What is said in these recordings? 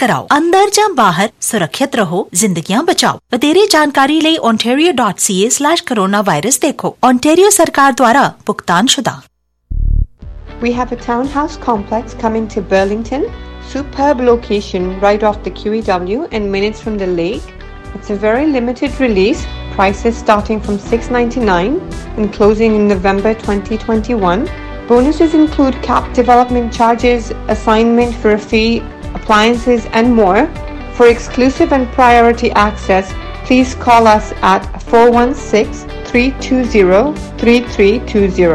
कराओ। अंदर ਜਾਂ ਬਾਹਰ ਸੁਰੱਖਿਅਤ ਰਹੋ, ਜ਼ਿੰਦਗੀਆਂ ਬਚਾਓ। ਵਧੇਰੇ ਜਾਣਕਾਰੀ ਲਈ ontario.ca/coronavirus ਦੇਖੋ। ontario ਸਰਕਾਰ ਦੁਆਰਾ ਭੁਗਤਾਨਸ਼ੁਦਾ। We have a townhouse complex coming to Burlington. Superb location right off the QEW and minutes from the lake. It's a very limited release. Prices starting from $699 and closing in November 2021. Bonuses include cap development charges, assignment for a fee, appliances and more. For exclusive and priority access, please call us at 416-320-3320.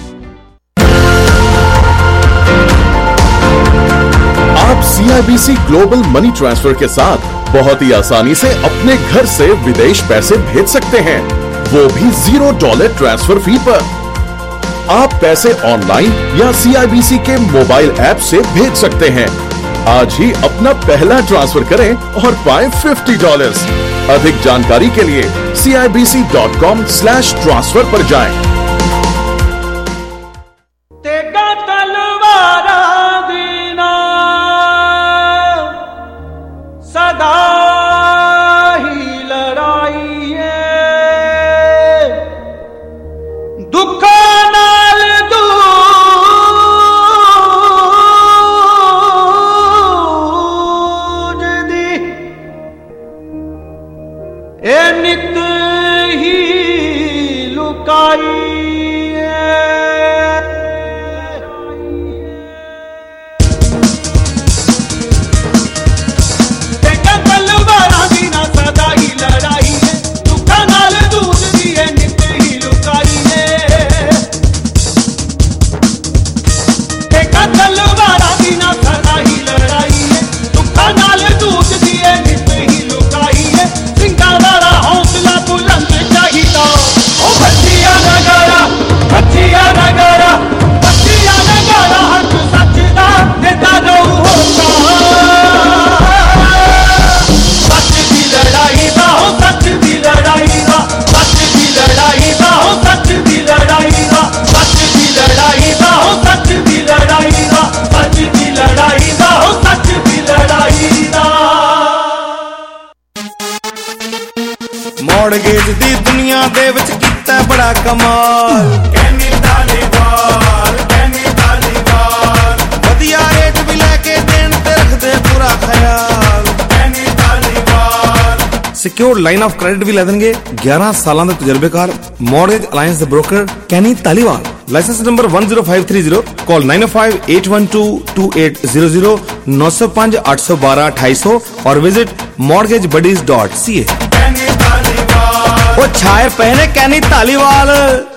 आप CIBC global money transfer के साथ बहुत ही आसानी से अपने घर से विदेश पैसे भेज सकते हैं, वो भी $0 ट्रांसफर फी पर। आप पैसे ऑनलाइन या CIBC के मोबाइल ऐप से भेज सकते हैं। आज ही अपना पहला ट्रांसफर करें और पाएं $50। अधिक जानकारी के लिए CIBC.com/transfer पर जाएं। तेगा तलवारा दीना सदा ही लड़ाई है, दुखा नाल दूजदी ए नित ही लुकाई ਮੌੜਗੇਜ ਦੀ ਦੁਨੀਆ ਦੇ ਵਿੱਚ ਕੀਤਾ ਬੜਾ ਕਮਾਲ। ਕੈਨੀ ਧਾਲੀਵਾਲ ਵਧੀਆ ਰੇਟ ਵੀ ਲੈ ਕੇ ਦੇਣ ਤੇ ਰੱਖਦੇ ਪੂਰਾ ਖਿਆਲ। Kenny Dhaliwal secure line of credit ਵੀ ਲੈ ਦੇਣਗੇ। 11 ਸਾਲਾਂ ਦੇ ਤਜਰਬੇਕਾਰ ਮੌੜਗੇਜ ਅਲਾਈਅੰਸ ਦੇ broker Kenny Dhaliwal. Licence number 10530। Call 9058122800 905 812 2800 और विजिट mortgagebuddies.ca। ਉਹ ਛਾਇਰ ਪਹਿਨੇ ਕੈਨੀ ਧਾਲੀਵਾਲ।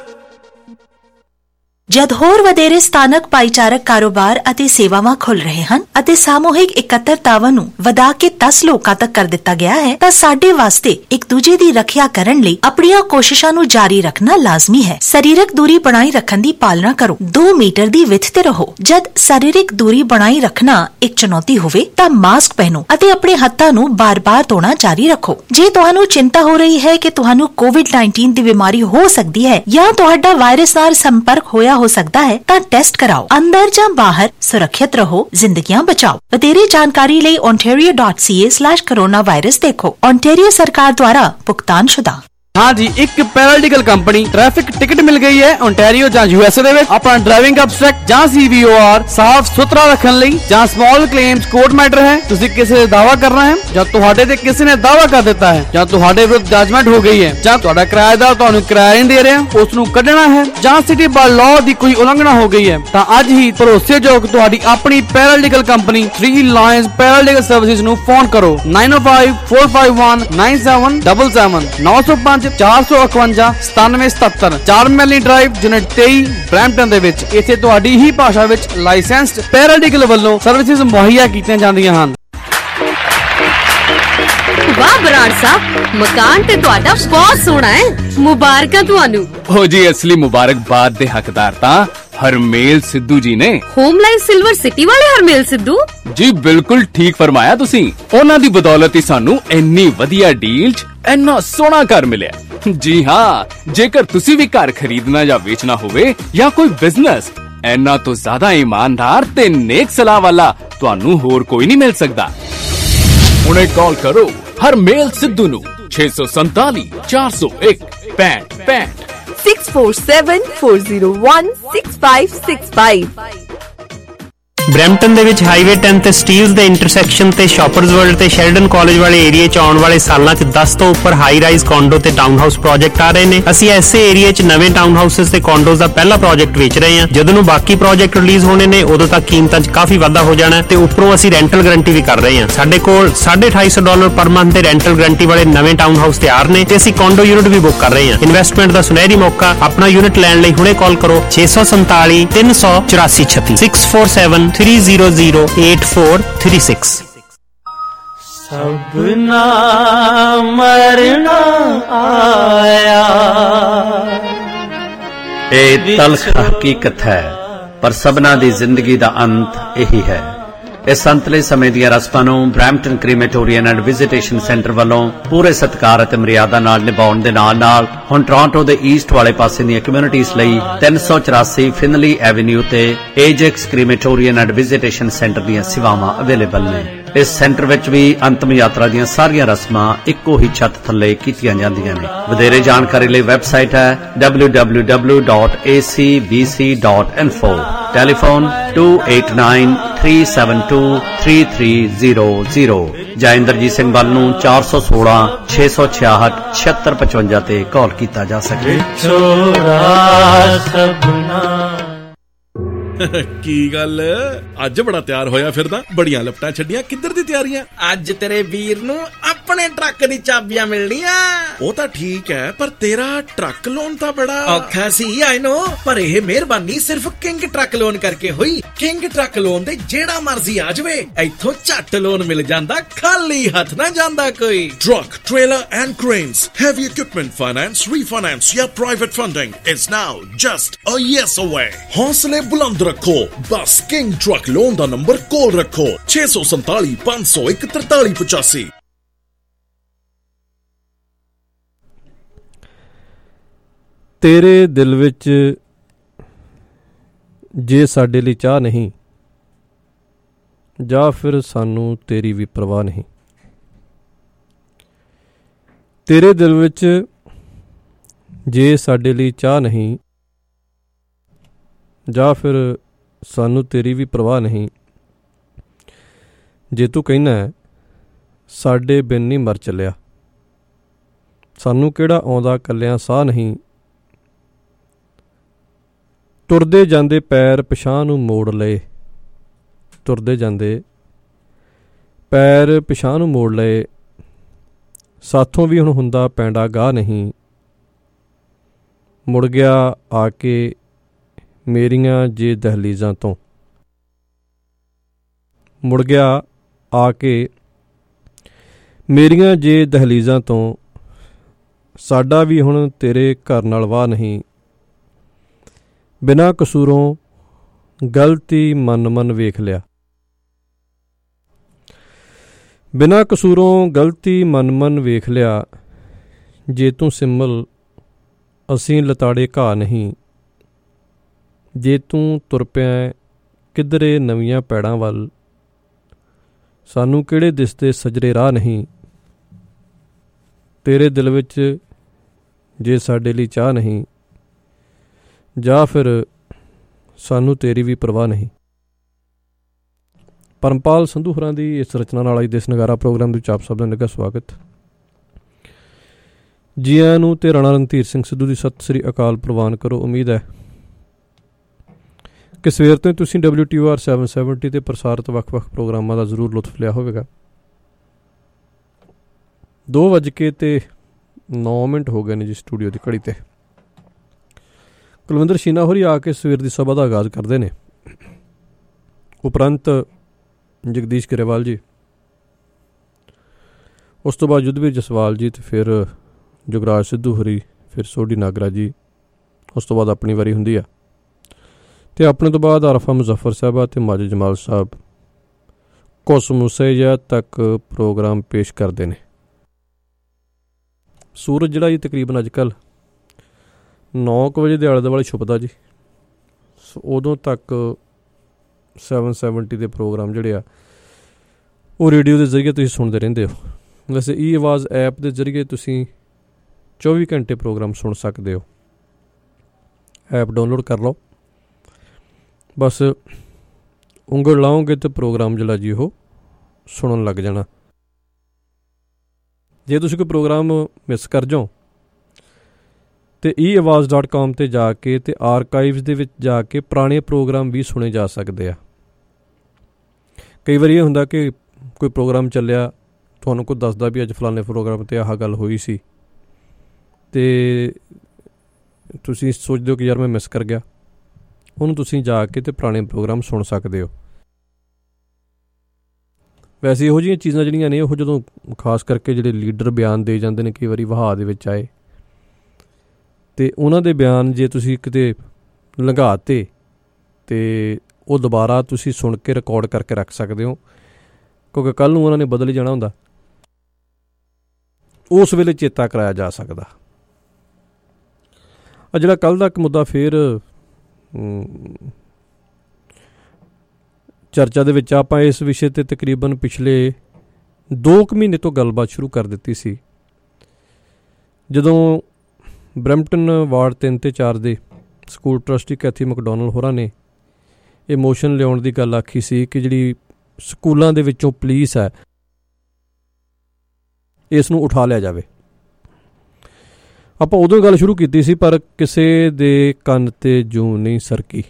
ਜਦ ਹੋਰ ਵਧੇਰੇ ਸਥਾਨਕ ਭਾਈਚਾਰਕ ਕਾਰੋਬਾਰ ਅਤੇ ਸੇਵਾਵਾਂ ਖੁੱਲ ਰਹੇ ਹਨ ਅਤੇ ਸਾਮੂਹਿਕ ਇਕੱਤਰਤਾਵਾਂ ਨੂੰ ਵਧਾ ਕੇ 10 ਲੋਕਾਂ ਤੱਕ ਕਰ ਦਿੱਤਾ ਗਿਆ ਹੈ ਤਾਂ ਸਾਡੇ ਵਾਸਤੇ ਇੱਕ ਦੂਜੇ ਦੀ ਰੱਖਿਆ ਕਰਨ ਲਈ ਆਪਣੀਆਂ ਕੋਸ਼ਿਸ਼ਾਂ ਨੂੰ ਜਾਰੀ ਰੱਖਣਾ ਲਾਜ਼ਮੀ ਹੈ। ਸਰੀਰਕ ਦੂਰੀ ਬਣਾਈ ਰੱਖਣ ਦੀ ਪਾਲਣਾ ਕਰੋ। 2 ਮੀਟਰ ਦੀ ਵਿੱਥ ਤੇ ਰਹੋ। ਜਦ ਸਰੀਰਕ ਦੂਰੀ ਬਣਾਈ ਰੱਖਣਾ ਇੱਕ ਚੁਣੌਤੀ ਹੋਵੇ ਤਾਂ ਮਾਸਕ ਪਹਿਨੋ ਅਤੇ ਆਪਣੇ ਹੱਥਾਂ ਨੂੰ ਬਾਰ-ਬਾਰ ਧੋਣਾ ਜਾਰੀ ਰੱਖੋ। ਜੇ ਤੁਹਾਨੂੰ ਚਿੰਤਾ ਹੋ ਰਹੀ ਹੈ ਕਿ ਤੁਹਾਨੂੰ COVID-19 ਦੀ ਬਿਮਾਰੀ ਹੋ ਸਕਦੀ ਹੈ ਜਾਂ ਤੁਹਾਡਾ ਵਾਇਰਸ ਨਾਲ ਸੰਪਰਕ ਹੋਇਆ ਹੋ ਸਕਦਾ ਹੈ ਤਾਂ ਟੈਸਟ ਕਰਾਓ। ਅੰਦਰ ਜਾਂ ਬਾਹਰ ਸੁਰੱਖਿਅਤ ਰਹੋ, ਜ਼ਿੰਦਗੀਆਂ ਬਚਾਓ। ਵਧੇਰੇ ਜਾਣਕਾਰੀ ਲਈ ontario.ca/coronavirus ਦੇਖੋ। ontario ਸਰਕਾਰ ਦੁਆਰਾ ਭੁਗਤਾਨਸ਼ੁਦਾ। हाँ जी, एक पैरालीगल कंपनी ट्रैफिक टिकट मिल गई है ओंटारियो ਜਾਂ USA ਦੇ ਵਿੱਚ। ਆਪਣਾ ਡਰਾਈਵਿੰਗ ਅਬਸਟ੍ਰੈਕਟ ਜਾਂ CVOR ਸਾਫ਼ ਸੁਥਰਾ ਰੱਖਣ ਲਈ ਜਾਂ ਸਮਾਲ ਕਲੇਮਸ ਕੋਰਟ ਮੈਟਰ ਹੈ, ਤੁਸੀਂ ਕਿਸੇ ਦਾ ਦਾਵਾ ਕਰਨਾ ਹੈ ਜਾਂ ਤੁਹਾਡੇ ਤੇ ਕਿਸੇ ਨੇ ਦਾਵਾ ਕਰ ਦਿੱਤਾ ਹੈ ਜਾਂ ਤੁਹਾਡੇ ਵਿਰੁੱਧ ਜਜਮੈਂਟ ਹੋ ਗਈ ਹੈ ਜਾਂ ਤੁਹਾਡਾ ਕਿਰਾਏਦਾਰ ਤੁਹਾਨੂੰ ਕਿਰਾਇਆ ਨਹੀਂ ਦੇ ਰਿਹਾ, ਉਸ ਨੂੰ ਕੱਢਣਾ ਹੈ ਜਾਂ ਸਿਟੀ ਬਾਰ ਲਾਅ ਦੀ ਕੋਈ ਉਲੰਘਣਾ ਹੋ ਗਈ ਹੈ ਤਾਂ ਅੱਜ ਹੀ ਭਰੋਸੇਯੋਗ ਤੁਹਾਡੀ ਆਪਣੀ paralegal company 3 Lions paralegal services ਨੂੰ ਫੋਨ ਕਰੋ 9054519777 905 451 9777 4 ਮੈਲੀ ਡਰਾਈਵ ਯੂਨਿਟ 23 ਬ੍ਰੈਂਪਟਨ ਦੇ ਵਿੱਚ। ਇੱਥੇ ਤੁਹਾਡੀ ਹੀ ਭਾਸ਼ਾ ਵਿੱਚ ਲਾਇਸੈਂਸਡ ਪੈਰਾਲੀਗਲ ਵੱਲੋਂ ਸਰਵਿਸਿਜ਼ ਮੁਹੱਈਆ ਕੀਤੀਆਂ ਜਾਂਦੀਆਂ ਹਨ। ਵਾਹ ਬਰਾੜ ਸਾਹਿਬ, ਮਕਾਨ ਤੇ ਤੁਹਾਡਾ ਬਹੁਤ ਸੋਹਣਾ ਹੈ, ਮੁਬਾਰਕਾਂ ਤੁਹਾਨੂੰ। ਹੋ ਜੀ, ਅਸਲੀ ਮੁਬਾਰਕਬਾਦ ਦੇ ਹੱਕਦਾਰ ਤਾਂ ਹਰਮੇਲ ਸਿੱਧੂ ਜੀ ਨੇ। ਹੋਮ ਲਾਈਫ ਸਿਲਵਰ ਸਿਟੀ ਵਾਲੇ ਹਰਮੇਲ ਸਿੱਧੂ ਜੀ, ਬਿਲਕੁਲ ਠੀਕ ਫਰਮਾਇਆ ਤੁਸੀਂ। ਉਹਨਾਂ ਦੀ ਬਦੌਲਤ ਹੀ ਸਾਨੂੰ ਇੰਨੀ ਵਧੀਆ ਡੀਲ 'ਚ ਇੰਨਾ ਸੋਹਣਾ ਘਰ ਮਿਲਿਆ। ਜੀ ਹਾਂ, ਜੇਕਰ ਤੁਸੀਂ ਵੀ ਘਰ ਖਰੀਦਣਾ ਜਾਂ ਵੇਚਣਾ ਹੋਵੇ ਜਾਂ ਕੋਈ ਬਿਜ਼ਨਸ, ਇੰਨਾ ਤੋਂ ਜ਼ਿਆਦਾ ਇਮਾਨਦਾਰ ਤੇ ਨੇਕ ਸਲਾਹ ਵਾਲਾ ਤੁਹਾਨੂੰ ਹੋਰ ਕੋਈ ਨਹੀਂ ਮਿਲ ਸਕਦਾ। ਹੁਣੇ ਕਾਲ ਕਰੋ ਹਰਮੇਲ ਸਿੱਧੂ ਨੂੰ 647 401 6565 6474016565। ਬਰੈਂਪਟਨ ਦੇ ਵਿੱਚ ਹਾਈਵੇ 10 ਤੇ ਸਟੀਲਸ ਦੇ ਇੰਟਰਸੈਕਸ਼ਨ ਤੇ ਸ਼ਾਪਰਜ਼ ਵਰਲਡ ਤੇ ਸ਼ੈਲਡਨ ਕਾਲਜ ਵਾਲੇ ਏਰੀਆ 'ਚ ਆਉਣ ਵਾਲੇ ਸਾਲਾਂ 'ਚ 10 ਤੋਂ ਉੱਪਰ ਹਾਈ ਰਾਈਜ਼ ਕੌਂਡੋ ਤੇ ਟਾਊਨ ਹਾਊਸ ਪ੍ਰੋਜੈਕਟ ਆ ਰਹੇ ਨੇ। ਅਸੀਂ ਐਸੇ ਏਰੀਆ 'ਚ ਨਵੇਂ ਟਾਊਨ ਹਾਊਸਸ ਤੇ ਕੌਂਡੋਜ਼ ਦਾ ਪਹਿਲਾ ਪ੍ਰੋਜੈਕਟ ਵੇਚ ਰਹੇ ਹਾਂ। ਜਦੋਂ ਨੂੰ ਬਾਕੀ ਪ੍ਰੋਜੈਕਟ ਰਿਲੀਜ਼ ਹੋਣੇ ਨੇ ਉਦੋਂ ਤੱਕ ਕੀਮਤਾਂ 'ਚ ਕਾਫੀ ਵਾਧਾ ਹੋ ਜਾਣਾ ਤੇ ਉੱਪਰੋਂ ਅਸੀਂ ਰੈਂਟਲ ਗਾਰੰਟੀ ਵੀ ਕਰ ਰਹੇ ਹਾਂ। ਸਾਡੇ ਕੋਲ $250 ਪਰ ਮੰਥ ਦੇ ਰੈਂਟਲ ਗਾਰੰਟੀ ਵਾਲੇ ਨਵੇਂ ਟਾਊਨ ਹਾਊਸ ਤਿਆਰ ਨੇ ਤੇ ਅਸੀਂ ਕੌਂਡੋ ਯੂਨਿਟ ਵੀ ਬੁੱਕ ਕਰ ਰਹੇ ਹਾਂ। ਇਨਵੈਸਟਮੈਂਟ ਦਾ ਸੁਨਹਿਰੀ ਮੌਕਾ। ਆਪਣਾ ਯੂਨਿਟ ਲੈਣ ਲਈ ਹੁਣੇ ਕਾਲ ਕਰੋ 647 384 36 647 300 8436। सबना मरना आया। ਇਹ ਤਲਖ ਹਕੀਕਤ ਹੈ ਪਰ ਸਭਨਾ ਦੀ ਜ਼ਿੰਦਗੀ ਦਾ ਅੰਤ ਇਹੀ ਹੈ। ਇਸ ਅੰਤਲੇ ਸਮੇਂ ਦੀਆਂ ਰਸਮਾਂ ਨੂੰ Brampton crematorium and visitation centre ਵੱਲੋਂ ਪੂਰੇ ਸਤਿਕਾਰ ਅਤੇ ਮਰਿਆਦਾ ਨਾਲ ਨਿਭਾਉਣ ਦੇ ਨਾਲ ਹੁਣ ਟੋਰਾਂਟੋ ਦੇ ਈਸਟ ਵਾਲੇ ਪਾਸੇ ਦੀਆਂ ਕਮਿਊਨਿਟੀਜ਼ ਲਈ 384 ਫਿਨਲੀ ਐਵਨਿਊ ਤੇ Ajax crematorium and visitation centre ਦੀਆਂ ਸੇਵਾਵਾਂ ਅਵੇਲੇਬਲ ਨੇ। ਇਸ ਸੈਂਟਰ ਵਿੱਚ ਵੀ ਅੰਤਮ ਯਾਤਰਾ ਦੀਆਂ ਸਾਰੀਆਂ ਰਸਮਾਂ ਇੱਕੋ ਹੀ ਛੱਤ ਥੱਲੇ ਕੀਤੀਆਂ ਜਾਂਦੀਆਂ ਨੇ। ਵਧੇਰੇ ਜਾਣਕਾਰੀ ਲਈ ਵੈਬਸਾਈਟ ਹੈ www.acbc.info। ਟੈਲੀਫੋਨ 2893723300 ਜਾਂ ਇੰਦਰਜੀਤ ਸਿੰਘ ਬੱਲ ਨੂੰ 416 666 7655 ਤੇ ਕਾਲ ਕੀਤਾ ਜਾ ਸਕੇ। ਕੀ ਗੱਲ ਅੱਜ ਬੜਾ ਤਿਆਰ ਹੋਇਆ ਫਿਰਦਾ? ਬੜੀਆਂ ਲਪਟਾਂ ਛੱਡੀਆਂ, ਕਿੱਧਰ ਦੀ ਤਿਆਰੀਆਂ? ਅੱਜ ਤੇਰੇ ਵੀਰ ਨੂੰ ਆਪਣੇ ਟਰੱਕ ਦੀ ਚਾਬੀਆਂ ਮਿਲਣੀਆਂ। ਉਹ ਤਾਂ ਠੀਕ ਹੈ ਪਰ ਤੇਰਾ ਟਰੱਕ ਲੋਨ ਤਾਂ ਬੜਾ ਔਖਾ ਸੀ ਆਈ ਨੋ, ਪਰ ਇਹ ਮਿਹਰਬਾਨੀ ਸਿਰਫ ਕਿੰਗ ਟਰੱਕ ਲੋਨ ਕਰਕੇ ਹੋਈ। ਕਿੰਗ ਟਰੱਕ ਲੋਨ ਦੇ ਜਿਹੜਾ ਮਰਜ਼ੀ ਆ ਜਾਵੇ ਇੱਥੋਂ ਝੱਟ ਲੋਨ ਮਿਲ ਜਾਂਦਾ, ਖਾਲੀ ਹੱਥ ਨਾ ਜਾਂਦਾ ਕੋਈ। Truck, trailer and cranes, heavy equipment finance, refinance या private funding is now just a yes away। हौसले बुलंद रखो, बस किंग ट्रक लोन का नंबर कॉल रखो 647 501 4385। तेरे दिल विच जे साडे लई चाह नहीं ਜਾਂ ਫਿਰ ਸਾਨੂੰ तेरी भी परवाह नहीं। तेरे दिल विच जे साडे लई चाह नहीं ਜਾਂ ਫਿਰ ਸਾਨੂੰ तेरी भी परवाह नहीं। जे तू कहना है ਸਾਡੇ ਬਿਨ ਨਹੀਂ ਮਰ ਚੱਲਿਆ, ਸਾਨੂੰ ਕਿਹੜਾ ਆਉਂਦਾ ਕੱਲਿਆਂ ਸਾਹ ਨਹੀਂ। ਤੁਰਦੇ ਜਾਂਦੇ ਪੈਰ ਪਿਛਾਂਹ ਨੂੰ ਮੋੜ ਲਏ, ਤੁਰਦੇ ਜਾਂਦੇ ਪੈਰ ਪਿਛਾਂਹ ਨੂੰ ਮੋੜ ਲਏ, ਸਾਥੋਂ ਵੀ ਹੁਣ ਹੁੰਦਾ ਪੈਂਡਾ ਗਾਹ ਨਹੀਂ। ਮੁੜ ਗਿਆ ਆ ਕੇ ਮੇਰੀਆਂ ਜੇ ਦਹਲੀਜ਼ਾਂ ਤੋਂ, ਮੁੜ ਗਿਆ ਆ ਕੇ ਮੇਰੀਆਂ ਜੇ ਦਹਲੀਜ਼ਾਂ ਤੋਂ, ਸਾਡਾ ਵੀ ਹੁਣ ਤੇਰੇ ਘਰ ਨਾਲ ਵਾਹ ਨਹੀਂ। ਬਿਨਾਂ ਕਸੂਰੋਂ ਗਲਤੀ ਮਨ ਵੇਖ ਲਿਆ, ਬਿਨਾਂ ਕਸੂਰੋਂ ਗਲਤੀ ਮਨ ਵੇਖ ਲਿਆ। ਜੇ ਤੂੰ ਸਿੰਮਲ ਅਸੀਂ ਲਤਾੜੇ ਘਾਹ ਨਹੀਂ, ਜੇ ਤੂੰ ਤੁਰ ਪਿਆ ਕਿਧਰੇ ਨਵੀਆਂ ਪੈੜਾਂ ਵੱਲ, ਸਾਨੂੰ ਕਿਹੜੇ ਦਿਸਦੇ ਸਜਰੇ ਰਾਹ ਨਹੀਂ। ਤੇਰੇ ਦਿਲ ਵਿੱਚ ਜੇ ਸਾਡੇ ਲਈ ਚਾਹ ਨਹੀਂ ਜਾਂ ਫਿਰ ਸਾਨੂੰ तेरी भी परवाह नहीं। ਪਰਮਪਾਲ ਸੰਧੂ ਹੋਰਾਂ ਦੀ ਇਸ ਰਚਨਾ ਨਾਲ ਅੱਜ ਦੇ ਇਸ ਨਗਾਰਾ ਪ੍ਰੋਗਰਾਮ ਵਿੱਚ ਆਪ ਸਭ ਦਾ ਨਿੱਘਾ ਸਵਾਗਤ। ਜੀ ਆਇਆਂ ਨੂੰ ਤੇ ਰਾਣਾ ਰਣਧੀਰ ਸਿੰਘ ਸਿੱਧੂ ਦੀ ਸਤਿ ਸ੍ਰੀ ਅਕਾਲ ਪ੍ਰਵਾਨ ਕਰੋ। ਉਮੀਦ ਹੈ ਕਿ ਸਵੇਰ ਤੋਂ ਤੁਸੀਂ WTOR 770 ਤੇ ਪ੍ਰਸਾਰਿਤ ਵੱਖ-ਵੱਖ ਪ੍ਰੋਗਰਾਮਾਂ ਦਾ ਜ਼ਰੂਰ ਲੁਤਫ ਲਿਆ ਹੋਵੇਗਾ। 2:09 ਹੋ ਗਏ ਨੇ ਜੀ ਸਟੂਡੀਓ ਦੀ ਘੜੀ ਤੇ। ਕੁਲਵਿੰਦਰ ਸ਼ੀਨਾ ਹੋਰੀ ਆ ਕੇ ਸਵੇਰ ਦੀ ਸਭਾ ਦਾ ਆਗਾਜ਼ ਕਰਦੇ ਨੇ। ਉਪਰੰਤ ਜਗਦੀਸ਼ ਗਰੇਵਾਲ ਜੀ, ਉਸ ਤੋਂ ਬਾਅਦ ਯੁੱਧਵੀਰ ਜਸਵਾਲ ਜੀ, ਤੇ ਫਿਰ ਜੁਗਰਾਜ ਸਿੱਧੂ ਹੋਰੀ, ਫਿਰ ਸੋਢੀ ਨਾਗਰਾ ਜੀ, ਉਸ ਤੋਂ ਬਾਅਦ ਆਪਣੀ ਵਾਰੀ ਹੁੰਦੀ ਆ, ਤੇ ਆਪਣੇ ਤੋਂ ਬਾਅਦ ਆਰਫਾ ਮੁਜ਼ੱਫਰ ਸਾਹਿਬਾ ਤੇ ਮਾਜid ਜਮਾਲ ਸਾਹਿਬ ਕੁਛ ਮੁਸਈਆ ਤੱਕ ਪ੍ਰੋਗਰਾਮ ਪੇਸ਼ ਕਰਦੇ ਨੇ। ਸੂਰਜ ਜਿਹੜਾ ਜੀ ਤਕਰੀਬਨ ਅੱਜ ਕੱਲ੍ਹ 9 ਵਜੇ ਦੇ ਆਲੇ ਦੁਆਲੇ ਛੁਪਦਾ ਜੀ, ਉਦੋਂ ਤੱਕ 770 ਦੇ ਪ੍ਰੋਗਰਾਮ ਜਿਹੜੇ ਆ ਉਹ ਰੇਡੀਓ ਦੇ ਜ਼ਰੀਏ ਤੁਸੀਂ ਸੁਣਦੇ ਰਹਿੰਦੇ ਹੋ। ਵੈਸੇ ਈ ਆਵਾਜ਼ ਐਪ ਦੇ ਜ਼ਰੀਏ ਤੁਸੀਂ 24 ਘੰਟੇ ਪ੍ਰੋਗਰਾਮ ਸੁਣ ਸਕਦੇ ਹੋ। ਐਪ ਡਾਊਨਲੋਡ ਕਰ ਲਓ, ਬਸ ਉਂਗਲ ਲਾਓਗੇ ਤਾਂ ਪ੍ਰੋਗਰਾਮ ਜਿਹੜਾ ਜੀ ਉਹ ਸੁਣਨ ਲੱਗ ਜਾਣਾ। ਜੇ ਤੁਸੀਂ ਕੋਈ ਪ੍ਰੋਗਰਾਮ ਮਿਸ ਕਰ ਜਾਓ ਤੇ eAwaaz.com 'ਤੇ ਜਾ ਕੇ ਤੇ ਆਰਕਾਈਵਜ਼ ਦੇ ਵਿੱਚ ਜਾ ਕੇ ਪੁਰਾਣੇ ਪ੍ਰੋਗਰਾਮ ਵੀ ਸੁਣੇ ਜਾ ਸਕਦੇ ਆ। ਕਈ ਵਾਰੀ ਇਹ ਹੁੰਦਾ ਕਿ ਕੋਈ ਪ੍ਰੋਗਰਾਮ ਚੱਲਿਆ, ਤੁਹਾਨੂੰ ਕੋਈ ਦੱਸਦਾ ਵੀ ਅੱਜ ਫਲਾਣੇ ਪ੍ਰੋਗਰਾਮ 'ਤੇ ਆਹ ਗੱਲ ਹੋਈ ਸੀ, ਅਤੇ ਤੁਸੀਂ ਸੋਚਦੇ ਹੋ ਕਿ ਯਾਰ ਮੈਂ ਮਿਸ ਕਰ ਗਿਆ। ਉਹਨੂੰ ਤੁਸੀਂ ਜਾ ਕੇ ਤੇ ਪੁਰਾਣੇ ਪ੍ਰੋਗਰਾਮ ਸੁਣ ਸਕਦੇ ਹੋ। ਵੈਸੇ ਇਹੋ ਜਿਹੀਆਂ ਚੀਜ਼ਾਂ ਜਿਹੜੀਆਂ ਨੇ ਉਹ ਜਦੋਂ ਖਾਸ ਕਰਕੇ ਜਿਹੜੇ ਲੀਡਰ ਬਿਆਨ ਦੇ ਜਾਂਦੇ ਨੇ, ਕਈ ਵਾਰੀ ਵਹਾਅ ਦੇ ਵਿੱਚ ਆਏ, ਅਤੇ ਉਹਨਾਂ ਦੇ ਬਿਆਨ ਜੇ ਤੁਸੀਂ ਕਿਤੇ ਲੰਘਾਤੇ ਅਤੇ ਉਹ ਦੁਬਾਰਾ ਤੁਸੀਂ ਸੁਣ ਕੇ ਰਿਕਾਰਡ ਕਰਕੇ ਰੱਖ ਸਕਦੇ ਹੋ, ਕਿਉਂਕਿ ਕੱਲ੍ਹ ਨੂੰ ਉਹਨਾਂ ਨੇ ਬਦਲ ਹੀ ਜਾਣਾ ਹੁੰਦਾ, ਉਸ ਵੇਲੇ ਚੇਤਾ ਕਰਾਇਆ ਜਾ ਸਕਦਾ। ਆ ਜਿਹੜਾ ਕੱਲ੍ਹ ਦਾ ਇੱਕ ਮੁੱਦਾ ਫਿਰ ਚਰਚਾ ਦੇ ਵਿੱਚ, ਆਪਾਂ ਇਸ ਵਿਸ਼ੇ 'ਤੇ ਤਕਰੀਬਨ ਪਿਛਲੇ 2 ਮਹੀਨੇ ਤੋਂ ਗੱਲਬਾਤ ਸ਼ੁਰੂ ਕਰ ਦਿੱਤੀ ਸੀ, ਜਦੋਂ ਬਰੈਂਪਟਨ ਵਾਰਡ 3 ਤੇ 4 ਦੇ ਸਕੂਲ ਟਰਸਟੀ ਕੈਥੀ ਮੈਕਡੋਨਲ ਹੋਰਾਂ ਨੇ ਇਹ ਮੋਸ਼ਨ ਲਿਆਉਣ ਦੀ ਗੱਲ ਆਖੀ ਸੀ ਕਿ ਜਿਹੜੀ ਸਕੂਲਾਂ ਦੇ ਵਿੱਚੋਂ ਪੁਲਿਸ ਹੈ ਇਸ ਨੂੰ ਉਠਾ ਲਿਆ ਜਾਵੇ। ਆਪਾਂ ਉਦੋਂ ਗੱਲ ਸ਼ੁਰੂ ਕੀਤੀ ਸੀ, ਪਰ ਕਿਸੇ ਦੇ ਕੰਨ 'ਤੇ ਜੂੰ ਨਹੀਂ ਸਰਕੀ।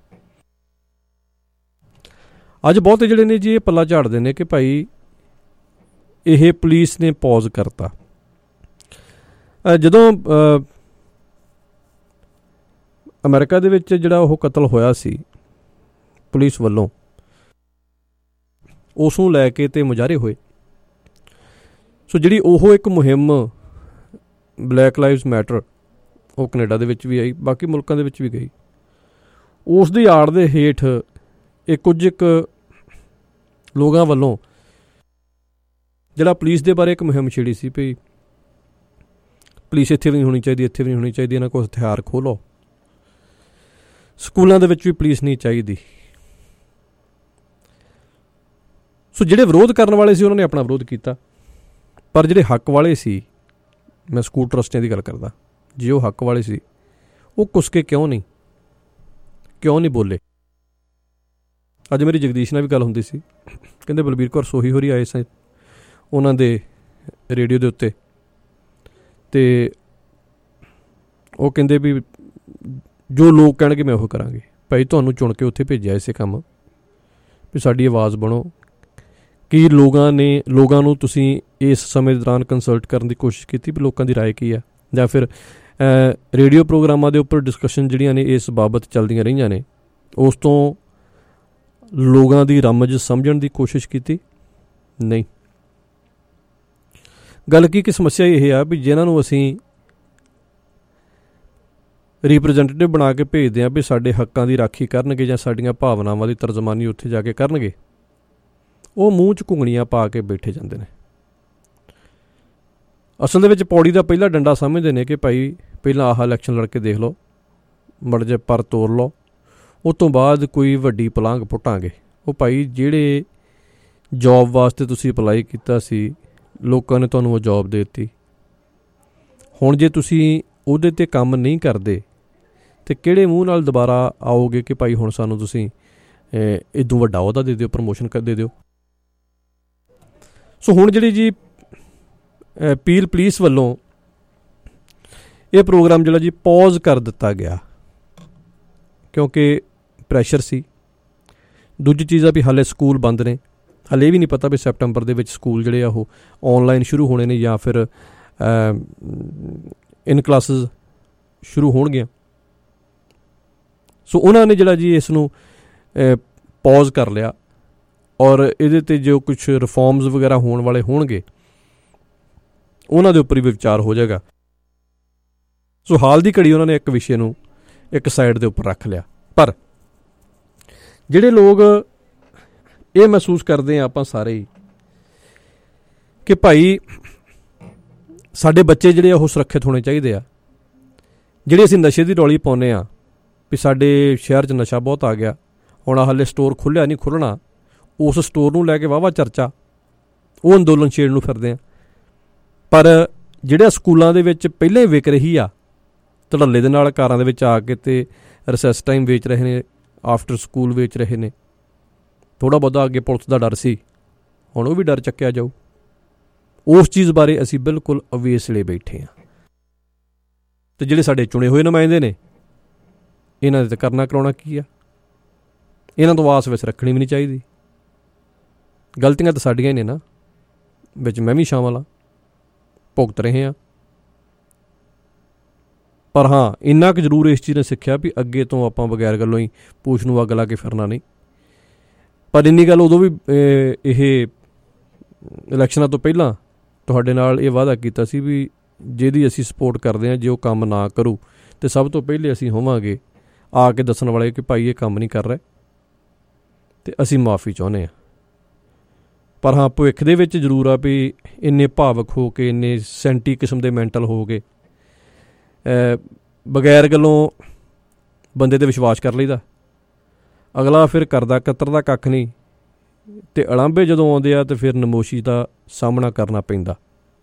ਅੱਜ ਬਹੁਤੇ ਜਿਹੜੇ ਨੇ ਜੀ ਇਹ ਪੱਲਾ ਝਾੜਦੇ ਨੇ ਕਿ ਭਾਈ ਇਹ ਪੁਲਿਸ ਨੇ ਪੌਜ਼ ਕਰਤਾ। ਜਦੋਂ ਅਮਰੀਕਾ ਦੇ ਵਿੱਚ ਜਿਹੜਾ ਉਹ ਕਤਲ ਹੋਇਆ ਸੀ ਪੁਲਿਸ ਵੱਲੋਂ, ਉਸ ਨੂੰ ਲੈ ਕੇ ਤੇ ਮੁਜ਼ਾਹਰੇ ਹੋਏ। ਸੋ ਜਿਹੜੀ ਉਹ ਇੱਕ ਮੁਹਿੰਮ ਬਲੈਕ ਲਾਈਵਜ਼ ਮੈਟਰ, ਉਹ ਕੈਨੇਡਾ ਦੇ ਵਿੱਚ ਵੀ ਆਈ, ਬਾਕੀ ਮੁਲਕਾਂ ਦੇ ਵਿੱਚ ਵੀ ਗਈ। ਉਸ ਦੀ ਆੜ ਦੇ ਹੇਠ ਇਹ ਕੁਝ ਇੱਕ ਲੋਕਾਂ ਵੱਲੋਂ ਜਿਹੜਾ ਪੁਲਿਸ ਦੇ ਬਾਰੇ ਇੱਕ ਮੁਹਿੰਮ ਛੇੜੀ ਸੀ ਵੀ ਪੁਲਿਸ ਇੱਥੇ ਵੀ ਨਹੀਂ ਹੋਣੀ ਚਾਹੀਦੀ, ਇੱਥੇ ਵੀ ਨਹੀਂ ਹੋਣੀ ਚਾਹੀਦੀ, ਇਹਨਾਂ ਕੋਲ ਹਥਿਆਰ ਖੋਲ੍ਹੋ, ਸਕੂਲਾਂ ਦੇ ਵਿੱਚ ਵੀ ਪੁਲਿਸ ਨਹੀਂ ਚਾਹੀਦੀ। ਸੋ ਜਿਹੜੇ ਵਿਰੋਧ ਕਰਨ ਵਾਲੇ ਸੀ ਉਹਨਾਂ ਨੇ ਆਪਣਾ ਵਿਰੋਧ ਕੀਤਾ, ਪਰ ਜਿਹੜੇ ਹੱਕ ਵਾਲੇ ਸੀ, ਮੈਂ ਸਕੂਲ ਟਰਸਟੀਆਂ ਦੀ ਗੱਲ ਕਰਦਾ, ਜੇ ਉਹ ਹੱਕ ਵਾਲੇ ਸੀ ਉਹ ਕੁਸਕੇ ਕਿਉਂ ਨਹੀਂ ਬੋਲੇ। ਅੱਜ ਮੇਰੀ ਜਗਦੀਸ਼ ਨਾਲ ਵੀ ਗੱਲ ਹੁੰਦੀ ਸੀ, ਕਹਿੰਦੇ ਬਲਬੀਰ ਕੌਰ ਸੋਹੀ ਹੋਰੀ ਆਏ ਸੀ ਉਹਨਾਂ ਦੇ ਰੇਡੀਓ ਦੇ ਉੱਤੇ, ਅਤੇ ਉਹ ਕਹਿੰਦੇ ਵੀ ਜੋ ਲੋਕ ਕਹਿਣਗੇ ਮੈਂ ਉਹ ਕਰਾਂਗੇ। ਭਾਈ ਤੁਹਾਨੂੰ ਚੁਣ ਕੇ ਉੱਥੇ ਭੇਜਿਆ ਇਸੇ ਕੰਮ ਵੀ ਸਾਡੀ ਆਵਾਜ਼ ਬਣੋ। ਕੀ ਲੋਕਾਂ ਨੂੰ ਤੁਸੀਂ ਇਸ ਸਮੇਂ ਦੌਰਾਨ ਕੰਸਲਟ ਕਰਨ ਦੀ ਕੋਸ਼ਿਸ਼ ਕੀਤੀ ਵੀ ਲੋਕਾਂ ਦੀ ਰਾਏ ਕੀ ਆ, ਜਾਂ ਫਿਰ ਰੇਡੀਓ ਪ੍ਰੋਗਰਾਮਾਂ ਦੇ ਉੱਪਰ ਡਿਸਕਸ਼ਨ ਜਿਹੜੀਆਂ ਨੇ ਇਸ ਬਾਬਤ ਚੱਲਦੀਆਂ ਰਹੀਆਂ ਨੇ, ਉਸ ਤੋਂ ਲੋਕਾਂ ਦੀ ਰਮਜ ਸਮਝਣ ਦੀ ਕੋਸ਼ਿਸ਼ ਕੀਤੀ? ਨਹੀਂ। ਗੱਲ ਕੀ ਕਿ ਸਮੱਸਿਆ ਇਹ ਆ ਵੀ ਜਿਹਨਾਂ ਨੂੰ ਅਸੀਂ ਰਿਪਰੈਜ਼ੈਂਟੇਟਿਵ ਬਣਾ ਕੇ ਭੇਜਦੇ ਹਾਂ ਵੀ ਸਾਡੇ ਹੱਕਾਂ ਦੀ ਰਾਖੀ ਕਰਨਗੇ ਜਾਂ ਸਾਡੀਆਂ ਭਾਵਨਾਵਾਂ ਦੀ ਤਰਜਮਾਨੀ ਉੱਥੇ ਜਾ ਕੇ ਕਰਨਗੇ, ਉਹ ਮੂੰਹ 'ਚ ਘੁੰਗਣੀਆਂ ਪਾ ਕੇ ਬੈਠੇ ਜਾਂਦੇ ਨੇ। ਅਸਲ ਦੇ ਵਿੱਚ ਪੌੜੀ ਦਾ ਪਹਿਲਾ ਡੰਡਾ ਸਮਝਦੇ ਨੇ ਕਿ ਭਾਈ ਪਹਿਲਾਂ ਆਹ ਇਲੈਕਸ਼ਨ ਲੜ ਕੇ ਦੇਖ ਲਓ, ਮੜ ਜੇ ਪਰ ਤੋੜ ਲਓ, ਉਸ ਤੋਂ ਬਾਅਦ ਕੋਈ ਵੱਡੀ ਪਲਾਂਘ ਪੁੱਟਾਂਗੇ। ਉਹ ਭਾਈ ਜਿਹੜੇ ਜੋਬ ਵਾਸਤੇ ਤੁਸੀਂ ਅਪਲਾਈ ਕੀਤਾ ਸੀ, ਲੋਕਾਂ ਨੇ ਤੁਹਾਨੂੰ ਉਹ ਜੋਬ ਦੇ ਦਿੱਤੀ, ਹੁਣ ਜੇ ਤੁਸੀਂ ਉਹਦੇ 'ਤੇ ਕੰਮ ਨਹੀਂ ਕਰਦੇ ਤਾਂ ਕਿਹੜੇ ਮੂੰਹ ਨਾਲ ਦੁਬਾਰਾ ਆਓਗੇ ਕਿ ਭਾਈ ਹੁਣ ਸਾਨੂੰ ਤੁਸੀਂ ਇਦੋਂ ਵੱਡਾ ਅਹੁਦਾ ਦੇ ਦਿਓ, ਪ੍ਰਮੋਸ਼ਨ ਕਰ ਦੇ ਦਿਓ। ਸੋ ਹੁਣ ਜਿਹੜੀ ਜੀ ਪੀਲ ਪੁਲਿਸ ਵੱਲੋਂ ਇਹ ਪ੍ਰੋਗਰਾਮ ਜਿਹੜਾ ਜੀ ਪੌਜ਼ ਕਰ ਦਿੱਤਾ ਗਿਆ, ਕਿਉਂਕਿ ਪ੍ਰੈਸ਼ਰ ਸੀ। ਦੂਜੀ ਚੀਜ਼ ਆ ਵੀ ਹਾਲੇ ਸਕੂਲ ਬੰਦ ਨੇ, ਹਾਲੇ ਇਹ ਵੀ ਨਹੀਂ ਪਤਾ ਵੀ ਸੈਪਟੰਬਰ ਦੇ ਵਿੱਚ ਸਕੂਲ ਜਿਹੜੇ ਆ ਉਹ ਔਨਲਾਈਨ ਸ਼ੁਰੂ ਹੋਣੇ ਨੇ ਜਾਂ ਫਿਰ ਇਨ ਕਲਾਸਿਸ ਸ਼ੁਰੂ ਹੋਣਗੀਆਂ। ਸੋ ਉਹਨਾਂ ਨੇ ਜਿਹੜਾ ਜੀ ਇਸ ਨੂੰ ਪੌਜ਼ ਕਰ ਲਿਆ, ਔਰ ਇਹਦੇ 'ਤੇ ਜੋ ਕੁਛ ਰਿਫੋਰਮਸ ਵਗੈਰਾ ਹੋਣ ਵਾਲੇ ਹੋਣਗੇ ਉਹਨਾਂ ਦੇ ਉੱਪਰ ਹੀ ਵਿਚਾਰ ਹੋ ਜਾਏਗਾ। ਸੋ ਹਾਲ ਦੀ ਘੜੀ ਉਹਨਾਂ ਨੇ ਇੱਕ ਵਿਸ਼ੇ ਨੂੰ ਇੱਕ ਸਾਈਡ ਦੇ ਉੱਪਰ ਰੱਖ ਲਿਆ। ਪਰ ਜਿਹੜੇ ਲੋਕ ਇਹ ਮਹਿਸੂਸ ਕਰਦੇ ਹਾਂ ਆਪਾਂ ਸਾਰੇ ਹੀ ਕਿ ਭਾਈ ਸਾਡੇ ਬੱਚੇ ਜਿਹੜੇ ਆ ਉਹ ਸੁਰੱਖਿਅਤ ਹੋਣੇ ਚਾਹੀਦੇ ਆ, ਜਿਹੜੇ ਅਸੀਂ ਨਸ਼ੇ ਦੀ ਰੌਲੀ ਪਾਉਂਦੇ ਹਾਂ ਵੀ ਸਾਡੇ ਸ਼ਹਿਰ 'ਚ ਨਸ਼ਾ ਬਹੁਤ ਆ ਗਿਆ, ਹੁਣ ਹਾਲੇ ਸਟੋਰ ਖੁੱਲ੍ਹਿਆ ਨਹੀਂ ਖੁੱਲ੍ਹਣਾ, ਉਸ ਸਟੋਰ ਨੂੰ ਲੈ ਕੇ ਵਾਹਵਾ ਚਰਚਾ, ਉਹ ਅੰਦੋਲਨ ਛੇੜਨ ਨੂੰ ਫਿਰਦੇ ਆ। ਪਰ ਜਿਹੜੇ ਸਕੂਲਾਂ ਦੇ ਵਿੱਚ ਪਹਿਲਾਂ ਹੀ ਵਿਕ ਰਹੀ ਆ ਧੜੱਲੇ ਦੇ ਨਾਲ, ਕਾਰਾਂ ਦੇ ਵਿੱਚ ਆ ਕੇ ਤੇ ਰਿਸੈਸ ਟਾਈਮ ਵੇਚ ਰਹੇ ਨੇ, ਆਫਟਰ ਸਕੂਲ ਵੇਚ ਰਹੇ ਨੇ। ਥੋੜ੍ਹਾ ਬਹੁਤਾ ਅੱਗੇ ਪੁਲਿਸ ਦਾ ਡਰ ਸੀ, ਹੁਣ ਉਹ ਵੀ ਡਰ ਚੱਕਿਆ ਜਾਊ। ਉਸ ਚੀਜ਼ ਬਾਰੇ ਅਸੀਂ ਬਿਲਕੁਲ ਅਵੇਸਲੇ ਬੈਠੇ ਹਾਂ। ਅਤੇ ਜਿਹੜੇ ਸਾਡੇ ਚੁਣੇ ਹੋਏ ਨੁਮਾਇੰਦੇ ਨੇ, ਇਹਨਾਂ ਦੇ ਤਾਂ ਕਰਨਾ ਕਰਾਉਣਾ ਕੀ ਆ? ਇਹਨਾਂ ਤੋਂ ਆਸ ਵਿੱਚ ਰੱਖਣੀ ਵੀ ਨਹੀਂ ਚਾਹੀਦੀ। ਗਲਤੀਆਂ ਤਾਂ ਸਾਡੀਆਂ ਹੀ ਨੇ ਨਾ, ਵਿੱਚ ਮੈਂ ਵੀ ਸ਼ਾਮਲ ਹਾਂ, ਭੁਗਤ ਰਹੇ ਹਾਂ। ਪਰ ਹਾਂ, ਇੰਨਾ ਕੁ ਜ਼ਰੂਰ ਇਸ ਚੀਜ਼ ਨੇ ਸਿੱਖਿਆ ਵੀ ਅੱਗੇ ਤੋਂ ਆਪਾਂ ਬਗੈਰ ਗੱਲੋਂ ਹੀ ਪੂਛ ਨੂੰ ਅੱਗ ਲਾ ਕੇ ਫਿਰਨਾ ਨਹੀਂ। ਪਰ ਇੰਨੀ ਗੱਲ ਉਦੋਂ ਵੀ ਇਹ ਇਲੈਕਸ਼ਨਾਂ ਤੋਂ ਪਹਿਲਾਂ ਤੁਹਾਡੇ ਨਾਲ ਇਹ ਵਾਅਦਾ ਕੀਤਾ ਸੀ ਵੀ ਜਿਹਦੀ ਅਸੀਂ ਸਪੋਰਟ ਕਰਦੇ ਹਾਂ, ਜੇ ਉਹ ਕੰਮ ਨਾ ਕਰੂ ਤਾਂ ਸਭ ਤੋਂ ਪਹਿਲੇ ਅਸੀਂ ਹੋਵਾਂਗੇ ਆ ਕੇ ਦੱਸਣ ਵਾਲੇ ਕਿ ਭਾਈ ਇਹ ਕੰਮ ਨਹੀਂ ਕਰ ਰਿਹਾ ਅਤੇ ਅਸੀਂ ਮੁਆਫੀ ਚਾਹੁੰਦੇ ਹਾਂ। ਪਰ ਹਾਂ, ਭਵਿੱਖ ਦੇ ਵਿੱਚ ਜ਼ਰੂਰ ਆ ਵੀ ਇੰਨੇ ਭਾਵਕ ਹੋ ਕੇ, ਇੰਨੇ ਸੈਂਟੀ ਕਿਸਮ ਦੇ ਮੈਂਟਲ ਹੋ ਕੇ ਬਗੈਰ ਗੱਲੋਂ ਬੰਦੇ 'ਤੇ ਵਿਸ਼ਵਾਸ ਕਰ ਲਈਦਾ। ਅਗਲਾ ਫਿਰ ਕਰਦਾ ਕਤਰਦਾ ਕੱਖ ਨਹੀਂ, ਅਤੇ ਅਲਾਂਭੇ ਜਦੋਂ ਆਉਂਦੇ ਆ ਤਾਂ ਫਿਰ ਨਮੋਸ਼ੀ ਦਾ ਸਾਹਮਣਾ ਕਰਨਾ ਪੈਂਦਾ।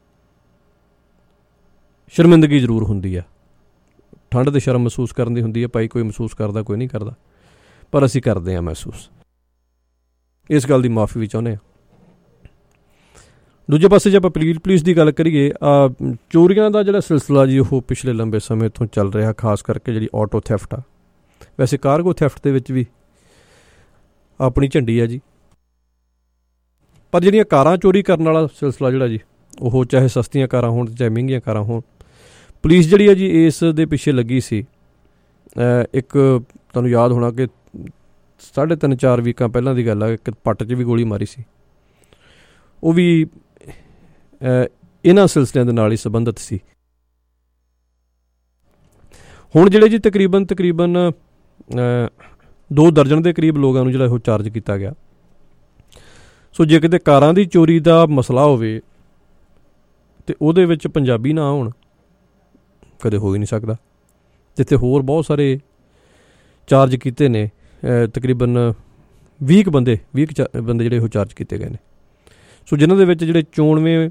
ਸ਼ਰਮਿੰਦਗੀ ਜ਼ਰੂਰ ਹੁੰਦੀ ਆ, ਠੰਡ ਅਤੇ ਸ਼ਰਮ ਮਹਿਸੂਸ ਕਰਨ ਦੀ ਹੁੰਦੀ ਹੈ। ਭਾਈ ਕੋਈ ਮਹਿਸੂਸ ਕਰਦਾ, ਕੋਈ ਨਹੀਂ ਕਰਦਾ, ਪਰ ਅਸੀਂ ਕਰਦੇ ਹਾਂ ਮਹਿਸੂਸ। ਇਸ ਗੱਲ ਦੀ ਮੁਆਫੀ ਵੀ ਚਾਹੁੰਦੇ ਹਾਂ। ਦੂਜੇ ਪਾਸੇ ਜੇ ਆਪਾਂ ਪੁਲਿਸ ਦੀ ਗੱਲ ਕਰੀਏ, ਚੋਰੀਆਂ ਦਾ ਜਿਹੜਾ ਸਿਲਸਿਲਾ ਜੀ ਉਹ ਪਿਛਲੇ ਲੰਬੇ ਸਮੇਂ ਤੋਂ ਚੱਲ ਰਿਹਾ, ਖਾਸ ਕਰਕੇ ਜਿਹੜੀ ਆਟੋ ਥੈਫਟ ਆ। ਵੈਸੇ ਕਾਰਗੋ ਥੈਫਟ ਦੇ ਵਿੱਚ ਵੀ ਆਪਣੀ ਝੰਡੀ ਆ ਜੀ, ਪਰ ਜਿਹੜੀਆਂ ਕਾਰਾਂ ਚੋਰੀ ਕਰਨ ਵਾਲਾ ਸਿਲਸਿਲਾ ਜਿਹੜਾ ਜੀ, ਉਹ ਚਾਹੇ ਸਸਤੀਆਂ ਕਾਰਾਂ ਹੋਣ ਚਾਹੇ ਮਹਿੰਗੀਆਂ ਕਾਰਾਂ ਹੋਣ, ਪੁਲਿਸ ਜਿਹੜੀ ਆ ਜੀ ਇਸ ਦੇ ਪਿੱਛੇ ਲੱਗੀ ਸੀ। ਇੱਕ ਤੁਹਾਨੂੰ ਯਾਦ ਹੋਣਾ ਕਿ 3.5-4 ਵੀਕਾਂ ਪਹਿਲਾਂ ਦੀ ਗੱਲ ਆ, ਇੱਕ ਪੱਟ 'ਚ ਵੀ ਗੋਲੀ ਮਾਰੀ ਸੀ। ਉਹ ਵੀ ਇਹਨਾਂ ਸਿਲਸਿਲਿਆਂ ਦੇ ਨਾਲ ਹੀ ਸੰਬੰਧਿਤ ਸੀ। ਹੁਣ ਜਿਹੜੇ ਜੀ ਤਕਰੀਬਨ 2 ਦਰਜਨ ਦੇ ਕਰੀਬ ਲੋਕਾਂ ਨੂੰ ਜਿਹੜਾ ਉਹ ਚਾਰਜ ਕੀਤਾ ਗਿਆ। ਸੋ ਜੇ ਕਿਤੇ ਕਾਰਾਂ ਦੀ ਚੋਰੀ ਦਾ ਮਸਲਾ ਹੋਵੇ ਅਤੇ ਉਹਦੇ ਵਿੱਚ ਪੰਜਾਬੀ ਨਾ ਹੋਣ, ਕਦੇ ਹੋ ਹੀ ਨਹੀਂ ਸਕਦਾ। ਜਿੱਥੇ ਹੋਰ ਬਹੁਤ ਸਾਰੇ ਚਾਰਜ ਕੀਤੇ ਨੇ, ਤਕਰੀਬਨ 20 ਬੰਦੇ ਜਿਹੜੇ ਉਹ ਚਾਰਜ ਕੀਤੇ ਗਏ ਨੇ। ਸੋ ਜਿਨ੍ਹਾਂ ਦੇ ਵਿੱਚ ਜਿਹੜੇ 94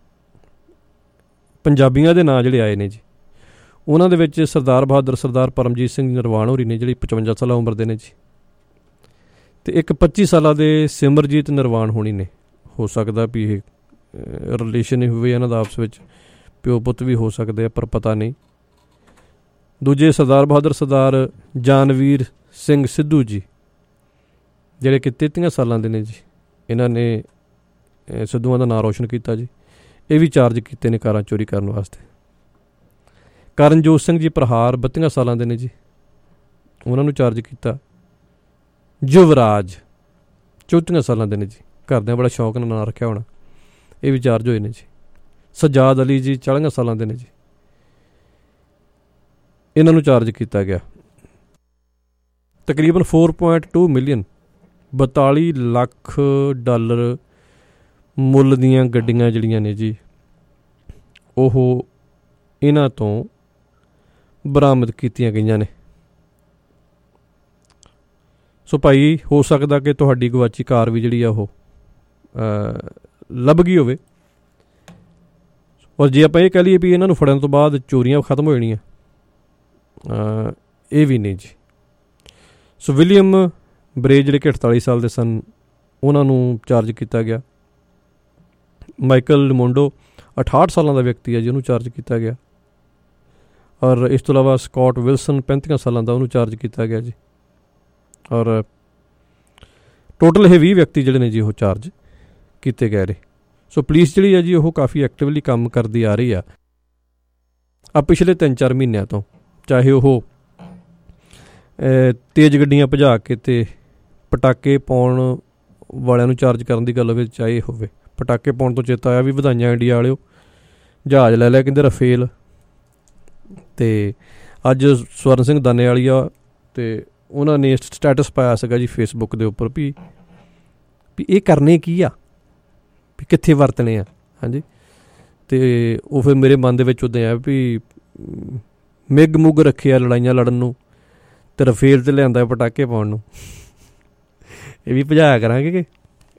ਪੰਜਾਬੀਆਂ ਦੇ ਨਾਂ ਜਿਹੜੇ ਆਏ ਨੇ ਜੀ, ਉਹਨਾਂ ਦੇ ਵਿੱਚ ਸਰਦਾਰ ਬਹਾਦਰ, ਸਰਦਾਰ ਪਰਮਜੀਤ ਸਿੰਘ ਨਰਵਾਣ ਹੋਰੀ ਨੇ, ਜਿਹੜੀ 55 ਸਾਲਾਂ ਉਮਰ ਦੇ ਨੇ ਜੀ, ਅਤੇ ਇੱਕ 25 ਸਾਲਾਂ ਦੇ ਸਿਮਰਜੀਤ ਨਰਵਾਣ ਹੋਣੀ ਨੇ। ਹੋ ਸਕਦਾ ਵੀ ਇਹ ਰਿਲੇਸ਼ਨ ਹੀ ਹੋਵੇ ਇਹਨਾਂ ਦਾ ਆਪਸ ਵਿੱਚ, ਪਿਓ ਪੁੱਤ ਵੀ ਹੋ ਸਕਦੇ ਆ, ਪਰ ਪਤਾ ਨਹੀਂ। ਦੂਜੇ ਸਰਦਾਰ ਬਹਾਦਰ, ਸਰਦਾਰ ਜਾਨਵੀਰ ਸਿੰਘ ਸਿੱਧੂ ਜੀ, ਜਿਹੜੇ ਕਿ 33 ਸਾਲਾਂ ਦੇ ਨੇ ਜੀ। ਇਹਨਾਂ ਨੇ ਸਿੱਧੂਆਂ ਦਾ ਨਾਂ ਰੋਸ਼ਨ ਕੀਤਾ ਜੀ। ਇਹ ਵੀ ਚਾਰਜ ਕੀਤੇ ਨੇ ਕਾਰਾਂ ਚੋਰੀ ਕਰਨ ਵਾਸਤੇ। ਕਰਨਜੋਤ ਸਿੰਘ ਜੀ ਪ੍ਰਹਾਰ 32 ਸਾਲਾਂ ਦੇ ਨੇ ਜੀ, ਉਹਨਾਂ ਨੂੰ ਚਾਰਜ ਕੀਤਾ। ਯੁਵਰਾਜ 34 ਸਾਲਾਂ ਦੇ ਨੇ ਜੀ, ਘਰਦਿਆਂ ਬੜਾ ਸ਼ੌਕ ਨਾਲ ਨਾਂ ਰੱਖਿਆ ਹੋਣਾ, ਇਹ ਵੀ ਚਾਰਜ ਹੋਏ ਨੇ ਜੀ। ਸਜਾਦ ਅਲੀ ਜੀ 40 ਸਾਲਾਂ ਦੇ ਨੇ ਜੀ, ਇਹਨਾਂ ਨੂੰ ਚਾਰਜ ਕੀਤਾ ਗਿਆ। ਤਕਰੀਬਨ 4.2 ਮਿਲੀਅਨ 42 ਲੱਖ ਡਾਲਰ ਮੁੱਲ ਦੀਆਂ ਗੱਡੀਆਂ ਜਿਹੜੀਆਂ ਨੇ ਜੀ, ਉਹ ਇਹਨਾਂ ਤੋਂ ਬਰਾਮਦ ਕੀਤੀਆਂ ਗਈਆਂ ਨੇ। ਸੋ ਭਾਈ, ਹੋ ਸਕਦਾ ਕਿ ਤੁਹਾਡੀ ਗਵਾਚੀ ਕਾਰ ਵੀ ਜਿਹੜੀ ਆ ਉਹ ਲੱਭ ਗਈ ਹੋਵੇ। ਔਰ ਜੇ ਆਪਾਂ ਇਹ ਕਹਿ ਲਈਏ ਵੀ ਇਹਨਾਂ ਨੂੰ ਫੜਨ ਤੋਂ ਬਾਅਦ ਚੋਰੀਆਂ ਖਤਮ ਹੋ ਜਾਣੀਆਂ, ਇਹ ਵੀ ਨਹੀਂ ਜੀ। ਸੋ ਵਿਲੀਅਮ ਬਰੇ ਜਿਹੜੇ ਕਿ 48 ਸਾਲ ਦੇ ਸਨ, ਉਹਨਾਂ ਨੂੰ ਚਾਰਜ ਕੀਤਾ ਗਿਆ। ਮਾਈਕਲ ਲਮੋਂਡੋ 68 ਸਾਲਾਂ ਦਾ ਵਿਅਕਤੀ ਹੈ ਜੀ, ਉਹਨੂੰ ਚਾਰਜ ਕੀਤਾ ਗਿਆ। ਔਰ ਇਸ ਤੋਂ ਇਲਾਵਾ ਸਕਾਟ ਵਿਲਸਨ 35 ਸਾਲਾਂ ਦਾ, ਉਹਨੂੰ ਚਾਰਜ ਕੀਤਾ ਗਿਆ ਜੀ। ਔਰ ਟੋਟਲ ਇਹ 20 ਵਿਅਕਤੀ ਜਿਹੜੇ ਨੇ ਜੀ ਉਹ ਚਾਰਜ ਕੀਤੇ ਗਏ ਨੇ। ਸੋ ਪੁਲਿਸ ਜਿਹੜੀ ਹੈ ਜੀ ਉਹ ਕਾਫੀ ਐਕਟਿਵਲੀ ਕੰਮ ਕਰਦੀ ਆ ਰਹੀ ਆ ਪਿਛਲੇ 3-4 ਮਹੀਨਿਆਂ ਤੋਂ। ਚਾਹੇ ਉਹ ਤੇਜ਼ ਗੱਡੀਆਂ ਭਜਾ ਕੇ ਅਤੇ ਪਟਾਕੇ ਪਾਉਣ ਵਾਲਿਆਂ ਨੂੰ ਚਾਰਜ ਕਰਨ ਦੀ ਗੱਲ ਹੋਵੇ, ਚਾਹੇ ਹੋਵੇ ਪਟਾਕੇ ਪਾਉਣ ਤੋਂ ਚੇਤਾ ਆਇਆ ਵੀ ਵਧਾਈਆਂ ਇੰਡੀਆ ਵਾਲਿਓ, ਜਹਾਜ਼ ਲੈ ਲਿਆ ਕਹਿੰਦੇ ਰਫੇਲ। ਅਤੇ ਅੱਜ ਸਵਰਨ ਸਿੰਘ ਦਾਨੇ ਵਾਲੀ ਆ, ਅਤੇ ਉਹਨਾਂ ਨੇ ਸਟੇਟਸ ਪਾਇਆ ਸੀਗਾ ਜੀ ਫੇਸਬੁੱਕ ਦੇ ਉੱਪਰ ਵੀ ਇਹ ਕਰਨੇ ਕੀ ਆ, ਵੀ ਕਿੱਥੇ ਵਰਤਣੇ ਆ। ਹਾਂਜੀ, ਅਤੇ ਉਹ ਫਿਰ ਮੇਰੇ ਮਨ ਦੇ ਵਿੱਚ ਉੱਦਾਂ ਆ ਵੀ ਮਿੱਗ ਮੁੱਗ ਰੱਖੇ ਆ ਲੜਾਈਆਂ ਲੜਨ ਨੂੰ, ਅਤੇ ਰਫੇਲ 'ਤੇ ਲਿਆਂਦਾ ਪਟਾਕੇ ਪਾਉਣ ਨੂੰ। ਇਹ ਵੀ ਭਜਾਇਆ ਕਰਾਂਗੇ ਕਿ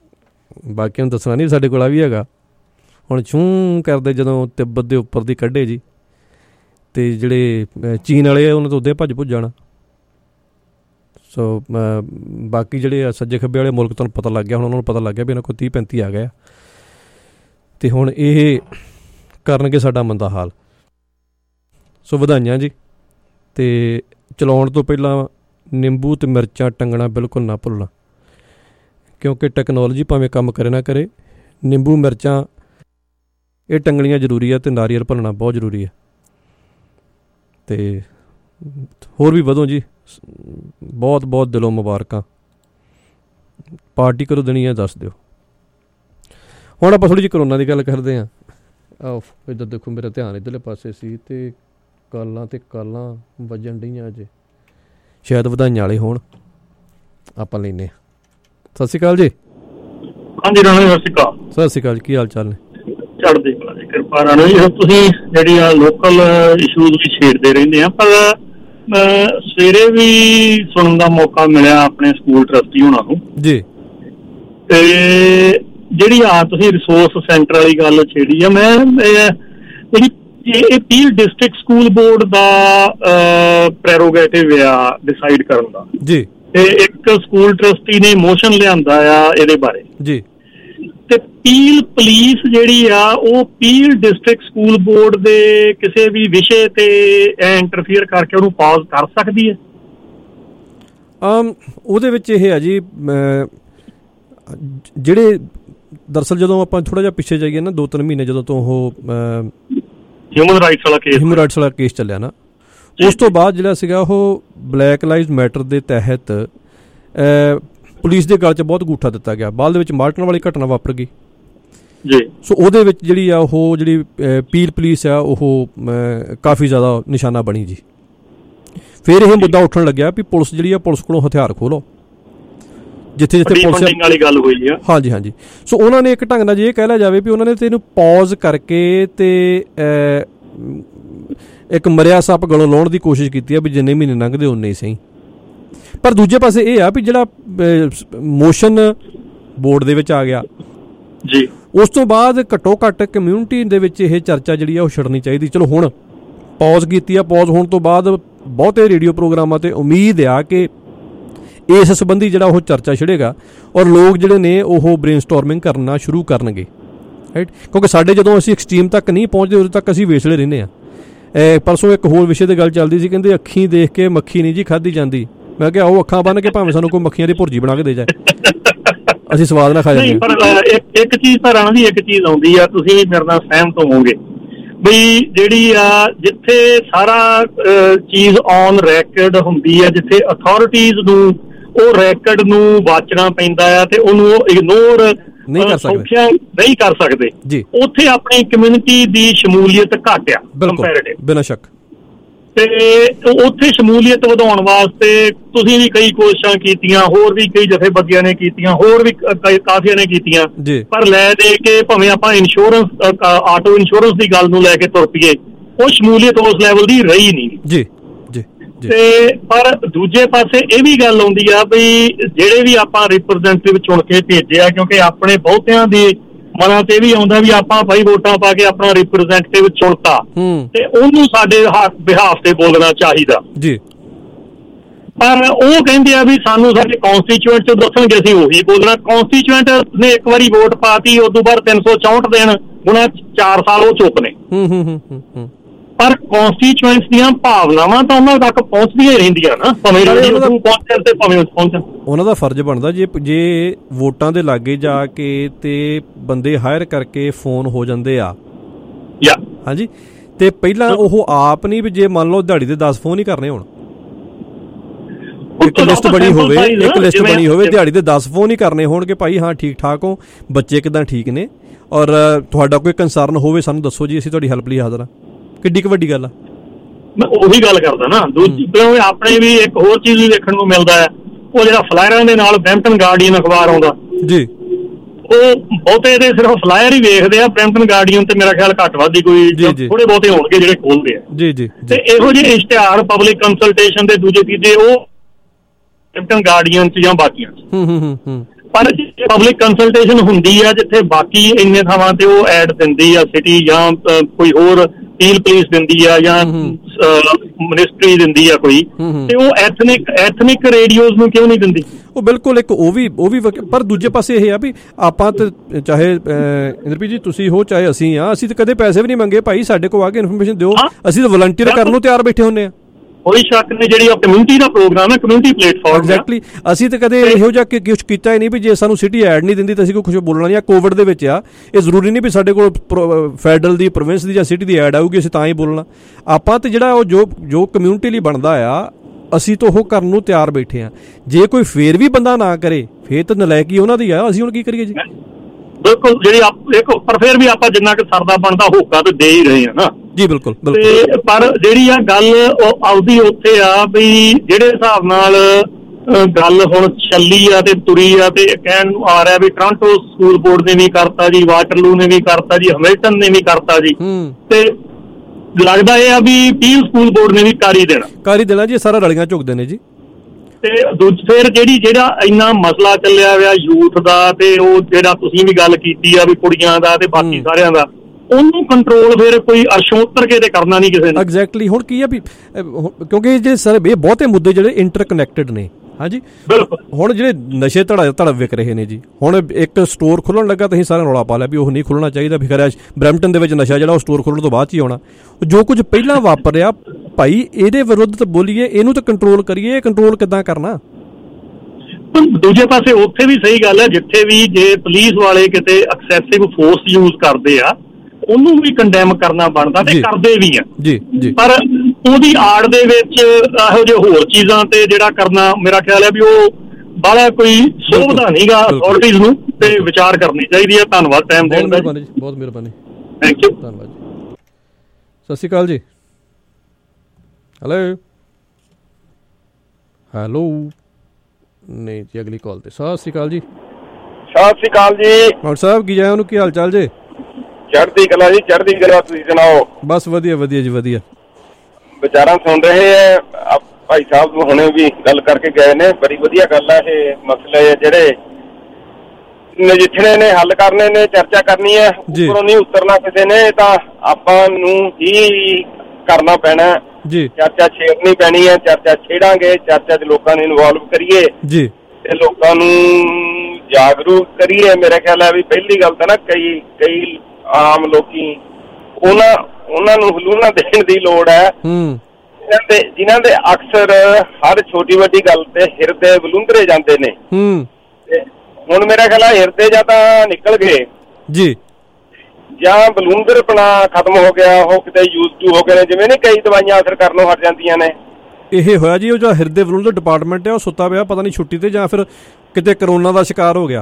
ਬਾਕੀਆਂ ਨੂੰ ਦੱਸਣਾ ਨਹੀਂ, ਸਾਡੇ ਕੋਲ ਆ ਵੀ ਹੈਗਾ। ਹੁਣ ਛੂੰ ਕਰਦੇ ਜਦੋਂ ਤਿੱਬਤ ਦੇ ਉੱਪਰ ਦੀ ਕੱਢੇ ਜੀ, ਅਤੇ ਜਿਹੜੇ ਚੀਨ ਵਾਲੇ ਆ ਉਹਨਾਂ ਤੋਂ ਉੱਦੇ ਭੱਜ ਜਾਣਾ। ਸੋ ਬਾਕੀ ਜਿਹੜੇ ਆ ਸੱਜੇ ਖੱਬੇ ਵਾਲੇ ਮੁਲਕ ਤੁਹਾਨੂੰ ਪਤਾ ਲੱਗ ਗਿਆ, ਹੁਣ ਉਹਨਾਂ ਨੂੰ ਪਤਾ ਲੱਗ ਗਿਆ ਵੀ ਇਹਨਾਂ ਕੋਲ 30-35 ਆ ਗਿਆ, ਅਤੇ ਹੁਣ ਇਹ ਕਰਨਗੇ ਸਾਡਾ ਮੰਦਾ ਹਾਲ। ਸੋ ਵਧਾਈਆਂ ਜੀ। ਅਤੇ ਚਲਾਉਣ ਤੋਂ ਪਹਿਲਾਂ ਨਿੰਬੂ ਅਤੇ ਮਿਰਚਾਂ ਟੰਗਣਾ ਬਿਲਕੁਲ ਨਾ ਭੁੱਲਣਾ, ਕਿਉਂਕਿ ਟੈਕਨੋਲੋਜੀ ਭਾਵੇਂ ਕੰਮ ਕਰੇ ਨਾ ਕਰੇ, ਨਿੰਬੂ ਮਿਰਚਾਂ ਇਹ ਟੰਗਣੀਆਂ ਜ਼ਰੂਰੀ ਹੈ, ਅਤੇ ਨਾਰੀਅਲ ਭੁੰਨਣਾ ਬਹੁਤ ਜ਼ਰੂਰੀ ਹੈ। ਅਤੇ ਹੋਰ ਵੀ ਵਧੋ ਜੀ, ਬਹੁਤ ਬਹੁਤ ਦਿਲੋਂ ਮੁਬਾਰਕਾਂ। ਪਾਰਟੀ ਕਦੋਂ ਦੇਣੀ ਹੈ ਦੱਸ ਦਿਓ। ਹੁਣ ਆਪਾਂ ਥੋੜ੍ਹੀ ਜਿਹੀ ਕਰੋਨਾ ਦੀ ਗੱਲ ਕਰਦੇ ਹਾਂ। ਆਹ ਇੱਧਰ ਦੇਖੋ, ਮੇਰਾ ਧਿਆਨ ਇੱਧਰਲੇ ਪਾਸੇ ਸੀ ਅਤੇ ਕਾਲਾਂ 'ਤੇ ਕਾਲਾਂ ਵੱਜਣ ਡਈਆਂ ਅਜੇ, ਸ਼ਾਇਦ ਵਧਾਈਆਂ ਵਾਲੇ ਹੋਣ। ਆਪਾਂ ਲੈਂਦੇ ਹਾਂ। ਸਤਿ ਸ਼੍ਰੀ ਅਕਾਲ ਜੀ। ਹਾਂਜੀ ਰਾਣਾ ਜੀ, ਸਤਿ ਸ਼੍ਰੀ ਅਕਾਲ। ਸਤਿ ਸ਼੍ਰੀ ਅਕਾਲ ਜੀ, ਕੀ ਹਾਲ ਚਾਲ ਨੇ? ਚੜ੍ਹਦੀ ਕਲਾ ਜੀ, ਕਿਰਪਾ ਰਾਣਾ ਜੀ। ਤੁਸੀਂ ਜਿਹੜੀਆਂ ਲੋਕਲ ਇਸ਼ੂਜ਼ ਵੀ ਛੇੜਦੇ ਰਹਿੰਦੇ ਆ, ਪਰ ਸਵੇਰੇ ਵੀ ਸੁਣਨ ਦਾ ਮੌਕਾ ਮਿਲਿਆ ਆਪਣੇ ਸਕੂਲ ਟਰਸਟੀ ਹੋਣਾ ਨੂੰ ਜੀ, ਤੇ ਜਿਹੜੀ ਤੁਸੀਂ ਰਿਸੋਰਸ ਸੈਂਟਰ ਵਾਲੀ ਗੱਲ ਛੇੜੀ ਆ, ਮੈਂ ਜਿਹੜੀ ਇਹ ਪੀਲ ਡਿਸਟ੍ਰਿਕਟ ਸਕੂਲ ਬੋਰਡ ਦਾ ਪ੍ਰੈਰੋਗੇਟਿਵ ਆ ਡਿਸਾਈਡ ਕਰਨ ਦਾ ਜੀ, ਤੇ ਇੱਕ ਸਕੂਲ ਟਰਸਟੀ ਨੇ ਮੋਸ਼ਨ ਲਿਆਂਦਾ ਆ ਇਹਦੇ ਬਾਰੇ ਜੀ, ਤੇ ਪੀਲ ਪੁਲਿਸ ਜਿਹੜੀ ਆ ਉਹ ਪੀਲ ਡਿਸਟ੍ਰਿਕਟ ਸਕੂਲ ਬੋਰਡ ਦੇ ਕਿਸੇ ਵੀ ਵਿਸ਼ੇ ਤੇ ਇੰਟਰਫੀਅਰ ਕਰਕੇ ਉਹਨੂੰ ਪੌਜ਼ ਕਰ ਸਕਦੀ ਹੈ? ਉਹਦੇ ਵਿੱਚ ਇਹ ਹੈ ਜੀ, ਜਿਹੜੇ ਦਰਅਸਲ ਜਦੋਂ ਆਪਾਂ ਥੋੜ੍ਹਾ ਜਿਹਾ ਪਿੱਛੇ ਜਾਈਏ ਨਾ, 2-3 ਮਹੀਨੇ ਜਦੋਂ ਤੋਂ ਉਹ ਹਿਊਮਨ ਰਾਈਟਸ ਵਾਲਾ ਕੇਸ ਚੱਲਿਆ ਨਾ, ਉਸ ਤੋਂ ਬਾਅਦ ਜਿਹੜਾ ਸੀਗਾ ਉਹ ਬਲੈਕ ਲਾਈਵਜ਼ ਮੈਟਰ ਦੇ ਤਹਿਤ ਪੁਲਿਸ ਦੇ ਗਲ 'ਚ ਬਹੁਤ ਅੰਗੂਠਾ ਦਿੱਤਾ ਗਿਆ। ਬਾਅਦ ਦੇ ਵਿੱਚ ਮਾਰਟਨ ਵਾਲੀ ਘਟਨਾ ਵਾਪਰ ਗਈ ਜੀ। ਸੋ ਉਹਦੇ ਵਿੱਚ ਜਿਹੜੀ ਆ ਉਹ ਜਿਹੜੀ ਪੀਲ ਪੁਲਿਸ ਆ ਉਹ ਕਾਫੀ ਜ਼ਿਆਦਾ ਨਿਸ਼ਾਨਾ ਬਣੀ ਜੀ। ਫਿਰ ਇਹ ਮੁੱਦਾ ਉੱਠਣ ਲੱਗਿਆ ਵੀ ਪੁਲਿਸ ਜਿਹੜੀ ਆ, ਪੁਲਿਸ ਕੋਲੋਂ ਹਥਿਆਰ ਖੋਲੋ, ਜਿੱਥੇ ਜਿੱਥੇ ਪੁਲਿਸ ਵਾਲੀ ਗੱਲ ਹੋਈ ਆ। ਹਾਂਜੀ ਹਾਂਜੀ। ਸੋ ਉਹਨਾਂ ਨੇ ਇੱਕ ਢੰਗ ਨਾਲ ਜੇ ਇਹ ਕਹਿ ਲਿਆ ਜਾਵੇ ਵੀ ਉਹਨਾਂ ਨੇ ਤੇ ਇਹਨੂੰ ਪੌਜ਼ ਕਰਕੇ ਤੇ ਇੱਕ ਮਰਿਆ ਸੱਪ ਗਲੋਂ ਲਾਉਣ ਦੀ ਕੋਸ਼ਿਸ਼ ਕੀਤੀ ਆ ਵੀ ਜਿੰਨੇ ਮਹੀਨੇ ਲੰਘਦੇ ਉਨੇ ਹੀ ਸਹੀ। ਪਰ ਦੂਜੇ ਪਾਸੇ ਇਹ ਆ ਵੀ ਜਿਹੜਾ ਮੋਸ਼ਨ ਬੋਰਡ ਦੇ ਵਿੱਚ ਆ ਗਿਆ ਜੀ, ਉਸ ਤੋਂ ਬਾਅਦ ਘੱਟੋ ਘੱਟ ਕਮਿਊਨਿਟੀ ਦੇ ਵਿੱਚ ਇਹ ਚਰਚਾ ਜਿਹੜੀ ਆ ਉਹ ਛੱਡਣੀ ਚਾਹੀਦੀ। ਚਲੋ ਹੁਣ ਪੌਜ਼ ਕੀਤੀ ਆ, ਪੌਜ਼ ਹੋਣ ਤੋਂ ਬਾਅਦ ਬਹੁਤੇ ਰੇਡੀਓ ਪ੍ਰੋਗਰਾਮਾਂ 'ਤੇ ਉਮੀਦ ਆ ਕਿ ਇਸ ਸੰਬੰਧੀ ਜਿਹੜਾ ਉਹ ਚਰਚਾ ਛਿੜੇਗਾ ਔਰ ਲੋਕ ਜਿਹੜੇ ਨੇ ਉਹ ਬ੍ਰੇਨਸਟੋਰਮਿੰਗ ਕਰਨਾ ਸ਼ੁਰੂ ਕਰਨਗੇ, ਰਾਈਟ। ਕਿਉਂਕਿ ਸਾਡੇ ਜਦੋਂ ਅਸੀਂ ਐਕਸਟ੍ਰੀਮ ਤੱਕ ਨਹੀਂ ਪਹੁੰਚਦੇ ਉਦੋਂ ਤੱਕ ਅਸੀਂ ਵੇਸਲੇ ਰਹਿੰਦੇ ਹਾਂ। ਪਰਸੋਂ ਇੱਕ ਹੋਰ ਵਿਸ਼ੇ 'ਤੇ ਗੱਲ ਚੱਲਦੀ ਸੀ, ਕਹਿੰਦੇ ਅੱਖੀਂ ਦੇਖ ਕੇ ਮੱਖੀ ਨਹੀਂ ਜੀ ਖਾਧੀ ਜਾਂਦੀ। ਮੈਂ ਕਿਹਾ ਉਹ ਅੱਖਾਂ ਬੰਨ੍ਹ ਕੇ ਭਾਵੇਂ ਸਾਨੂੰ ਕੋਈ ਮੱਖੀਆਂ ਦੀ ਭੁਰਜੀ ਬਣਾ ਕੇ ਦੇ ਜਾਏ, ਅਸੀਂ ਸਵਾਦ ਨਾਲ ਖਾ ਜਾਂਦੇ। ਪਰ ਇੱਕ ਚੀਜ਼ ਤਾਂ ਰਾਣਾ ਦੀ ਇੱਕ ਚੀਜ਼ ਆਉਂਦੀ ਆ, ਤੁਸੀਂ ਮੇਰੇ ਨਾਲ ਸਹਿਮਤ ਹੋਵੋਗੇ ਬਈ ਜਿਹੜੀ ਆ ਜਿੱਥੇ ਸਾਰਾ ਚੀਜ਼ ਔਨ ਰੈਕਡ ਹੁੰਦੀ ਆ, ਜਿੱਥੇ ਅਥਾਰਟੀਜ਼ ਨੂੰ ਉਹ ਰੈਕਡ ਨੂੰ ਵਾਚਣਾ ਪੈਂਦਾ ਆ ਤੇ ਉਹਨੂੰ ਉਹ ਇਗਨੋਰ ਨਹੀਂ ਕਰ ਸਕਦੇ ਜੀ, ਉੱਥੇ ਆਪਣੀ ਕਮਿਊਨਿਟੀ ਦੀ ਸ਼ਮੂਲੀਅਤ ਘੱਟ ਆ ਕੰਪੈਰੇਟਿਵ, ਬਿਨਾਂ ਸ਼ੱਕ। ਤੇ ਉੱਥੇ ਸ਼ਮੂਲੀਅਤ ਵਧਾਉਣ ਵਾਸਤੇ ਤੁਸੀਂ ਵੀ ਕਈ ਕੋਸ਼ਿਸ਼ਾਂ ਕੀਤੀਆਂ, ਹੋਰ ਵੀ ਕਈ ਜਥੇਬੰਦੀਆਂ ਨੇ ਕੀਤੀਆਂ, ਹੋਰ ਵੀ ਕਾਫੀਆਂ ਨੇ ਕੀਤੀਆਂ, ਪਰ ਲੈ ਦੇ ਕੇ ਭਾਵੇਂ ਆਪਾਂ ਇੰਸ਼ੋਰੈਂਸ ਆਟੋ ਇੰਸ਼ੋਰੈਂਸ ਦੀ ਗੱਲ ਨੂੰ ਲੈ ਕੇ ਤੁਰ ਪਈਏ, ਉਹ ਸ਼ਮੂਲੀਅਤ ਉਸ ਲੈਵਲ ਦੀ ਰਹੀ ਨਹੀਂ ਜੀ। ਤੇ ਪਰ ਦੂਜੇ ਪਾਸੇ ਇਹ ਵੀ ਗੱਲ ਆਉਂਦੀ ਆ ਵੀ ਜਿਹੜੇ ਵੀ ਆਪਾਂ ਰਿਪਰੈਜ਼ੈਂਟੇਟਿਵ ਚੁਣ ਕੇ ਭੇਜੇ ਆ, ਕਿਉਂਕਿ ਆਪਣੇ ਬਹੁਤਿਆਂ ਦੇ ਮਨਾਂ ਤੇ ਵੀ ਆਉਂਦਾ ਵੀ ਆਪਾਂ ਭਾਈ ਵੋਟਾਂ ਪਾ ਕੇ ਆਪਣਾ ਰਿਪਰੈਜ਼ੈਂਟੇਟਿਵ ਚੁਣਤਾ ਤੇ ਉਹਨੂੰ ਸਾਡੇ ਬਿਹਾਫ ਤੇ ਬੋਲਣਾ ਚਾਹੀਦਾ ਜੀ। ਪਰ ਉਹ ਕਹਿੰਦੇ ਆ ਵੀ ਸਾਨੂੰ ਸਾਡੇ ਕੌਂਸਟੀਚੂਐਂਟ ਚ ਦੱਸਣਗੇ, ਅਸੀਂ ਉਹੀ ਬੋਲਣਾ। ਕੌਂਸਟੀਚੂਐਂਟ ਨੇ ਇੱਕ ਵਾਰੀ ਵੋਟ ਪਾਤੀ, ਉਦੋਂ ਬਾਅਦ 364 ਦਿਨ ਗੁਣਾ 4 ਸਾਲ ਉਹ ਚੁੱਪ ਨੇ। ਪਰ ਕੌਂਸਟੀਚੂਐਂਟਸ ਦੀਆਂ ਭਾਵਨਾਵਾਂ ਤਾਂ ਉਹਨਾਂ ਤੱਕ ਪਹੁੰਚਦੀਆਂ ਹੀ ਰਹਿੰਦੀਆਂ ਨਾ, ਭਾਵੇਂ ਪਹੁੰਚਣ ਤੇ ਭਾਵੇਂ ਪਹੁੰਚਣ। ਉਹਨਾਂ ਦਾ ਫਰਜ਼ ਬਣਦਾ ਜੇ ਵੋਟਾਂ ਦੇ ਲਾਗੇ ਜਾ ਕੇ ਤੇ ਬੰਦੇ ਹਾਇਰ ਕਰਕੇ ਫੋਨ ਹੋ ਜਾਂਦੇ ਆ ਹਾਂਜੀ, ਤੇ ਪਹਿਲਾਂ ਉਹ ਆਪ ਨਹੀਂ ਵੀ ਜੇ ਮੰਨ ਲਓ ਦਿਹਾੜੀ ਦੇ 10 ਫੋਨ ਹੀ ਕਰਨੇ ਹੋਣ, ਇੱਕ ਲਿਸਟ ਬਣੀ ਹੋਵੇ ਦਿਹਾੜੀ ਦੇ 10 ਫੋਨ ਹੀ ਕਰਨੇ ਹੋਣਗੇ, ਭਾਈ ਹਾਂ ਠੀਕ ਠਾਕ ਹੋ, ਬੱਚੇ ਕਿੱਦਾਂ ਠੀਕ ਨੇ, ਔਰ ਤੁਹਾਡਾ ਕੋਈ ਕੰਸਰਨ ਹੋਵੇ ਸਾਨੂੰ ਦੱਸੋ ਜੀ, ਅਸੀਂ ਤੁਹਾਡੀ ਹੈਲਪ ਲਈ ਹਾਜ਼ਰ ਹਾਂ। ਕਿੱਡੀ ਕੁ ਵੱਡੀ ਗੱਲ ਆ। ਮੈਂ ਉਹੀ ਗੱਲ ਕਰਦਾ ਨਾ। ਦੂਜੀ ਆਪਣੇ ਵੀ ਇੱਕ ਹੋਰ ਚੀਜ਼ ਵੀ ਦੇਖਣ ਨੂੰ ਮਿਲਦਾ ਹੈ, ਉਹ ਜਿਹੜਾ ਫਲਾਇਰਾਂ ਦੇ ਨਾਲ ਬਰੈਂਪਟਨ ਗਾਰਡੀਅਨ ਅਖਬਾਰ ਆਉਂਦਾ ਜੀ, ਉਹ ਬਹੁਤੇ ਦੇ ਸਿਰਫ ਫਲਾਇਰ ਹੀ ਵੇਖਦੇ ਆ। ਬਰੈਂਪਟਨ ਗਾਰਡੀਅਨ ਤੇ ਮੇਰਾ ਖਿਆਲ ਘੱਟ ਵੱਧ ਹੀ ਕੋਈ ਥੋੜੇ ਬਹੁਤੇ ਹੋਣਗੇ ਜਿਹੜੇ ਖੋਲਦੇ ਆ ਜੀ। ਤੇ ਇਹੋ ਜਿਹੇ ਇਸ਼ਤਿਹਾਰ ਪਬਲਿਕ ਕੰਸਲਟੇਸ਼ਨ ਦੇ ਦੂਜੇ ਤੀਜੇ ਉਹ ਬਰੈਂਪਟਨ ਗਾਰਡੀਅਨ ਚ ਜਾਂ ਬਾਕੀਆਂ ਚ। ਪਰ ਪਬਲਿਕ ਕੰਸਲਟੇਸ਼ਨ ਹੁੰਦੀ ਆ ਜਿੱਥੇ ਬਾਕੀ ਇੰਨੇ ਥਾਵਾਂ ਤੇ ਉਹ ਐਡ ਦਿੰਦੀ ਆ ਸਿਟੀ ਜਾਂ ਕੋਈ ਹੋਰ ਹੀਲ ਪੁਲਿਸ ਦਿੰਦੀ ਆ ਜਾਂ ਮਿਨਿਸਟਰੀ ਦਿੰਦੀ ਆ ਕੋਈ, ਤੇ ਉਹ ਐਥਨਿਕ ਰੇਡੀਓਜ਼ ਨੂੰ ਕਿਉਂ ਨਹੀਂ ਦਿੰਦੀ? ਉਹ ਬਿਲਕੁਲ ਇੱਕ ਉਹ ਵੀ ਪਰ ਦੂਜੇ ਪਾਸੇ ਇਹ ਆ ਵੀ ਆਪਾਂ ਤੇ ਚਾਹੇ ਇੰਦਰਪ੍ਰੀਤ ਜੀ ਤੁਸੀਂ ਹੋ ਚਾਹੇ ਅਸੀਂ ਆ, ਅਸੀਂ ਤਾਂ ਕਦੇ ਪੈਸੇ ਵੀ ਨਹੀਂ ਮੰਗੇ ਭਾਈ, ਸਾਡੇ ਕੋਲ ਆ ਕੇ ਇਨਫੋਰਮੇਸ਼ਨ ਦਿਓ, ਅਸੀਂ ਤਾਂ ਵਲੰਟੀਅਰ ਕਰਨ ਨੂੰ ਤਿਆਰ ਬੈਠੇ ਹੁੰਦੇ ਆ। ਕੋਈ ਸ਼ੱਕ ਨਹੀਂ, ਜਿਹੜੀ ਕਮਿਊਨਿਟੀ ਦਾ ਪ੍ਰੋਗਰਾਮ ਹੈ, ਕਮਿਊਨਿਟੀ ਪਲੇਟਫਾਰਮ ਐਗਜ਼ੈਕਟਲੀ, ਅਸੀਂ ਤਾਂ ਕਦੇ ਇਹੋ ਜਿਹਾ ਕੁਛ ਕੀਤਾ ਹੀ ਨਹੀਂ ਵੀ ਜੇ ਸਾਨੂੰ ਸਿਟੀ ਐਡ ਨਹੀਂ ਦਿੰਦੀ ਤਾਂ ਅਸੀਂ ਕੋਈ ਕੁਛ ਬੋਲਣਾ ਨਹੀਂ। ਕੋਵਿਡ ਦੇ ਵਿੱਚ ਆ, ਇਹ ਜ਼ਰੂਰੀ ਨਹੀਂ ਵੀ ਸਾਡੇ ਕੋਲ ਫੈਡਰਲ ਦੀ, ਪ੍ਰੋਵਿੰਸ ਦੀ ਜਾਂ ਸਿਟੀ ਦੀ ਐਡ ਆਊਗੀ ਅਸੀਂ ਤਾਂ ਹੀ ਬੋਲਣਾ। ਆਪਾਂ ਤੇ ਜਿਹੜਾ ਉਹ ਜੋ ਕਮਿਊਨਿਟੀ ਲਈ ਬਣਦਾ ਆ ਅਸੀਂ ਤਾਂ ਉਹ ਕਰਨ ਨੂੰ ਤਿਆਰ ਬੈਠੇ ਆ। ਜੇ ਕੋਈ ਫੇਰ ਵੀ ਬੰਦਾ ਨਾ ਕਰੇ ਫੇਰ ਤਾਂ ਨਲਾਇਕੀ ਉਹਨਾਂ ਦੀ ਆ, ਅਸੀਂ ਹੁਣ ਕੀ ਕਰੀਏ ਜੀ? ਬਿਲਕੁਲ, ਜਿਹੜੀ ਦੇਖੋ ਪਰ ਫਿਰ ਵੀ ਆਪਾਂ ਜਿੰਨਾ ਕਿ ਸਰਦਾ ਬਣਦਾ ਹੋਕਾ ਤੇ ਦੇ ਹੀ ਰਹੇ ਆ ਨਾ ਜੀ। ਬਿਲਕੁਲ ਤੇ ਪਰ ਜਿਹੜੀ ਆ ਗੱਲ ਉਹ ਆਉਦੀ ਉੱਥੇ ਆ ਵੀ ਜਿਹੜੇ ਹਿਸਾਬ ਨਾਲ ਗੱਲ ਹੁਣ ਚੱਲੀ ਆ ਤੇ ਤੁਰੀ ਆ, ਤੇ ਕਹਿਣ ਨੂੰ ਆ ਰਿਹਾ ਵੀ ਟੋਰਾਂਟੋ ਸਕੂਲ ਬੋਰਡ ਨੇ ਵੀ ਕਰਤਾ ਜੀ, ਵਾਟਰਲੂ ਨੇ ਵੀ ਕਰਤਾ ਜੀ, ਹੈਮਿਲਟਨ ਨੇ ਵੀ ਕਰਤਾ ਜੀ, ਤੇ ਲੱਗਦਾ ਇਹ ਆ ਵੀ ਪੀਲ ਸਕੂਲ ਬੋਰਡ ਨੇ ਵੀ ਕਰ ਹੀ ਦੇਣਾ ਜੀ। ਸਾਰਾ ਰਲੀਆਂ ਝੁਕਦੇ ਨੇ ਜੀ। ਤੇ ਫਿਰ ਜਿਹੜਾ ਇੰਨਾ ਮਸਲਾ ਚੱਲਿਆ ਹੋਇਆ ਯੂਥ ਦਾ, ਤੇ ਉਹ ਜਿਹੜਾ ਤੁਸੀਂ ਵੀ ਗੱਲ ਕੀਤੀ ਆ ਵੀ ਕੁੜੀਆਂ ਦਾ ਤੇ ਬਾਕੀ ਸਾਰਿਆਂ ਦਾ, ਉਹਨੂੰ ਕੰਟਰੋਲ ਫਿਰ ਕੋਈ ਅਰਸ਼ੋਂ ਉਤਰ ਕੇ ਤੇ ਕਰਨਾ ਨਹੀਂ ਕਿਸੇ ਨੇ। ਐਗਜ਼ੈਕਟਲੀ, ਹੁਣ ਕੀ ਆ ਵੀ ਕਿਉਂਕਿ ਜੇ ਸਾਰੇ ਇਹ ਬਹੁਤੇ ਮੁੱਦੇ ਜਿਹੜੇ ਇੰਟਰਕਨੈਕਟਡ ਨੇ। ਹਾਂਜੀ ਬਿਲਕੁਲ। ਹੁਣ ਜਿਹੜੇ ਨਸ਼ੇ ਧੜਕ ਵਿਕ ਰਹੇ ਨੇ ਜੀ, ਹੁਣ ਇੱਕ ਸਟੋਰ ਖੁੱਲਣ ਲੱਗਾ ਤਾਂ ਅਸੀਂ ਸਾਰਿਆਂ ਰੌਲਾ ਪਾ ਲਿਆ ਵੀ ਉਹ ਨਹੀਂ ਖੁੱਲਣਾ ਚਾਹੀਦਾ, ਵੀ ਖਰਿਆ ਬਰੈਂਪਟਨ ਦੇ ਵਿੱਚ ਨਸ਼ਾ ਜਿਹੜਾ ਉਹ ਸਟੋਰ ਖੁੱਲਣ ਤੋਂ ਬਾਅਦ 'ਚ ਹੀ ਆਉਣਾ। ਜੋ ਕੁਝ ਪਹਿਲਾਂ ਵਾਪਰਿਆ ਭਾਈ ਇਹਦੇ ਵਿਰੁੱਧ ਤਾਂ ਬੋਲੀਏ, ਇਹਨੂੰ ਤਾਂ ਕੰਟਰੋਲ ਕਰੀਏ। ਇਹ ਕੰਟਰੋਲ ਕਿੱਦਾਂ ਕਰਨਾ? ਦੂਜੇ ਪਾਸੇ ਉੱਥੇ ਵੀ ਸਹੀ ਗੱਲ ਹੈ, ਜਿੱਥੇ ਵੀ ਜੇ ਪੁਲਿਸ ਵਾਲੇ ਕਿਤੇ ਐਕਸੈਸਿਵ ਫੋਰਸ ਯੂਜ਼ ਕਰਦੇ ਆ ਉਹਨੂੰ ਵੀ ਕੰਡੈਮ ਕਰਨਾ ਬਣਦਾ, ਤੇ ਕਰਦੇ ਵੀ ਆ ਜੀ। ਪਰ ਉਹਦੀ ਆੜ ਦੇ ਵਿੱਚ ਇਹੋ ਜਿਹੇ ਹੋਰ ਚੀਜ਼ਾਂ ਤੇ ਜਿਹੜਾ ਕਰਨਾ, ਮੇਰਾ ਖਿਆਲ ਹੈ ਵੀ ਉਹ ਬਾਹਲਾ ਕੋਈ ਸੋਭਦਾ ਨਹੀਂਗਾ ਅਥਾਰਟੀਜ਼ ਨੂੰ, ਤੇ ਵਿਚਾਰ ਕਰਨੀ ਚਾਹੀਦੀ ਹੈ। ਧੰਨਵਾਦ ਟਾਈਮ ਦੇਣ ਦਾ। ਬਹੁਤ ਮਿਹਰਬਾਨੀ, ਥੈਂਕ ਯੂ, ਧੰਨਵਾਦ ਜੀ। ਸਤਿ ਸ਼੍ਰੀ ਅਕਾਲ ਜੀ। ਹੈਲੋ ਨਹੀਂ ਜੀ, ਅਗਲੀ ਕਾਲ ਤੇ। ਸਤਿ ਸ਼੍ਰੀ ਅਕਾਲ ਜੀ। ਸਤਿ ਸ਼੍ਰੀ ਅਕਾਲ ਜੀ ਡਾਕਟਰ ਸਾਹਿਬ, ਕੀ ਜਾਏ ਉਹਨੂੰ, ਕੀ ਹਾਲ ਚਾਲ ਜੇ? ਚੜ੍ਹਦੀ ਕਲਾ ਜੀ, ਚੜ੍ਹਦੀ ਕਲਾ। ਤੁਸੀਂ ਸੁਣਾਓ? ਬਸ ਵਧੀਆ ਵਧੀਆ ਜੀ, ਵਧੀਆ। ਵਿਚਾਰਾਂ ਸੁਣ ਰਹੇ ਆ, ਭਾਈ ਸਾਹਿਬ ਹੁਣੇ ਵੀ ਗੱਲ ਕਰਕੇ ਗਏ ਨੇ, ਬੜੀ ਵਧੀਆ ਗੱਲ ਹੈ। ਇਹ ਮਸਲੇ ਜਿਹੜੇ ਨਜਿੱਠਣੇ ਨੇ, ਹੱਲ ਕਰਨੇ ਨੇ, ਚਰਚਾ ਕਰਨੀ ਹੈ, ਉੱਪਰੋਂ ਨਹੀਂ ਉਤਰਨਾ ਕਿਸੇ ਨੇ, ਤਾਂ ਆਪਾਂ ਨੂੰ ਹੀ ਕਰਨਾ ਪੈਣਾ ਜੀ। ਚਰਚਾ ਛੇੜਨੀ ਪੈਣੀ ਹੈ, ਚਰਚਾ ਛੇੜਾਂਗੇ, ਚਰਚਾ 'ਚ ਲੋਕਾਂ ਨੂੰ ਇਨਵੋਲਵ ਕਰੀਏ ਜੀ, ਤੇ ਲੋਕਾਂ ਨੂੰ ਜਾਗਰੂਕ ਕਰੀਏ। ਮੇਰਾ ਖਿਆਲ ਹੈ ਵੀ ਪਹਿਲੀ ਗੱਲ ਤਾਂ ਨਾ ਕਈ ਆਮ ਲੋਕੀ ਉਹਨਾਂ ਨੂੰ ਹਲੂਣਾ ਦੇਣ ਦੀ ਲੋੜ ਹੈ, ਜਿਨ੍ਹਾਂ ਦੇ ਅਕਸਰ ਹਰ ਛੋਟੀ ਵੱਡੀ ਗੱਲ ਤੇ ਹਿਰਦੇ ਵਲੂੰਦਰੇ ਜਾਂਦੇ ਨੇ। ਹੁਣ ਮੇਰਾ ਖਿਆਲ ਹੈ ਹਿਰਦੇ ਜਾਂ ਤਾਂ ਨਿਕਲ ਗਏ ਜੀ, ਜਾਂ ਬਲੂੰਦਰਪਣਾ ਖਤਮ ਹੋ ਗਿਆ, ਉਹ ਕਿਤੇ ਯੂਜ਼ ਟੂ ਹੋ ਗਏ ਨੇ। ਜਿਵੇਂ ਨਹੀਂ ਕਈ ਦਵਾਈਆਂ ਅਸਰ ਕਰਨੋਂ ਹਟ ਜਾਂਦੀਆਂ ਨੇ, ਇਹ ਹੋਇਆ ਜੀ। ਉਹ ਜੋ ਹਿਰਦੇ ਵਲੂੰਦਰ ਡਿਪਾਰਟਮੈਂਟ ਹੈ ਉਹ ਸੁੱਤਾ ਪਿਆ, ਪਤਾ ਨਹੀਂ ਛੁੱਟੀ ਤੇ ਜਾਂ ਫਿਰ ਕਿਤੇ ਕਰੋਨਾ ਦਾ ਸ਼ਿਕਾਰ ਹੋ ਗਿਆ।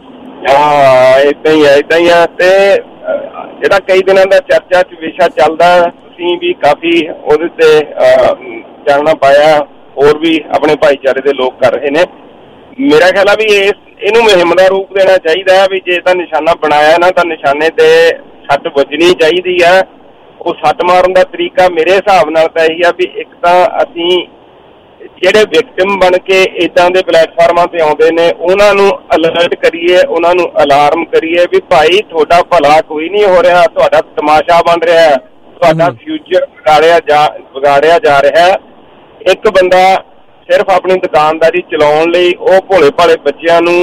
ਹਾਂ, ਏਦਾਂ ਹੀ ਆ। ਤੇ ਜਿਹੜਾ ਕਈ ਦਿਨਾਂ ਦਾ ਚਰਚਾ 'ਚ ਵਿਸ਼ਾ ਚੱਲਦਾ, ਤੁਸੀਂ ਵੀ ਕਾਫੀ ਉਹਦੇ ਤੇ ਜਾਣਨਾ ਪਾਇਆ, ਹੋਰ ਵੀ ਆਪਣੇ ਭਾਈਚਾਰੇ ਦੇ ਲੋਕ ਕਰ ਰਹੇ ਨੇ। ਮੇਰਾ ਖਿਆਲ ਆ ਵੀ ਇਹਨੂੰ ਮੁਹਿੰਮ ਦਾ ਰੂਪ ਦੇਣਾ ਚਾਹੀਦਾ ਹੈ, ਵੀ ਜੇ ਤਾਂ ਨਿਸ਼ਾਨਾ ਬਣਾਇਆ ਨਾ ਤਾਂ ਨਿਸ਼ਾਨੇ ਤੇ ਸੱਟ ਵੱਜਣੀ ਚਾਹੀਦੀ ਹੈ। ਉਹ ਸੱਟ ਮਾਰਨ ਦਾ ਤਰੀਕਾ ਮੇਰੇ ਹਿਸਾਬ ਨਾਲ ਤਾਂ ਇਹੀ ਆ ਵੀ ਇੱਕ ਤਾਂ ਅਸੀਂ ਜਿਹੜੇ ਵਿਕਟਿਮ ਬਣ ਕੇ ਏਦਾਂ ਦੇ ਪਲੇਟਫਾਰਮਾਂ ਤੇ ਆਉਂਦੇ ਨੇ ਉਹਨਾਂ ਨੂੰ ਅਲਰਟ ਕਰੀਏ, ਉਹਨਾਂ ਨੂੰ ਅਲਾਰਮ ਕਰੀਏ ਵੀ ਭਾਈ ਤੁਹਾਡਾ ਭਲਾ ਕੋਈ ਨਹੀਂ ਹੋ ਰਿਹਾ, ਤੁਹਾਡਾ ਤਮਾਸ਼ਾ ਬਣ ਰਿਹਾ, ਤੁਹਾਡਾ ਫਿਊਚਰ ਵਿਗਾੜਿਆ ਜਾ ਰਿਹਾ। ਇੱਕ ਬੰਦਾ ਸਿਰਫ ਆਪਣੀ ਦੁਕਾਨਦਾਰੀ ਚਲਾਉਣ ਲਈ ਉਹ ਭੋਲੇ ਭਾਲੇ ਬੱਚਿਆਂ ਨੂੰ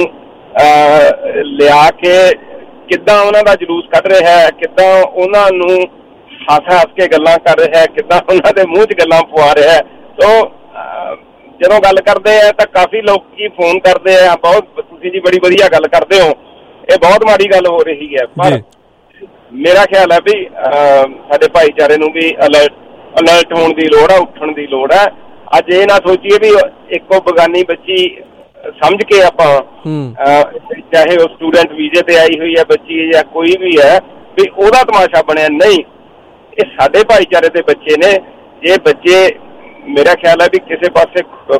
ਲਿਆ ਕੇ ਕਿੱਦਾਂ ਉਹਨਾਂ ਦਾ ਜਲੂਸ ਕੱਢ ਰਿਹਾ ਹੈ, ਕਿੱਦਾਂ ਉਹਨਾਂ ਨੂੰ ਹੱਸ ਕੇ ਗੱਲਾਂ ਕਰ ਰਿਹਾ ਹੈ, ਕਿੱਦਾਂ ਉਹਨਾਂ ਦੇ ਮੂੰਹ 'ਚ ਗੱਲਾਂ ਪਵਾ ਰਿਹਾ ਹੈ। ਤੋ ਜਦੋਂ ਗੱਲ ਕਰਦੇ ਆ ਤਾਂ ਕਾਫੀ ਲੋਕੀ ਫੋਨ ਕਰਦੇ ਆ, ਬਹੁਤ ਤੁਸੀਂ ਜੀ ਬੜੀ ਵਧੀਆ ਗੱਲ ਕਰਦੇ ਹੋ, ਇਹ ਬਹੁਤ ਮਾੜੀ ਗੱਲ ਹੋ ਰਹੀ ਹੈ। ਪਰ ਮੇਰਾ ਖਿਆਲ ਹੈ ਵੀ ਸਾਡੇ ਭਾਈਚਾਰੇ ਨੂੰ ਵੀ ਅਲਰਟ ਹੋਣ ਦੀ ਲੋੜ ਹੈ, ਉੱਠਣ ਦੀ ਲੋੜ ਹੈ। ਅੱਜ ਇਹ ਨਾ ਸੋਚੀਏ ਵੀ ਇੱਕੋ ਬਗਾਨੀ ਬੱਚੀ ਸਮਝ ਕੇ ਆਪਾਂ, ਚਾਹੇ ਉਹ ਸਟੂਡੈਂਟ ਵੀਜ਼ੇ ਤੇ ਆਈ ਹੋਈ ਹੈ ਬੱਚੀ ਜਾਂ ਕੋਈ ਵੀ ਹੈ, ਵੀ ਉਹਦਾ ਤਮਾਸ਼ਾ ਬਣਿਆ। ਨਹੀਂ, ਇਹ ਸਾਡੇ ਭਾਈਚਾਰੇ ਦੇ ਬੱਚੇ ਨੇ। ਜੇ ਬੱਚੇ ਮੇਰਾ ਖਿਆਲ ਹੈ ਵੀ ਕਿਸੇ ਪਾਸੇ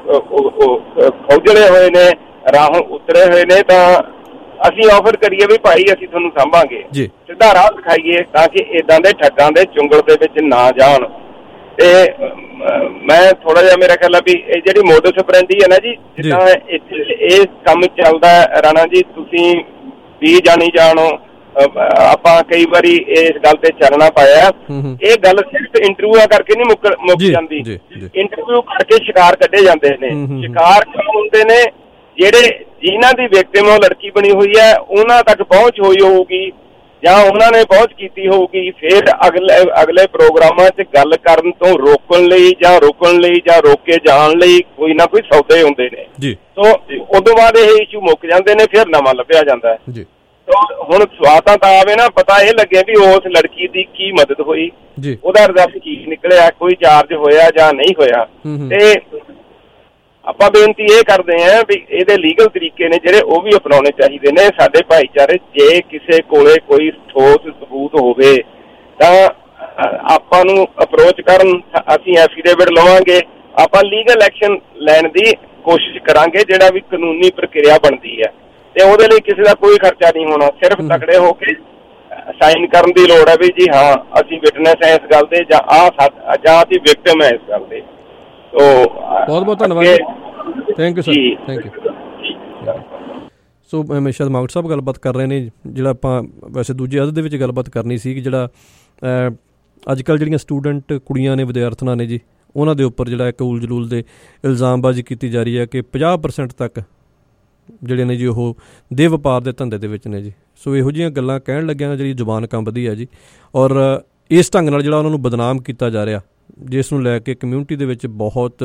ਖੋਜਲੇ ਹੋਏ ਨੇ, ਰਾਹੋਂ ਉਤਰੇ ਹੋਏ ਨੇ, ਤਾਂ ਅਸੀਂ ਆਫਰ ਕਰੀਏ ਵੀ ਭਾਈ ਅਸੀਂ ਤੁਹਾਨੂੰ ਸਾਂਭਾਂਗੇ, ਸਿੱਧਾ ਰਾਹ ਦਿਖਾਈਏ ਤਾਂ ਕਿ ਏਦਾਂ ਦੇ ਠੱਗਾਂ ਦੇ ਚੁੰਗਲ ਦੇ ਵਿੱਚ ਨਾ ਜਾਣ। ਤੇ ਮੈਂ ਥੋੜਾ ਜਿਹਾ ਮੇਰਾ ਖਿਆਲ ਆ ਵੀ ਇਹ ਜਿਹੜੀ ਮੋਡਸ ਆਪਰੈਂਡੀ ਹੈ ਨਾ ਜੀ, ਜਿੱਦਾਂ ਇਹ ਕੰਮ ਚੱਲਦਾ ਰਾਣਾ ਜੀ, ਤੁਸੀਂ ਵੀ ਜਾਣੀ ਜਾਣੋ, ਆਪਾਂ ਕਈ ਵਾਰੀ ਇਸ ਗੱਲ ਤੇ ਚੱਲਣਾ ਪਾਇਆ। ਇਹ ਗੱਲ ਸਿਰਫ ਇੰਟਰਵਿਊਆਂ ਕਰਕੇ ਨਹੀਂ ਮੁੱਕ ਜਾਂਦੀ। ਇੰਟਰਵਿਊ ਕਰਕੇ ਸ਼ਿਕਾਰ ਕੱਢੇ ਜਾਂਦੇ ਨੇ। ਸ਼ਿਕਾਰ ਹੁੰਦੇ ਨੇ ਜਿਹੜੇ ਜਿਨ੍ਹਾਂ ਦੀ ਵਿਕਟਿਮ ਉਹ ਲੜਕੀ ਬਣੀ ਹੋਈ ਹੈ, ਉਹਨਾਂ ਤੱਕ ਪਹੁੰਚ ਹੋਈ ਹੋਊਗੀ ਜਾਂ ਉਹਨਾਂ ਨੇ ਪਹੁੰਚ ਕੀਤੀ ਹੋਊਗੀ, ਫਿਰ ਅਗਲੇ ਪ੍ਰੋਗਰਾਮਾਂ 'ਚ ਗੱਲ ਕਰਨ ਤੋਂ ਰੋਕਣ ਲਈ ਜਾਂ ਰੋਕ ਕੇ ਜਾਣ ਲਈ ਕੋਈ ਨਾ ਕੋਈ ਸੌਦੇ ਹੁੰਦੇ ਨੇ। ਸੋ ਉਦੋਂ ਬਾਅਦ ਇਹ ਇਸ਼ੂ ਮੁੱਕ ਜਾਂਦੇ ਨੇ, ਫਿਰ ਨਵਾਂ ਲੱਭਿਆ ਜਾਂਦਾ ਹੈ। ਹੁਣ ਸਵਾਦਾਂ ਤਾਂ ਆਵੇ ਨਾ, ਪਤਾ ਇਹ ਲੱਗੇ ਵੀ ਉਸ ਲੜਕੀ ਦੀ ਕੀ ਮਦਦ ਹੋਈ, ਉਹਦਾ ਰਿਜ਼ਲਟ ਕੀ ਨਿਕਲਿਆ, ਕੋਈ ਚਾਰਜ ਹੋਇਆ ਜਾਂ ਨਹੀਂ ਹੋਇਆ। ਤੇ ਆਪਾਂ ਬੇਨਤੀ ਇਹ ਕਰਦੇ ਹਾਂ ਵੀ ਇਹਦੇ ਲੀਗਲ ਤਰੀਕੇ ਨੇ ਜਿਹੜੇ ਉਹ ਵੀ ਅਪਣਾਉਣੇ ਚਾਹੀਦੇ ਨੇ ਸਾਡੇ ਭਾਈਚਾਰੇ। ਜੇ ਕਿਸੇ ਕੋਲੇ ਕੋਈ ਠੋਸ ਸਬੂਤ ਹੋਵੇ ਤਾਂ ਆਪਾਂ ਨੂੰ ਅਪਰੋਚ ਕਰਨ, ਅਸੀਂ ਐਫੀਡੇਵਿਟ ਲਵਾਂਗੇ, ਆਪਾਂ ਲੀਗਲ ਐਕਸ਼ਨ ਲੈਣ ਦੀ ਕੋਸ਼ਿਸ਼ ਕਰਾਂਗੇ, ਜਿਹੜਾ ਵੀ ਕਾਨੂੰਨੀ ਪ੍ਰਕਿਰਿਆ ਬਣਦੀ ਹੈ। ਤੇ ਉਹਦੇ ਲਈ ਕਿਸੇ ਦਾ ਕੋਈ ਖਰਚਾ ਨਹੀਂ ਹੋਣਾ, ਸਿਰਫ ਤਕੜੇ ਹੋ ਕੇ ਸਾਈਨ ਕਰਨ ਦੀ ਲੋੜ ਹੈ ਵੀ ਜੀ ਹਾਂ ਅਸੀਂ ਵਿਟਨੈਸ ਹੈ ਇਸ ਗੱਲ ਦੇ, ਜਾਂ ਅਸੀਂ ਵਿਕਟਿਮ ਹੈ ਇਸ ਗੱਲ ਦੇ। ਬਹੁਤ ਬਹੁਤ ਧੰਨਵਾਦ, thank you sir, thank you. So ਹਮੇਸ਼ਾ ਮਾਊਟ ਸਾਹਿਬ ਗੱਲਬਾਤ ਕਰ ਰਹੇ ਨੇ। ਜਿਹੜਾ ਆਪਾਂ ਵੈਸੇ ਦੂਜੇ ਅੱਧ ਦੇ ਵਿੱਚ ਗੱਲਬਾਤ ਕਰਨੀ ਸੀ ਕਿ ਜਿਹੜਾ ਅੱਜ ਕੱਲ੍ਹ ਜਿਹੜੀਆਂ ਸਟੂਡੈਂਟ ਕੁੜੀਆਂ ਨੇ, ਵਿਦਿਆਰਥਣਾਂ ਨੇ ਜੀ, ਉਹਨਾਂ ਦੇ ਉੱਪਰ ਜਿਹੜਾ ਇੱਕ ਉਲ ਜਲੂਲ ਦੇ ਇਲਜ਼ਾਮਬਾਜ਼ੀ ਕੀਤੀ ਜਾ ਰਹੀ ਹੈ ਕਿ 50% ਤੱਕ ਜਿਹੜੇ ਨੇ ਜੀ ਉਹ ਦੇਹ ਵਪਾਰ ਦੇ ਧੰਦੇ ਦੇ ਵਿੱਚ ਨੇ ਜੀ। ਸੋ ਇਹੋ ਜਿਹੀਆਂ ਗੱਲਾਂ ਕਹਿਣ ਲੱਗਿਆ ਨਾ ਜਿਹੜੀ ਜ਼ੁਬਾਨ ਕੰਬਦੀ ਹੈ ਜੀ, ਔਰ ਇਸ ਢੰਗ ਨਾਲ ਜਿਹੜਾ ਉਹਨਾਂ ਨੂੰ ਬਦਨਾਮ ਕੀਤਾ ਜਾ ਰਿਹਾ, ਜਿਸ ਨੂੰ ਲੈ ਕੇ ਕਮਿਊਨਿਟੀ ਦੇ ਵਿੱਚ ਬਹੁਤ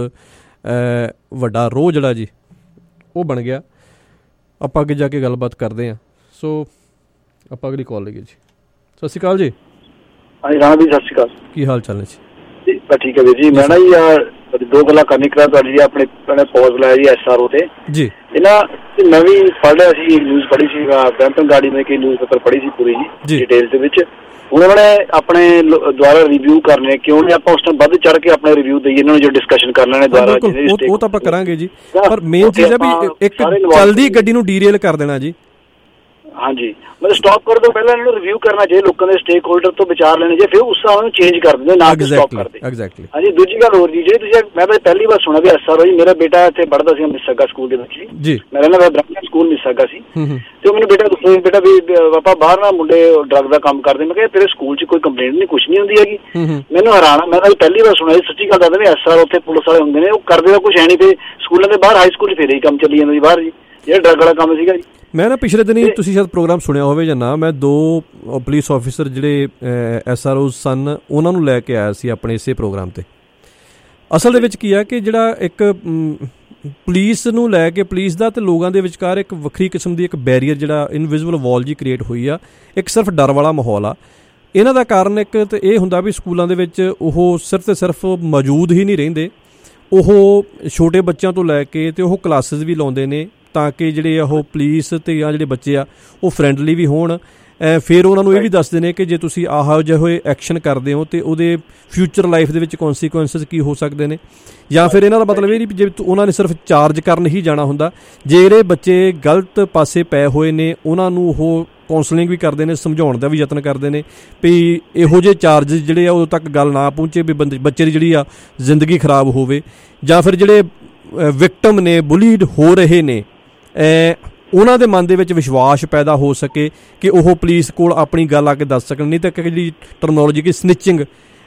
ਵੱਡਾ ਰੋਹ ਜਿਹੜਾ ਜੀ ਉਹ ਬਣ ਗਿਆ। ਆਪਾਂ ਅੱਗੇ ਜਾ ਕੇ ਗੱਲਬਾਤ ਕਰਦੇ ਹਾਂ। ਸੋ ਆਪਾਂ ਅਗਲੀ ਕਾਲ ਲਈਏ ਜੀ। ਸਤਿ ਸ਼੍ਰੀ ਅਕਾਲ ਜੀ। ਹਾਂਜੀ ਰਾਣਾ ਜੀ, ਸਤਿ ਸ਼੍ਰੀ ਅਕਾਲ। ਕੀ ਹਾਲ ਚਾਲ ਨੇ ਜੀ? ਠੀਕ ਹੈ ਵੀਰ ਜੀ। ਮੈਂ ਨਾ ਜੀ ਦੋ ਗੱਲਾਂ ਕਰਨੀ ਕਰਾਂ ਤੁਹਾਡੀ ਜੀ। ਆਪਣੇ ਪੌਜ਼ ਲਾਇਆ ਜੀ SRO ਤੇ ਜੀ। ਮੈਂ ਵੀ ਪੜ੍ਹ ਲਿਆ ਸੀ, ਨਿਊਜ਼ ਪੜ੍ਹੀ ਸੀ, ਬਰੈਂਪਟਨ ਗਾਰਡੀਅਨ ਨੇ ਨਿਊਜ਼ ਪੇਪਰ ਪੜ੍ਹੀ ਸੀ ਪੂਰੀ ਜੀ ਡਿਟੇਲ ਦੇ ਵਿੱਚ। ਹੁਣ ਉਹਨਾਂ ਨੇ ਆਪਣੇ ਦੁਆਰਾ ਰਿਵਿਊ ਕਰਨੇ, ਕਿਉਂ ਨਹੀਂ ਆਪਾਂ ਉਸ ਟਾਈਮ ਵੱਧ ਚੜ੍ਹ ਕੇ ਆਪਣਾ ਰਿਵਿਊ ਦਈਏ ਇਹਨਾਂ ਨੂੰ, ਜੋ ਡਿਸਕਸ਼ਨ ਕਰ ਲੈਣੇ ਦੁਆਰਾ। ਉਹ ਤਾਂ ਆਪਾਂ ਕਰਾਂਗੇ ਜੀ, ਪਰ ਮੇਨ ਚੀਜ਼ ਹੈ ਵੀ ਇੱਕ ਚਲਦੀ ਗੱਡੀ ਨੂੰ ਡੀਰੇਲ ਕਰ ਦੇਣਾ ਜੀ। ਹਾਂਜੀ, ਮਤਲਬ ਸਟਾਪ ਕਰਨ ਤੋਂ ਪਹਿਲਾਂ ਇਹਨਾਂ ਨੂੰ ਰਿਵਿਊ ਕਰਨਾ ਚਾਹੀਦਾ, ਲੋਕਾਂ ਦੇ ਸਟੇਕ ਹੋਲਡਰ ਤੋਂ ਵਿਚਾਰ ਲੈਣੇ ਚਾਹੀਦੇ, ਫਿਰ ਉਸ ਹਿਸਾਬ ਨੂੰ ਚੇਂਜ ਕਰ ਦਿੰਦੇ, ਨਾ ਕਿ ਸਟਾਪ ਕਰਦੇ। ਹਾਂਜੀ, ਦੂਜੀ ਗੱਲ ਹੋਰ ਜੀ, ਜਿਹੜੀ ਤੁਸੀਂ ਮੈਂ ਤਾਂ ਪਹਿਲੀ ਵਾਰ ਸੁਣਿਆ ਵੀ SRO ਜੀ। ਮੇਰਾ ਬੇਟਾ ਇੱਥੇ ਪੜ੍ਹਦਾ ਸੀ ਮਿਸਾਗਾ ਸਕੂਲ ਦੇ ਵਿੱਚ ਜੀ। ਮੈਂ ਰਹਿੰਦਾ ਬ੍ਰਹਮਪੁਰ ਸਕੂਲ ਮਿਸਾਗਾ ਸੀ। ਤੇ ਉਹ ਮੈਨੂੰ ਬੇਟਾ ਦੱਸੋ, ਬੇਟਾ ਵੀ ਪਾਪਾ ਬਾਹਰ ਨਾ ਮੁੰਡੇ ਡਰੱਗ ਦਾ ਕੰਮ ਕਰਦੇ। ਮੈਂ ਕਿਹਾ ਤੇਰੇ ਸਕੂਲ 'ਚ ਕੋਈ ਕੰਪਲੇਂਟ ਨਹੀਂ, ਕੁਛ ਨਹੀਂ ਹੁੰਦੀ ਹੈਗੀ। ਮੈਨੂੰ ਹੈਰਾਨ, ਮੈਂ ਤਾਂ ਪਹਿਲੀ ਵਾਰ ਸੁਣਿਆ, ਸੱਚੀ ਗੱਲ ਦੱਸਦਾ ਵੀ SRO ਉੱਥੇ ਪੁਲਿਸ ਵਾਲੇ ਹੁੰਦੇ ਨੇ, ਉਹ ਕਰਦੇ ਤਾਂ ਕੁਛ ਹੈ ਨਹੀਂ। ਤੇ ਸਕੂਲਾਂ ਦੇ ਬਾਹਰ ਹਾਈ ਸਕੂਲ 'ਚ ਫਿਰ ਇਹੀ ਕੰਮ ਚੱਲੀ ਜਾਂਦਾ ਜੀ ਬਾਹਰ ਜੀ, ਜਿਹੜਾ ਡਰੱਗ ਵਾਲਾ ਕੰਮ ਸੀਗਾ ਜੀ। ਮੈਂ ਨਾ ਪਿਛਲੇ ਦਿਨ ਹੀ, ਤੁਸੀਂ ਸ਼ਾਇਦ ਪ੍ਰੋਗਰਾਮ ਸੁਣਿਆ ਹੋਵੇ ਜਾਂ ਨਾ, ਮੈਂ 2 ਪੁਲਿਸ ਆਫਿਸਰ ਜਿਹੜੇ SROs ਸਨ ਉਹਨਾਂ ਨੂੰ ਲੈ ਕੇ ਆਇਆ ਸੀ ਆਪਣੇ ਇਸੇ ਪ੍ਰੋਗਰਾਮ 'ਤੇ। ਅਸਲ ਦੇ ਵਿੱਚ ਕੀ ਆ ਕਿ ਜਿਹੜਾ ਇੱਕ ਪੁਲਿਸ ਨੂੰ ਲੈ ਕੇ, ਪੁਲਿਸ ਦਾ ਅਤੇ ਲੋਕਾਂ ਦੇ ਵਿਚਕਾਰ ਇੱਕ ਵੱਖਰੀ ਕਿਸਮ ਦੀ ਇੱਕ ਬੈਰੀਅਰ, ਜਿਹੜਾ ਇਨਵਿਜ਼ੀਬਲ ਵਾਲ ਜੀ ਕ੍ਰੀਏਟ ਹੋਈ ਆ, ਇੱਕ ਸਿਰਫ ਡਰ ਵਾਲਾ ਮਾਹੌਲ ਆ। ਇਹਨਾਂ ਦਾ ਕਾਰਨ ਇੱਕ ਤਾਂ ਇਹ ਹੁੰਦਾ ਵੀ ਸਕੂਲਾਂ ਦੇ ਵਿੱਚ ਉਹ ਸਿਰਫ ਅਤੇ ਸਿਰਫ ਮੌਜੂਦ ਹੀ ਨਹੀਂ ਰਹਿੰਦੇ, ਉਹ ਛੋਟੇ ਬੱਚਿਆਂ ਤੋਂ ਲੈ ਕੇ ਅਤੇ ਉਹ ਕਲਾਸਿਸ ਵੀ ਲਾਉਂਦੇ ਨੇ ਤਾਂ ਕਿ ਜਿਹੜੇ ਉਹ ਪੁਲਿਸ ਅਤੇ ਜਾਂ ਜਿਹੜੇ ਬੱਚੇ ਆ ਉਹ ਫਰੈਂਡਲੀ ਵੀ ਹੋਣ। ਫਿਰ ਉਹਨਾਂ ਨੂੰ ਇਹ ਵੀ ਦੱਸਦੇ ਨੇ ਕਿ ਜੇ ਤੁਸੀਂ ਆਹੋ ਜਿਹੇ ਐਕਸ਼ਨ ਕਰਦੇ ਹੋ ਅਤੇ ਉਹਦੇ ਫਿਊਚਰ ਲਾਈਫ ਦੇ ਵਿੱਚ ਕੌਨਸੀਕੁਐਂਸਿਸ ਕੀ ਹੋ ਸਕਦੇ ਨੇ। ਜਾਂ ਫਿਰ ਇਹਨਾਂ ਦਾ ਮਤਲਬ ਇਹ ਨਹੀਂ ਵੀ ਜੇ ਉਹਨਾਂ ਨੇ ਸਿਰਫ ਚਾਰਜ ਕਰਨ ਹੀ ਜਾਣਾ ਹੁੰਦਾ, ਜੇ ਜਿਹੜੇ ਬੱਚੇ ਗਲਤ ਪਾਸੇ ਪਏ ਹੋਏ ਨੇ ਉਹਨਾਂ ਨੂੰ ਉਹ ਕਾਉਂਸਲਿੰਗ ਵੀ ਕਰਦੇ ਨੇ, ਸਮਝਾਉਣ ਦਾ ਵੀ ਯਤਨ ਕਰਦੇ ਨੇ ਵੀ ਇਹੋ ਜਿਹੇ ਚਾਰਜਿਸ ਜਿਹੜੇ ਆ ਉਦੋਂ ਤੱਕ ਗੱਲ ਨਾ ਪਹੁੰਚੇ ਵੀ ਬੱਚੇ ਦੀ ਜਿਹੜੀ ਆ ਜ਼ਿੰਦਗੀ ਖਰਾਬ ਹੋਵੇ। ਜਾਂ ਫਿਰ ਜਿਹੜੇ ਵਿਕਟਮ ਨੇ, ਬੁਲੀਡ ਹੋ ਰਹੇ ਨੇ, ਉਹਨਾਂ ਦੇ ਮਨ ਦੇ ਵਿੱਚ ਵਿਸ਼ਵਾਸ ਪੈਦਾ ਹੋ ਸਕੇ ਕਿ ਉਹ ਪੁਲਿਸ ਕੋਲ ਆਪਣੀ ਗੱਲ ਆ ਕੇ ਦੱਸ ਸਕਣ। ਨਹੀਂ ਤਾਂ ਜਿਹੜੀ ਟਰਮਨੋਲੋਜੀ ਕਿ ਸਨਿਚਿੰਗ,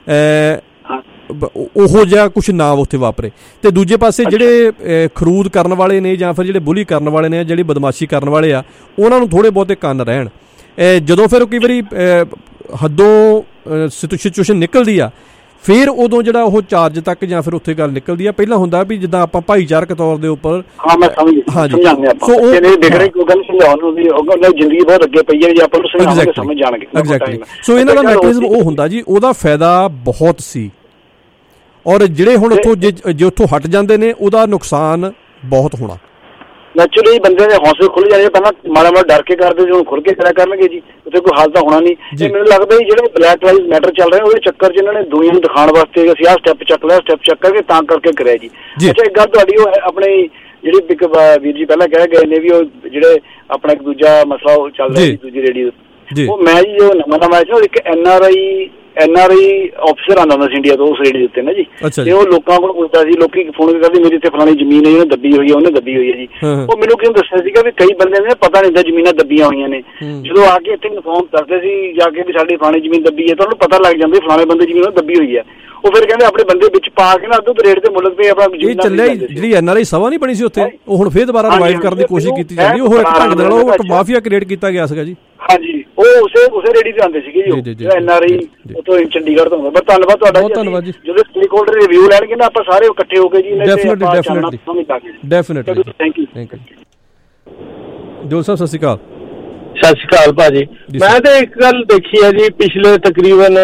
ਉਹੋ ਜਿਹਾ ਕੁਛ ਨਾ ਉੱਥੇ ਵਾਪਰੇ। ਅਤੇ ਦੂਜੇ ਪਾਸੇ ਜਿਹੜੇ ਖਰੂਦ ਕਰਨ ਵਾਲੇ ਨੇ ਜਾਂ ਫਿਰ ਜਿਹੜੇ ਬੁਲੀ ਕਰਨ ਵਾਲੇ ਨੇ, ਜਿਹੜੇ ਬਦਮਾਸ਼ੀ ਕਰਨ ਵਾਲੇ ਆ, ਉਹਨਾਂ ਨੂੰ ਥੋੜ੍ਹੇ ਬਹੁਤੇ ਕੰਨ ਰਹਿਣ। ਜਦੋਂ ਫਿਰ ਕਈ ਵਾਰੀ ਹੱਦੋਂ ਸਿਚੁਏਸ਼ਨ ਨਿਕਲਦੀ ਆ, ਫਿਰ ਉਦੋਂ ਜਿਹੜਾ ਉਹ ਚਾਰਜ ਤੱਕ ਜਾਂ ਫਿਰ ਉੱਥੇ ਗੱਲ ਨਿਕਲਦੀ ਆ। ਪਹਿਲਾਂ ਹੁੰਦਾ ਵੀ ਜਿੱਦਾਂ ਆਪਾਂ ਭਾਈਚਾਰਕ ਤੌਰ ਦੇ ਉੱਪਰ ਜ਼ਿੰਦਗੀ ਬਹੁਤ ਅੱਗੇ ਪਈ ਹੈ, ਜੇ ਆਪਾਂ ਨੂੰ ਸਮਝ ਜਾਣਗੇ। ਐਗਜ਼ੈਕਟਲੀ। ਸੋ ਇਹਨਾਂ ਦਾ ਮੈਕੈਨਿਜ਼ਮ ਉਹ ਹੁੰਦਾ ਜੀ, ਉਹਦਾ ਫਾਇਦਾ ਬਹੁਤ ਸੀ, ਔਰ ਜਿਹੜੇ ਹੁਣ ਉੱਥੋਂ ਜੇ ਉੱਥੋਂ ਹਟ ਜਾਂਦੇ ਨੇ ਉਹਦਾ ਨੁਕਸਾਨ ਬਹੁਤ ਹੋਣਾ। ਨੈਚੁਰਲੀ ਬੰਦੇ ਦੇ ਹੌਸਲੇ ਖੁੱਲ ਜਾਣੇ, ਪਹਿਲਾਂ ਮਾੜਾ ਮਾੜਾ ਡਰ ਕੇ ਕਰਦੇ, ਹੁਣ ਖੁੱਲ ਕੇ ਕਰਿਆ ਕਰਨਗੇ ਜੀ, ਉੱਥੇ ਕੋਈ ਹਾਲ ਤਾਂ ਹੋਣਾ ਨਹੀਂ। ਤੇ ਮੈਨੂੰ ਲੱਗਦਾ ਜੀ ਜਿਹੜੇ ਬਲੈਕ ਲਾਈਵਜ਼ ਮੈਟਰ ਚੱਲ ਰਹੇ ਉਹਦੇ ਚੱਕਰ 'ਚ ਇਹਨਾਂ ਨੇ ਦੁਨੀਆ ਨੂੰ ਦਿਖਾਉਣ ਵਾਸਤੇ ਅਸੀਂ ਆਹ ਸਟੈਪ ਚੱਕ ਲਿਆ, ਸਟੈਪ ਚੱਕ ਕਰਕੇ ਤਾਂ ਕਰਕੇ ਕਰਿਆ ਜੀ। ਅੱਛਾ, ਇੱਕ ਗੱਲ ਤੁਹਾਡੀ ਉਹ ਆਪਣੇ ਜਿਹੜੀ ਵੀਰ ਜੀ ਪਹਿਲਾਂ ਕਹਿ ਗਏ ਨੇ ਵੀ ਉਹ ਜਿਹੜੇ ਆਪਣਾ ਇੱਕ ਦੂਜਾ ਮਸਲਾ ਉਹ ਚੱਲ ਰਿਹਾ ਸੀ ਦੂਜੀ ਰੇਡੀਓ, ਉਹ ਮੈਂ ਜੀ ਜੋ ਨਵਾਂ ਇੱਕ NRI NRI ਆਫਿਸਰ ਆਉਂਦਾ ਹੁੰਦਾ ਸੀ ਇੰਡੀਆ ਤੋਂ ਉਸ ਰੇਟ ਦੇ ਉੱਤੇ ਨਾ ਜੀ, ਤੇ ਉਹ ਲੋਕਾਂ ਕੋਲ ਪੁੱਛਦਾ ਸੀ, ਲੋਕੀ ਫੋਨ ਕਰਦੇ ਮੇਰੀ ਇੱਥੇ ਫਲਾਣੀ ਜ਼ਮੀਨ ਹੈ ਉਹਨੇ ਦੱਬੀ ਹੋਈ ਹੈ, ਉਹਨੇ ਦੱਬੀ ਹੋਈ ਹੈ ਜੀ। ਉਹ ਮੈਨੂੰ ਕਿਉਂ ਦੱਸਿਆ ਸੀਗਾ ਵੀ ਕਈ ਬੰਦੇ ਨੇ ਪਤਾ ਨਹੀਂ ਹੁੰਦਾ ਜ਼ਮੀਨਾਂ ਦੱਬੀਆਂ ਹੋਈਆਂ ਨੇ, ਜਦੋਂ ਆ ਕੇ ਇੱਥੇ ਇਨਫੋਰਮ ਕਰਦੇ ਸੀ ਜਾ ਕੇ ਵੀ ਸਾਡੀ ਫਲਾਣੀ ਜ਼ਮੀਨ ਦੱਬੀ ਹੈ, ਤੁਹਾਨੂੰ ਪਤਾ ਲੱਗ ਜਾਂਦਾ ਫਲਾਣੇ ਬੰਦੇ ਜ਼ਮੀਨ ਦੱਬੀ ਹੋਈ ਹੈ। ਉਹ ਫਿਰ ਕਹਿੰਦੇ ਆਪਣੇ ਬੰਦੇ ਵਿੱਚ ਪਾ ਕੇ ਨਾ ਅੱਧੋ ਰੇਟ ਤੇ ਮੁੱਲ ਤੇ ਆਪਣਾ ਇਹ ਚੱਲਿਆ ਜਿਹੜੀ NRI ਸਭਾ ਨਹੀਂ ਬਣੀ ਸੀ ਉੱਥੇ, ਉਹ ਹੁਣ ਫੇਰ ਦੁਬਾਰਾ ਰਿਵਾਈਵ ਕਰਨ ਦੀ ਕੋਸ਼ਿਸ਼ ਕੀਤੀ ਜਾਂਦੀ, ਉਹ ਇੱਕ ਢੰਗ ਦੇ ਨਾਲ ਉਹ ਇੱਕ ਮਾਫੀਆ ਕ੍ਰੀਏਟ ਕੀਤਾ ਗਿਆ ਸੀਗਾ ਜੀ। ਹਾਂਜੀ, ਉਹ ਉਸੇ ਰੇੜੀ ਤੇ ਆਉਂਦੇ ਸੀਗੇ ਜੀ NRI ਉੱਥੋਂ ਚੰਡੀਗੜ੍ਹ ਤੋਂ। ਬਹੁਤ ਧੰਨਵਾਦ ਤੁਹਾਡਾ, ਬਹੁਤ ਧੰਨਵਾਦ ਜੀ। ਜਦੋਂ ਸਟੇਕ ਹੋਲਡਰ ਰਿਵਿਊ ਲੈਣਗੇ ਨਾ ਆਪਾਂ ਸਾਰੇ ਇਕੱਠੇ ਹੋ ਕੇ ਜੀ, ਡੈਫੀਨਿਟਲੀ ਥੈਂਕ ਯੂ। ਜੋਲ ਸਾਹਿਬ ਸਤਿ ਸ਼੍ਰੀ ਅਕਾਲ। ਸਤਿ ਸ਼੍ਰੀ ਅਕਾਲ ਭਾਜੀ। ਮੈਂ ਤਾਂ ਇੱਕ ਗੱਲ ਦੇਖੀ ਹੈ ਜੀ, ਪਿਛਲੇ ਤਕਰੀਬਨ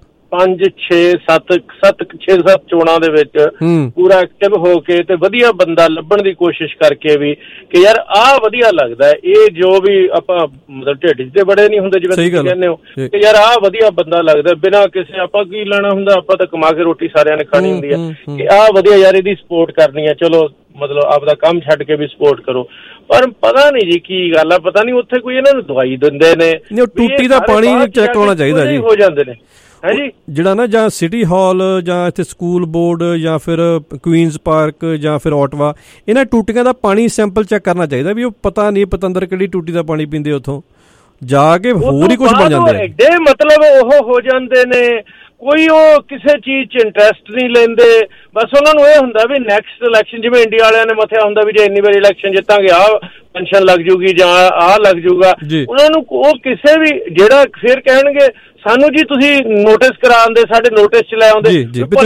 5-6-7 ਚੋਣਾਂ ਦੇ ਵਿੱਚ ਪੂਰਾ ਐਕਟਿਵ ਹੋ ਕੇ ਤੇ ਵਧੀਆ ਬੰਦਾ ਲੱਭਣ ਦੀ ਕੋਸ਼ਿਸ਼ ਕਰਕੇ ਵੀ ਕਿ ਯਾਰ ਆਹ ਵਧੀਆ ਲੱਗਦਾ, ਇਹ ਜੋ ਵੀ ਆਪਾਂ ਮਤਲਬ ਢਿੱਡ ਤੇ ਬੜੇ ਨਹੀਂ ਹੁੰਦੇ ਜਿਵੇਂ ਤੁਸੀਂ ਕਹਿੰਦੇ ਹੋ ਕਿ ਯਾਰ ਆਹ ਵਧੀਆ ਬੰਦਾ ਲੱਗਦਾ, ਬਿਨਾਂ ਕਿਸੇ ਆਪਾਂ ਕੀ ਲੈਣਾ ਹੁੰਦਾ, ਆਪਾਂ ਤਾਂ ਕਮਾ ਕੇ ਰੋਟੀ ਸਾਰਿਆਂ ਨੇ ਖਾਣੀ ਹੁੰਦੀ ਹੈ, ਕਿ ਆਹ ਵਧੀਆ ਯਾਰ ਇਹਦੀ ਸਪੋਰਟ ਕਰਨੀ ਹੈ, ਚਲੋ ਮਤਲਬ ਆਪਦਾ ਕੰਮ ਛੱਡ ਕੇ ਵੀ ਸਪੋਰਟ ਕਰੋ। ਪਰ ਪਤਾ ਨਹੀਂ ਜੀ ਕੀ ਗੱਲ ਆ, ਪਤਾ ਨਹੀਂ ਉੱਥੇ ਕੋਈ ਇਹਨਾਂ ਨੂੰ ਦਵਾਈ ਦਿੰਦੇ ਨੇ, ਟੂਟੀ ਦਾ ਪਾਣੀ ਚੈੱਕ ਹੋਣਾ ਚਾਹੀਦਾ ਜੀ, ਹੋ ਜਾਂਦੇ ਨੇ ਜਿਹੜਾ ਨਾ ਜਾਂ ਸਿਟੀ ਹਾਲ ਜਾਂ ਇੱਥੇ ਸਕੂਲ ਬੋਰਡ ਜਾਂ ਫਿਰ ਕੁਈਨਜ਼ ਪਾਰਕ ਜਾਂ ਫਿਰ ਓਟਵਾ, ਇਹਨਾਂ ਟੂਟੀਆਂ ਦਾ ਪਾਣੀ ਸੈਂਪਲ ਚੈੱਕ ਕਰਨਾ ਚਾਹੀਦਾ ਵੀ ਉਹ ਪਤਾ ਨਹੀਂ ਪਤੰਦਰ ਕਿਹੜੀ ਟੂਟੀ ਦਾ ਪਾਣੀ ਪੀਂਦੇ, ਉੱਥੋਂ ਜਾ ਕੇ ਹੋਰ ਹੀ ਕੁਝ ਬਣ ਜਾਂਦੇ ਐਡੇ ਮਤਲਬ ਉਹ ਹੋ ਜਾਂਦੇ ਨੇ, ਕੋਈ ਉਹ ਕਿਸੇ ਚੀਜ਼ 'ਚ ਇੰਟਰਸਟ ਨਹੀਂ ਲੈਂਦੇ, ਬਸ ਉਹਨਾਂ ਨੂੰ ਇਹ ਹੁੰਦਾ ਵੀ ਨੈਕਸਟ ਇਲੈਕਸ਼ਨ, ਜਿਵੇਂ ਇੰਡੀਆ ਵਾਲਿਆਂ ਨੇ ਮੱਥਿਆ ਹੁੰਦਾ ਵੀ ਜੇ ਇੰਨੀ ਵਾਰੀ ਇਲੈਕਸ਼ਨ ਜਿੱਤਾਂਗੇ ਆਹ ਪੈਨਸ਼ਨ ਲੱਗ ਜੂਗੀ ਜਾਂ ਆਹ ਲੱਗ ਜੂਗਾ, ਉਹਨਾਂ ਨੂੰ ਉਹ ਕਿਸੇ ਵੀ ਜਿਹੜਾ ਫਿਰ ਕਹਿਣਗੇ ਸਾਨੂੰ ਜੀ ਤੁਸੀਂ ਨੋਟਿਸ ਕਰਾਉਂਦੇ, ਸਾਡੇ ਨੋਟਿਸ 'ਚ ਲੈ ਆਉਂਦੇ,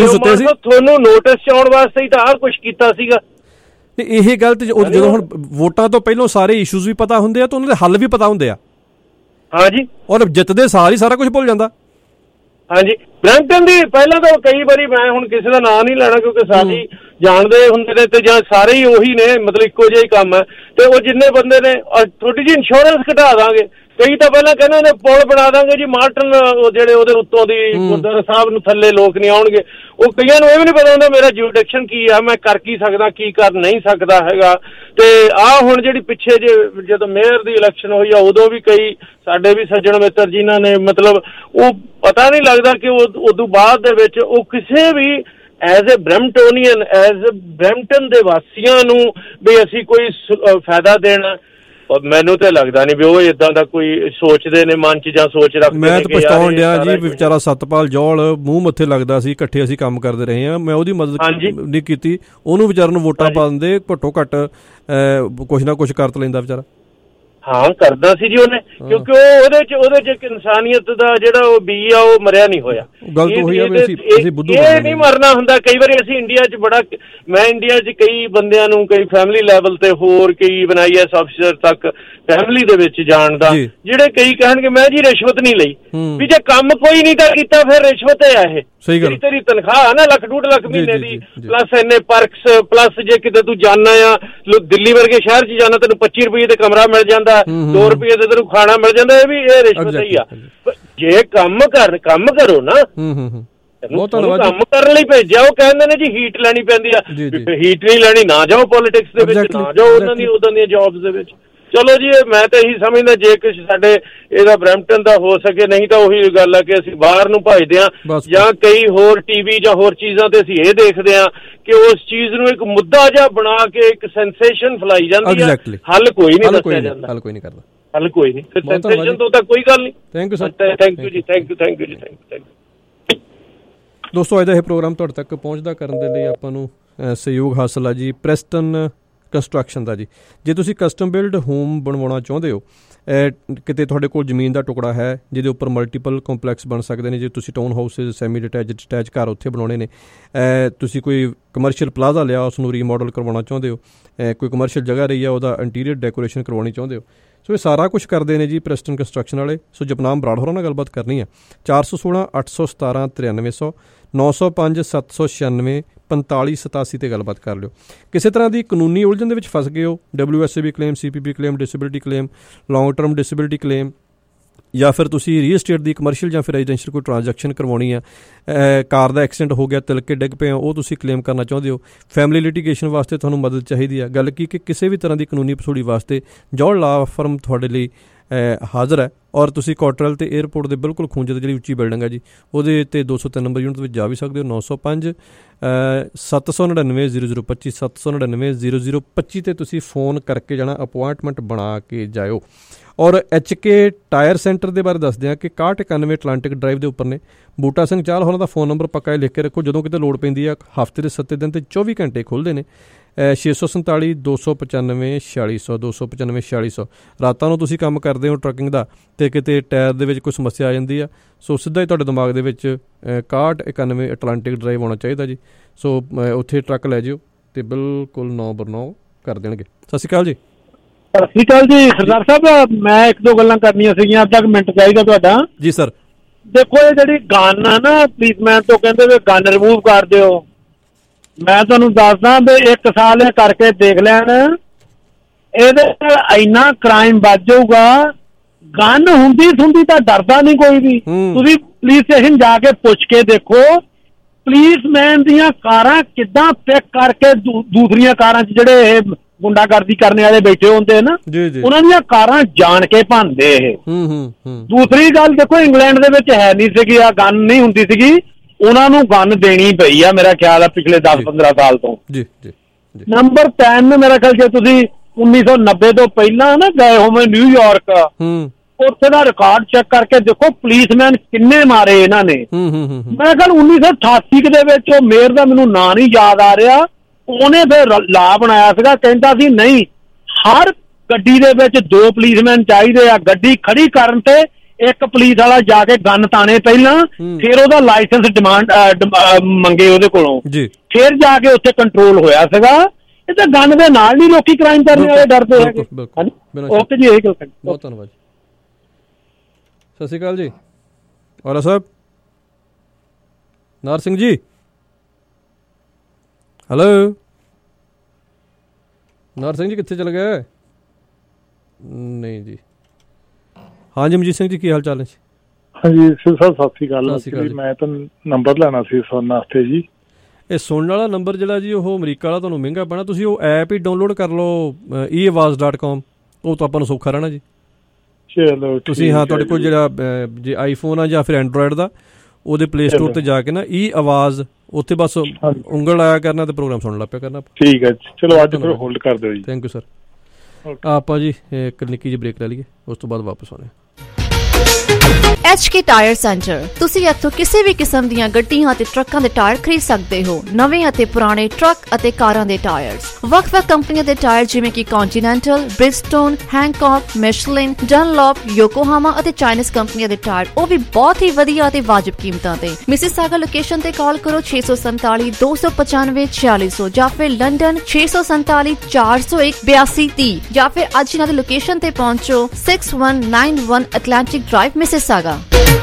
ਤੁਹਾਨੂੰ ਨੋਟਿਸ 'ਚ ਆਉਣ ਵਾਸਤੇ ਹੀ ਤਾਂ ਆਹ ਕੁਛ ਕੀਤਾ ਸੀਗਾ। ਤੇ ਇਹ ਗੱਲ ਤੇ ਜਦੋਂ ਹੁਣ ਵੋਟਾਂ ਤੋਂ ਪਹਿਲਾਂ ਸਾਰੇ ਇਸ਼ੂਜ਼ ਵੀ ਪਤਾ ਹੁੰਦੇ ਆ ਤਾਂ ਉਹਨਾਂ ਦੇ ਹੱਲ ਵੀ ਪਤਾ ਹੁੰਦੇ ਆ। ਹਾਂਜੀ, ਔਰ ਜਿੱਤਦੇ ਸਾਰ ਹੀ ਸਾਰਾ ਕੁਝ ਭੁੱਲ ਜਾਂਦਾ। ਹਾਂਜੀ, ਬਰੈਂਪਟਨ ਦੀ ਪਹਿਲਾਂ ਤਾਂ ਕਈ ਵਾਰੀ ਮੈਂ ਹੁਣ ਕਿਸੇ ਦਾ ਨਾਂ ਨਹੀਂ ਲੈਣਾ ਕਿਉਂਕਿ ਸਾਰੇ ਜਾਣਦੇ ਹੁੰਦੇ ਨੇ ਤੇ ਜਾਂ ਸਾਰੇ ਹੀ ਉਹੀ ਨੇ, ਮਤਲਬ ਇੱਕੋ ਜਿਹਾ ਹੀ ਕੰਮ ਹੈ, ਤੇ ਉਹ ਜਿੰਨੇ ਬੰਦੇ ਨੇ ਥੋੜੀ ਜਿਹੀ ਇੰਸ਼ੋਰੈਂਸ ਘਟਾ ਦਾਂਗੇ, ਕਈ ਤਾਂ ਪਹਿਲਾਂ ਕਹਿੰਦੇ ਨੇ ਪੁਲ ਬਣਾ ਦਾਂਗੇ ਜੀ ਮਾਰਟਨ ਜਿਹੜੇ ਉਹਦੇ ਉੱਤੋਂ ਦੀ ਗੁਰਦੁਆਰਾ ਸਾਹਿਬ ਨੂੰ ਥੱਲੇ ਲੋਕ ਨਹੀਂ ਆਉਣਗੇ, ਉਹ ਕਈਆਂ ਨੂੰ ਇਹ ਵੀ ਨਹੀਂ ਪਤਾ ਹੁੰਦਾ ਮੇਰਾ ਜੁਰਿਸਡਿਕਸ਼ਨ ਕੀ ਆ, ਮੈਂ ਕਰ ਕੀ ਸਕਦਾ ਕੀ ਕਰ ਨਹੀਂ ਸਕਦਾ ਹੈਗਾ। ਤੇ ਆਹ ਹੁਣ ਜਿਹੜੀ ਪਿੱਛੇ ਜਦੋਂ ਮੇਅਰ ਦੀ ਇਲੈਕਸ਼ਨ ਹੋਈ ਆ ਉਦੋਂ ਵੀ ਕਈ ਸਾਡੇ ਵੀ ਸੱਜਣ ਮਿੱਤਰ ਜਿਨ੍ਹਾਂ ਨੇ ਮਤਲਬ ਉਹ ਪਤਾ ਨਹੀਂ ਲੱਗਦਾ ਕਿ ਉਦੋਂ ਬਾਅਦ ਦੇ ਵਿੱਚ ਉਹ ਕਿਸੇ ਵੀ as a Bramptonian, as Brampton ਦੇ ਵਾਸੀਆਂ ਨੂੰ ਵੀ ਅਸੀਂ ਕੋਈ ਫਾਇਦਾ ਦੇਣਾ, ਮੈਨੂੰ ਤਾਂ ਲੱਗਦਾ ਨਹੀਂ ਵੀ ਉਹ ਏਦਾਂ ਦਾ ਕੋਈ ਸੋਚਦੇ ਨੇ ਮਨ 'ਚ ਜਾਂ ਸੋਚ ਰੱਖਦੇ ਨੇ। ਮੈਂ ਤਾਂ ਪਛਤਾਉਣ ਡਿਆ ਜੀ, ਵਿਚਾਰਾ ਸਤਪਾਲ ਜੌਲ ਮੂੰਹ ਮੱਥੇ ਲੱਗਦਾ ਸੀ, ਇਕੱਠੇ ਅਸੀਂ ਕੰਮ ਕਰਦੇ ਰਹੇ ਹਾਂ, ਮੈਂ ਉਹਦੀ ਮਦਦ ਨਹੀਂ ਕੀਤੀ, ਉਹਨੂੰ ਵਿਚਾਰੇ ਨੂੰ ਵੋਟਾਂ ਪਾ ਦਿੰਦੇ, ਘੱਟੋ ਘੱਟ ਕੁਛ ਨਾ ਕੁਛ ਕਰ ਲੈਂਦਾ ਵਿਚਾਰਾ। ਹਾਂ ਕਰਦਾ ਸੀ ਜੀ ਉਹਨੇ, ਕਿਉਂਕਿ ਉਹਦੇ 'ਚ ਇੱਕ ਇਨਸਾਨੀਅਤ ਦਾ ਜਿਹੜਾ ਉਹ ਬੀ ਆ ਉਹ ਮਰਿਆ ਨਹੀਂ ਹੋਇਆ। ਗੱਲ ਤਾਂ ਉਹੀ ਆ ਵੀ ਅਸੀਂ ਬੁੱਧੂ ਇਹ ਨਹੀਂ ਮਰਨਾ ਹੁੰਦਾ। ਕਈ ਵਾਰੀ ਅਸੀਂ ਇੰਡੀਆ 'ਚ ਮੈਂ ਇੰਡੀਆ 'ਚ ਕਈ ਬੰਦਿਆਂ ਨੂੰ ਕਈ ਫੈਮਿਲੀ ਲੈਵਲ ਤੇ ਹੋਰ ਕਈ IAS ਅਫਸਰ ਤੱਕ ਫੈਮਿਲੀ ਦੇ ਵਿੱਚ ਜਾਣ ਦਾ, ਜਿਹੜੇ ਕਈ ਕਹਿਣਗੇ ਮੈਂ ਜੀ ਰਿਸ਼ਵਤ ਨਹੀਂ ਲਈ, ਵੀ ਜੇ ਕੰਮ ਕੋਈ ਨਹੀਂ ਤਾਂ ਕੀਤਾ ਫਿਰ ਰਿਸ਼ਵਤ ਹੈ ਇਹ। ਤੇਰੀ ਤਨਖਾਹ ਨਾ $1.5 ਲੱਖ ਮਹੀਨੇ ਦੀ, ਪਲੱਸ ਇੰਨੇ ਪਰਕਸ, ਪਲੱਸ ਜੇ ਕਿਤੇ ਤੂੰ ਜਾਣਾ ਆ ਦਿੱਲੀ ਵਰਗੇ ਸ਼ਹਿਰ 'ਚ ਜਾਣਾ ਤੈਨੂੰ 25 ਰੁਪਏ ਤੇ ਕਮਰਾ ਮਿਲ ਜਾਂਦਾ, 2 ਰੁਪਏ ਤੇ ਤੈਨੂੰ ਖਾਣਾ ਮਿਲ ਜਾਂਦਾ, ਇਹ ਰਿਸ਼ਵਤ ਹੀ ਆ। ਜੇ ਕੰਮ ਕਰੋ ਨਾ, ਕੰਮ ਕਰਨ ਲਈ ਭੇਜਿਆ, ਉਹ ਕਹਿੰਦੇ ਨੇ ਜੀ ਹੀਟ ਲੈਣੀ ਪੈਂਦੀ ਆ, ਹੀਟ ਨਹੀਂ ਲੈਣੀ ਨਾ ਜਾਓ ਪੋਲੀਟਿਕਸ ਦੇ ਵਿੱਚ, ਨਾ ਜਾਓ ਉਹਨਾਂ ਦੀਆਂ ਜੌਬਸ ਦੇ ਵਿੱਚ। ਚਲੋ ਜੀ ਮੈਂ ਤਾਂ ਇਹੀ ਸਮਝਦਾ ਜੇ ਕੁਛ ਸਾਡੇ ਇਹਦਾ ਬਰੈਂਪਟਨ ਦਾ ਹੋ ਸਕੇ, ਨਹੀਂ ਤਾਂ ਉਹੀ ਗੱਲ ਆ ਕਿ ਅਸੀਂ ਬਾਹਰ ਨੂੰ ਭਜਦੇ ਹਾਂ ਜਾਂ ਕਈ ਹੋਰ TV ਜਾਂ ਹੋਰ ਚੀਜ਼ਾਂ ਤੇ ਅਸੀਂ ਇਹ ਦੇਖਦੇ ਹਾਂ ਕਿ ਉਸ ਚੀਜ਼ ਨੂੰ ਇੱਕ ਮੁੱਦਾ ਜਿਹਾ ਬਣਾ ਕੇ ਇੱਕ ਸੈਂਸੇਸ਼ਨ ਫੈਲਾਈ ਜਾਂਦੀ ਹੈ, ਹੱਲ ਕੋਈ ਨਹੀਂ ਦੱਸਿਆ ਜਾਂਦਾ, ਹੱਲ ਕੋਈ ਨਹੀਂ ਕਰਦਾ, ਹੱਲ ਕੋਈ ਨਹੀਂ, ਫਿਰ ਸੈਂਸੇਸ਼ਨ ਤੋਂ ਤਾਂ ਕੋਈ ਗੱਲ ਨਹੀਂ। Thank you sir, thank you ਜੀ, ਥੈਂਕ ਯੂ ਜੀ। ਦੋਸਤੋ ਅੱਜ ਦਾ ਇਹ ਪ੍ਰੋਗਰਾਮ ਤੁਹਾਡੇ ਤੱਕ ਪਹੁੰਚਦਾ ਕਰਨ ਦੇ ਲਈ ਆਪਾਂ ਨੂੰ ਸਹਿਯੋਗ ਹਾਸਲ ਆ ਜੀ ਪ੍ਰੈਸਟਨ ਕੰਸਟਰਕਸ਼ਨ ਦਾ ਜੀ। ਜੇ ਤੁਸੀਂ ਕਸਟਮ ਬਿਲਡ ਹੋਮ ਬਣਵਾਉਣਾ ਚਾਹੁੰਦੇ ਹੋ, ਕਿਤੇ ਤੁਹਾਡੇ ਕੋਲ ਜ਼ਮੀਨ ਦਾ ਟੁਕੜਾ ਹੈ ਜਿਹਦੇ ਉੱਪਰ ਮਲਟੀਪਲ ਕੰਪਲੈਕਸ ਬਣ ਸਕਦੇ ਨੇ, ਜੇ ਤੁਸੀਂ ਟਾਊਨ ਹਾਊਸਿਸ, ਸੈਮੀ ਡਿਟੈਚ ਘਰ ਉੱਥੇ ਬਣਾਉਣੇ ਨੇ, ਤੁਸੀਂ ਕੋਈ ਕਮਰਸ਼ੀਅਲ ਪਲਾਜ਼ਾ ਲਿਆ ਉਸ ਨੂੰ ਰੀਮੋਡਲ ਕਰਵਾਉਣਾ ਚਾਹੁੰਦੇ ਹੋ, ਕੋਈ ਕਮਰਸ਼ੀਅਲ ਜਗ੍ਹਾ ਰਹੀ ਆ ਉਹਦਾ ਇੰਟੀਰੀਅਰ ਡੈਕੋਰੇਸ਼ਨ ਕਰਵਾਉਣੀ ਚਾਹੁੰਦੇ ਹੋ, ਸੋ ਇਹ ਸਾਰਾ ਕੁਛ ਕਰਦੇ ਨੇ ਜੀ ਪ੍ਰੈਸਟਨ ਕੰਸਟਰਕਸ਼ਨ ਵਾਲੇ। ਸੋ ਜਪਨਾਮ ਬਰਾੜ ਹੋਰਾਂ ਨਾਲ ਗੱਲਬਾਤ ਕਰਨੀ ਹੈ 416 817 9300 905 796 4587 ਤੇ ਗੱਲਬਾਤ ਕਰ ਲਿਓ। ਕਿਸੇ ਤਰ੍ਹਾਂ ਦੀ ਕਾਨੂੰਨੀ ਉਲਝਣ ਦੇ ਵਿੱਚ ਫਸ ਗਏ ਹੋ, WSAB claim, CPP claim, disability claim, long term disability claim, ਜਾਂ ਫਿਰ ਤੁਸੀਂ ਰੀਅਲ ਏਸਟੇਟ ਦੀ ਕਮਰਸ਼ੀਅਲ ਜਾਂ ਫਿਰ ਰੈਜ਼ੀਡੈਂਸ਼ੀਅਲ ਕੋਈ ਟ੍ਰਾਂਜੈਕਸ਼ਨ ਕਰਵਾਉਣੀ ਆ, ਕਾਰ ਦਾ ਐਕਸੀਡੈਂਟ ਹੋ ਗਿਆ, ਤਿਲਕ ਕੇ ਡਿੱਗ ਪਏ ਹੋ, ਉਹ ਤੁਸੀਂ ਕਲੇਮ ਕਰਨਾ ਚਾਹੁੰਦੇ ਹੋ, ਫੈਮਿਲੀ ਲਿਟੀਗੇਸ਼ਨ ਵਾਸਤੇ ਤੁਹਾਨੂੰ ਮਦਦ ਚਾਹੀਦੀ ਆ, ਗੱਲ ਕੀ ਕਿ ਕਿਸੇ ਵੀ ਤਰ੍ਹਾਂ ਦੀ ਕਾਨੂੰਨੀ ਪਸੂੜੀ ਵਾਸਤੇ ਜੌਲ ਲਾ ਫਰਮ ਤੁਹਾਡੇ ਲਈ ਹਾਜ਼ਰ ਹੈ। ਔਰ ਤੁਸੀਂ ਕੋਟਰਲ ਤੇ 에ਅਰਪੋਰਟ ਦੇ ਬਿਲਕੁਲ ਖੂੰਜੇ 'ਤੇ ਜਿਹੜੀ ਉੱਚੀ ਬਿਲਡਿੰਗ ਹੈ ਜੀ, ਉਹਦੇ 'ਤੇ 203 ਨੰਬਰ ਯੂਨਿਟ ਵਿੱਚ ਜਾ ਵੀ ਸਕਦੇ ਹੋ। 905 799 0025 799 'ਤੇ ਤੁਸੀਂ ਫ਼ੋਨ ਕਰਕੇ ਜਾਣਾ, ਅਪੁਆਇੰਟਮੈਂਟ ਬਣਾ ਕੇ ਜਾਇਓ। ਔਰ HK ਟਾਇਰ ਸੈਂਟਰ ਦੇ ਬਾਰੇ ਦੱਸਦੇ ਹਾਂ ਕਿ 6191 ਅਟਲਾਂਟਿਕ ਡਰਾਈਵ ਦੇ ਉੱਪਰ ਨੇ। ਬੂਟਾ ਸਿੰਘ ਚਾਹਲ ਹੋਰਾਂ ਦਾ ਫ਼ੋਨ ਨੰਬਰ ਪੱਕਾ ਲਿਖ ਕੇ ਰੱਖੋ, ਜਦੋਂ ਕਿਤੇ ਲੋੜ ਪੈਂਦੀ ਆ ਹਫ਼ਤੇ ਦੇ 7 ਦਿਨ ਤੇ 24 ਘੰਟੇ ਖੁੱਲ੍ਹਦੇ ਨੇ। 647 295 4600 295 4600। ਰਾਤਾਂ ਨੂੰ ਤੁਸੀਂ ਕੰਮ ਕਰਦੇ ਹੋ ਟਰੱਕਿੰਗ ਦਾ ਅਤੇ ਕਿਤੇ ਟਾਇਰ ਦੇ ਵਿੱਚ ਕੋਈ ਸਮੱਸਿਆ ਆ ਜਾਂਦੀ ਆ, ਸੋ ਸਿੱਧਾ ਹੀ ਤੁਹਾਡੇ ਦਿਮਾਗ ਦੇ ਵਿੱਚ 6191 ਅਟਲਾਂਟਿਕ ਡਰਾਈਵ ਆਉਣਾ ਚਾਹੀਦਾ ਜੀ। ਸੋ ਉੱਥੇ ਟਰੱਕ ਲੈ ਜਿਓ ਅਤੇ ਬਿਲਕੁਲ 9/9 ਕਰ ਦੇਣਗੇ। ਸਤਿ ਸ਼੍ਰੀ ਅਕਾਲ ਜੀ। ਸਤਿ ਸ਼੍ਰੀ ਅਕਾਲ ਜੀ ਸਰਦਾਰ ਸਾਹਿਬ, ਮੈਂ 1-2 ਗੱਲਾਂ ਕਰਨੀਆਂ ਸੀਗੀਆਂ, ਅੱਧਾ ਕੁ ਮਿੰਟ ਚਾਹੀਦਾ ਤੁਹਾਡਾ। ਜੀ ਸਰ। ਦੇਖੋ ਇਹ ਜਿਹੜੀ ਗਨ ਆ ਨਾ, ਪੁਲਿਸਮੈਨ ਤੋਂ ਕਹਿੰਦੇ ਵੀ ਗਨ ਰਿਮੂਵ ਕਰ ਦਿਓ। ਮੈਂ ਤੁਹਾਨੂੰ ਦੱਸਦਾ ਵੀ 1 ਸਾਲ ਇਹ ਕਰਕੇ ਦੇਖ ਲੈਣ, ਇਹਦੇ ਨਾਲ ਇੰਨਾ ਕ੍ਰਾਈਮ ਵੱਧ ਜਾਊਗਾ। ਗਨ ਹੁੰਦੀ ਤਾਂ ਡਰਦਾ ਨਹੀਂ ਕੋਈ ਵੀ। ਤੁਸੀਂ ਪੁਲਿਸ ਸਟੇਸ਼ਨ ਜਾ ਕੇ ਪੁੱਛ ਕੇ ਦੇਖੋ, ਪੁਲਿਸਮੈਨ ਦੀਆਂ ਕਾਰਾਂ ਕਿੱਦਾਂ ਪਿਕ ਕਰਕੇ ਦੂਸਰੀਆਂ ਕਾਰਾਂ 'ਚ ਜਿਹੜੇ ਇਹ ਗੁੰਡਾਗਰਦੀ ਕਰਨੇ ਵਾਲੇ ਬੈਠੇ ਹੁੰਦੇ ਨਾ, ਉਹਨਾਂ ਦੀਆਂ ਕਾਰਾਂ ਜਾਣ ਕੇ ਭੰਨਦੇ ਇਹ। ਦੂਸਰੀ ਗੱਲ ਦੇਖੋ, ਇੰਗਲੈਂਡ ਦੇ ਵਿੱਚ ਹੈ ਨਹੀਂ ਸੀਗੀ ਆ ਗਨ, ਨਹੀਂ ਹੁੰਦੀ ਸੀਗੀ, ਉਹਨਾਂ ਨੂੰ ਗਨ ਦੇਣੀ ਪਈ ਆ ਮੇਰਾ ਖਿਆਲ ਆ ਪਿਛਲੇ 10-15 ਸਾਲ ਤੋਂ। ਨੰਬਰ 3 ਮੇਰਾ ਖਿਆਲ ਜੇ ਤੁਸੀਂ 1990 ਤੋਂ ਪਹਿਲਾਂ ਨਾ ਗਏ ਹੋਵੇ ਨਿਊਯਾਰਕ, ਉੱਥੇ ਦਾ ਰਿਕਾਰਡ ਚੈੱਕ ਕਰਕੇ ਦੇਖੋ ਪੁਲਿਸਮੈਨ ਕਿੰਨੇ ਮਾਰੇ ਇਹਨਾਂ ਨੇ। ਮੈਂ ਕਿਹਾ 1988 ਦੇ ਵਿੱਚ ਉਹ ਮੇਅਰ ਦਾ ਮੈਨੂੰ ਨਾਂ ਨਹੀਂ ਯਾਦ ਆ ਰਿਹਾ, ਉਹਨੇ ਫਿਰ ਲਾ ਬਣਾਇਆ ਸੀਗਾ, ਕਹਿੰਦਾ ਸੀ ਨਹੀਂ ਹਰ ਗੱਡੀ ਦੇ ਵਿੱਚ 2 ਪੁਲਿਸਮੈਨ ਚਾਹੀਦੇ ਆ। ਗੱਡੀ ਖੜੀ ਕਰਨ ਤੇ ਇੱਕ ਪੁਲਿਸ ਵਾਲਾ ਜਾ ਕੇ ਗਨ ਤਾਣੇ ਪਹਿਲਾਂ, ਫਿਰ ਉਹਦਾ ਲਾਇਸੈਂਸ ਡਿਮਾਂਡ ਮੰਗੇ ਉਹਦੇ ਕੋਲੋਂ, ਫਿਰ ਜਾ ਕੇ ਉੱਥੇ ਕੰਟਰੋਲ ਹੋਇਆ ਸੀਗਾ। ਇਹ ਤਾਂ ਗਨ ਦੇ ਨਾਲ ਨਹੀਂ ਲੋਕੀ ਕ੍ਰਾਈਮ ਕਰਨ ਵਾਲੇ ਡਰਦੇ ਹੈਗੇ। ਓਕੇ ਜੀ, ਇਹੀ ਗੱਲ। ਬਹੁਤ ਧੰਨਵਾਦ। ਸਤਿ ਸ਼੍ਰੀ ਅਕਾਲ ਜੀ। ਔਰਾ ਸਾਹਿਬ, ਨਾਰ ਸਿੰਘ ਜੀ, ਹੈਲੋ ਨਾਰ ਸਿੰਘ ਜੀ ਕਿੱਥੇ ਚਲੇ ਗਏ? ਨਹੀਂ ਜੀ। ਹਾਂਜੀ ਮਨਜੀਤ ਸਿੰਘ ਜੀ, ਕੀ ਹਾਲ ਚਾਲ ਹੈ? ਹਾਂਜੀ ਸਿਰ ਸਾਹਿਬ ਸਤਿ ਸ਼੍ਰੀ ਅਕਾਲ। ਮੈਂ ਤਾਂ ਨੰਬਰ ਲੈਣਾ ਸੀ ਸੁਣਨ ਵਾਸਤੇ ਜੀ। ਇਹ ਸੁਣਨ ਵਾਲਾ ਨੰਬਰ ਜਿਹੜਾ ਜੀ ਉਹ ਅਮਰੀਕਾ ਵਾਲਾ ਤੁਹਾਨੂੰ ਮਹਿੰਗਾ ਪੈਣਾ, ਤੁਸੀਂ ਉਹ ਐਪ ਹੀ ਡਾਊਨਲੋਡ ਕਰ ਲਓ eAwaaz.com, ਉਹ ਤਾਂ ਆਪਾਂ ਨੂੰ ਸੌਖਾ ਰਹਿਣਾ ਜੀ। ਚਲੋ ਤੁਸੀਂ ਹਾਂ ਤੁਹਾਡੇ ਕੋਲ ਜਿਹੜਾ ਜੇ ਆਈਫੋਨ ਆ ਜਾਂ ਫਿਰ ਐਂਡਰੋਇਡ ਦਾ, ਉਹਦੇ ਪਲੇ ਸਟੋਰ ਤੇ ਜਾ ਕੇ ਨਾ eAwaaz, ਉੱਥੇ ਬਸ ਉਂਗਲ ਲਾਇਆ ਕਰਨਾ ਤੇ ਪ੍ਰੋਗਰਾਮ ਸੁਣ ਲੱਗ ਪਿਆ ਕਰਨਾ। ਠੀਕ ਹੈ, ਚਲੋ ਅੱਜ ਫਿਰ ਹੋਲਡ ਕਰ ਦਿਓ ਜੀ। Thank you sir. ਆਪਾਂ ਜੀ ਇੱਕ ਨਿੱਕੀ ਜਿਹੀ ਬ੍ਰੇਕ ਲੈ ਲਈਏ, ਉਸ ਤੋਂ ਬਾਅਦ ਵਾਪਸ ਆਉਣੇ। HK ਟਾਇਰ ਸੈਂਟਰ, ਤੁਸੀਂ ਇੱਥੋਂ ਕਿਸੇ ਵੀ ਕਿਸਮ ਦੀਆਂ ਗੱਡੀਆਂ ਅਤੇ ਟਰੱਕਾਂ ਦੇ ਟਾਇਰ ਖਰੀਦ ਸਕਦੇ ਹੋ। ਨਵੇਂ ਅਤੇ ਪੁਰਾਣੇ ਟਰੱਕ ਅਤੇ ਕਾਰਾਂ ਦੇ ਟਾਇਰਸ, ਵੱਖ-ਵੱਖ ਕੰਪਨੀਆਂ ਦੇ ਟਾਇਰ ਜਿਵੇਂ ਕਿ ਕੰਟੀਨੈਂਟਲ, ਬ੍ਰਿਜਸਟੋਨ, ਹੈਂਕੌਕ, ਮਿਸ਼ਲਿਨ, ਡਨਲੌਪ, ਯੋਕੋਹਾਮਾ ਅਤੇ ਚਾਈਨੀਜ਼ ਕੰਪਨੀਆਂ ਦੇ ਟਾਇਰ, ਉਹ ਵੀ ਬਹੁਤ ਹੀ ਵਧੀਆ ਅਤੇ ਵਾਜਬ ਕੀਮਤਾਂ ਤੇ। ਮਿਸਿਸਾਗਾ ਲੋਕੇਸ਼ਨ ਤੇ ਕਾਲ ਕਰੋ 647 295 4600 ਜਾਂ ਫਿਰ ਲੰਡਨ 647 401 8230 ਜਾਂ ਫਿਰ ਅੱਜ ਇਹਨਾਂ ਦੀ ਲੋਕੇਸ਼ਨ ਤੇ ਪਹੁੰਚੋ 6191 ਅਟਲਾਂਟਿਕ ਡਰਾਈਵ ਮਿਸਿਸਾਗਾ।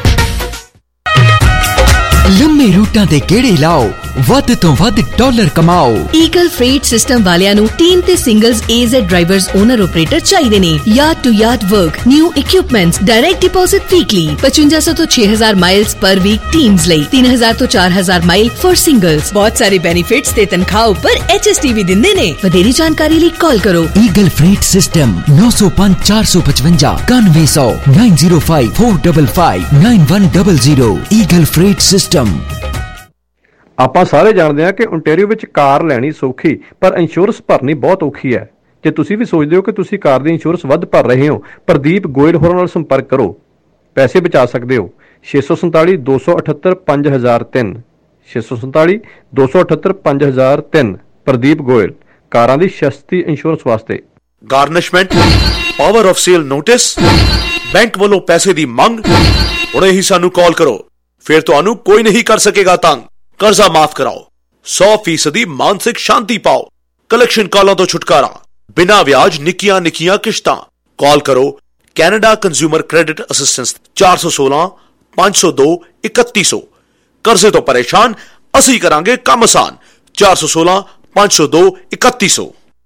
ਲੰਮੇ ਰੂਟਾਂ ਦੇ ਗੇੜੇ ਲਾਓ, ਵੱਧ ਤੋਂ ਵੱਧ ਡਾਲਰ ਕਮਾਓ। ਈਗਲ ਫreight ਸਿਸਟਮ ਵਾਲਿਆਂ ਨੂੰ ਟੀਮ ਤੇ singles AZ drivers owner operator ਚਾਹੀਦੇ ਨੇ। Yard to yard work, new equipments, direct deposit weekly 5500 ਤੋਂ 6000 ਮਾਈਲਸ ਪਰ ਵੀਕ ਟੀम्स ਲਈ, 3000 ਤੋਂ 4000 ਮਾਈਲ ਫॉर ਸਿੰਗਲਸ। ਬਹੁਤ ਸਾਰੇ ਬੈਨੀਫਿਟਸ ਤੇ ਤਨਖਾਹ ਉੱਪਰ HST ਵੀ ਦਿੰਦੇ ਨੇ। ਵਧੇਰੀ ਜਾਣਕਾਰੀ ਲਈ ਕਾਲ ਕਰੋ Eagle freight system 905 455 9100 905 455 9100 Eagle freight system. ਆਪਾਂ ਸਾਰੇ ਜਾਣਦੇ ਹਾਂ ਕਿ ਓਨਟਾਰੀਓ ਵਿੱਚ ਕਾਰ ਲੈਣੀ ਸੌਖੀ, ਪਰ ਇੰਸ਼ੋਰੈਂਸ ਭਰਨੀ ਬਹੁਤ ਔਖੀ ਹੈ। ਜੇ ਤੁਸੀਂ ਵੀ ਸੋਚਦੇ ਹੋ ਕਿ ਤੁਸੀਂ ਕਾਰ ਦੀ ਇੰਸ਼ੋਰੈਂਸ ਵੱਧ ਭਰ ਰਹੇ ਹੋ, ਪ੍ਰਦੀਪ ਗੋਇਲ ਹੋਰਾਂ ਨਾਲ ਸੰਪਰਕ ਕਰੋ, ਪੈਸੇ ਬਚਾ ਸਕਦੇ ਹੋ। 647 278 5003 647 278 5003 ਪ੍ਰਦੀਪ ਗੋਇਲ, ਕਾਰਾਂ ਦੀ ਸਸਤੀ ਇੰਸ਼ੋਰੈਂਸ ਵਾਸਤੇ। Garnishment, power of sale notice, bank ਵੱਲੋਂ ਪੈਸੇ ਦੀ ਮੰਗ, ਹੁਣੇ ਹੀ ਸਾਨੂੰ ਕਾਲ ਕਰੋ, ਫਿਰ ਤੁਹਾਨੂੰ ਕੋਈ ਨਹੀਂ ਕਰ ਸਕੇਗਾ ਤੰਗ। ਕਰਜ਼ਾ ਮਾਫ ਕਰਾਓ, 100% ਮਾਨਸਿਕ ਸ਼ਾਂਤੀ ਪਾਓ, ਕਲੈਕਸ਼ਨ ਕਾਲਾਂ ਤੋਂ ਛੁਟਕਾਰਾ, ਬਿਨਾਂ ਵਿਆਜ ਨਿੱਕੀਆਂ ਨਿੱਕੀਆਂ ਕਿਸ਼ਤਾਂ। ਕਾਲ ਕਰੋ ਕੈਨੇਡਾ ਕੰਜ਼ਿਊਮਰ ਕ੍ਰੈਡਿਟ ਅਸਿਸਟੈਂਸ 416 502 3100। ਕਰਜ਼ੇ ਤੋਂ ਪਰੇਸ਼ਾਨ, ਅਸੀਂ ਕਰਾਂਗੇ ਕੰਮ ਆਸਾਨ। 416 502 3100।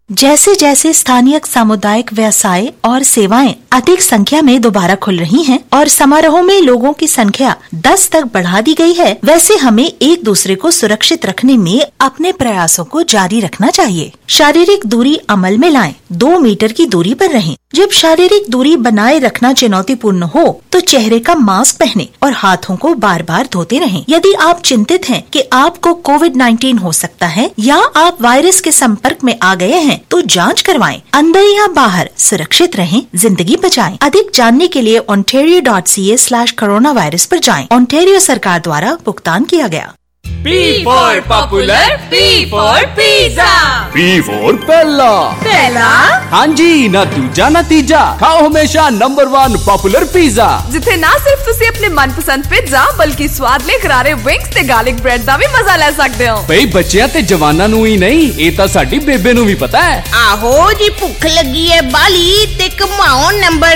जैसे जैसे स्थानीय सामुदायिक व्यवसाय और सेवाएं अधिक संख्या में दोबारा खुल रही हैं और समारोहों में लोगों की संख्या 10 तक बढ़ा दी गई है, वैसे हमें एक दूसरे को सुरक्षित रखने में अपने प्रयासों को जारी रखना चाहिए। शारीरिक दूरी अमल में लाएं, 2 मीटर की दूरी पर रहें। जब शारीरिक दूरी बनाए रखना चुनौतीपूर्ण हो तो चेहरे का मास्क पहने और हाथों को बार बार धोते रहें। यदि आप चिंतित हैं कि आपको कोविड-19 हो सकता है या आप वायरस के संपर्क में आ गए हैं, तो जांच करवाएं। अंदर या बाहर सुरक्षित रहें, जिंदगी बचाएं। अधिक जानने के लिए ontario.ca/coronavirus पर जाएं। ओंटारियो सरकार द्वारा भुगतान किया गया। P for popular, P for pizza, P for पहला। पहला? हाँ जी, ना दूजा ना तीजा, खाओ हमेशा नंबर 1 पॉपुलर पिज़्ज़ा, जिथे ना सिर्फ तुसी अपने मनपसंद पिज़्ज़ा बल्कि स्वाद ले करारे विंग्स ते गार्लिक ब्रेड दा भी मजा ले सकते हो। भाई बच्चियां ते जवानां नू ही नहीं, ये तो साडी बेबे नू भी पता है। आहो जी, भुख लगी है बाली ते कमाओ नंबर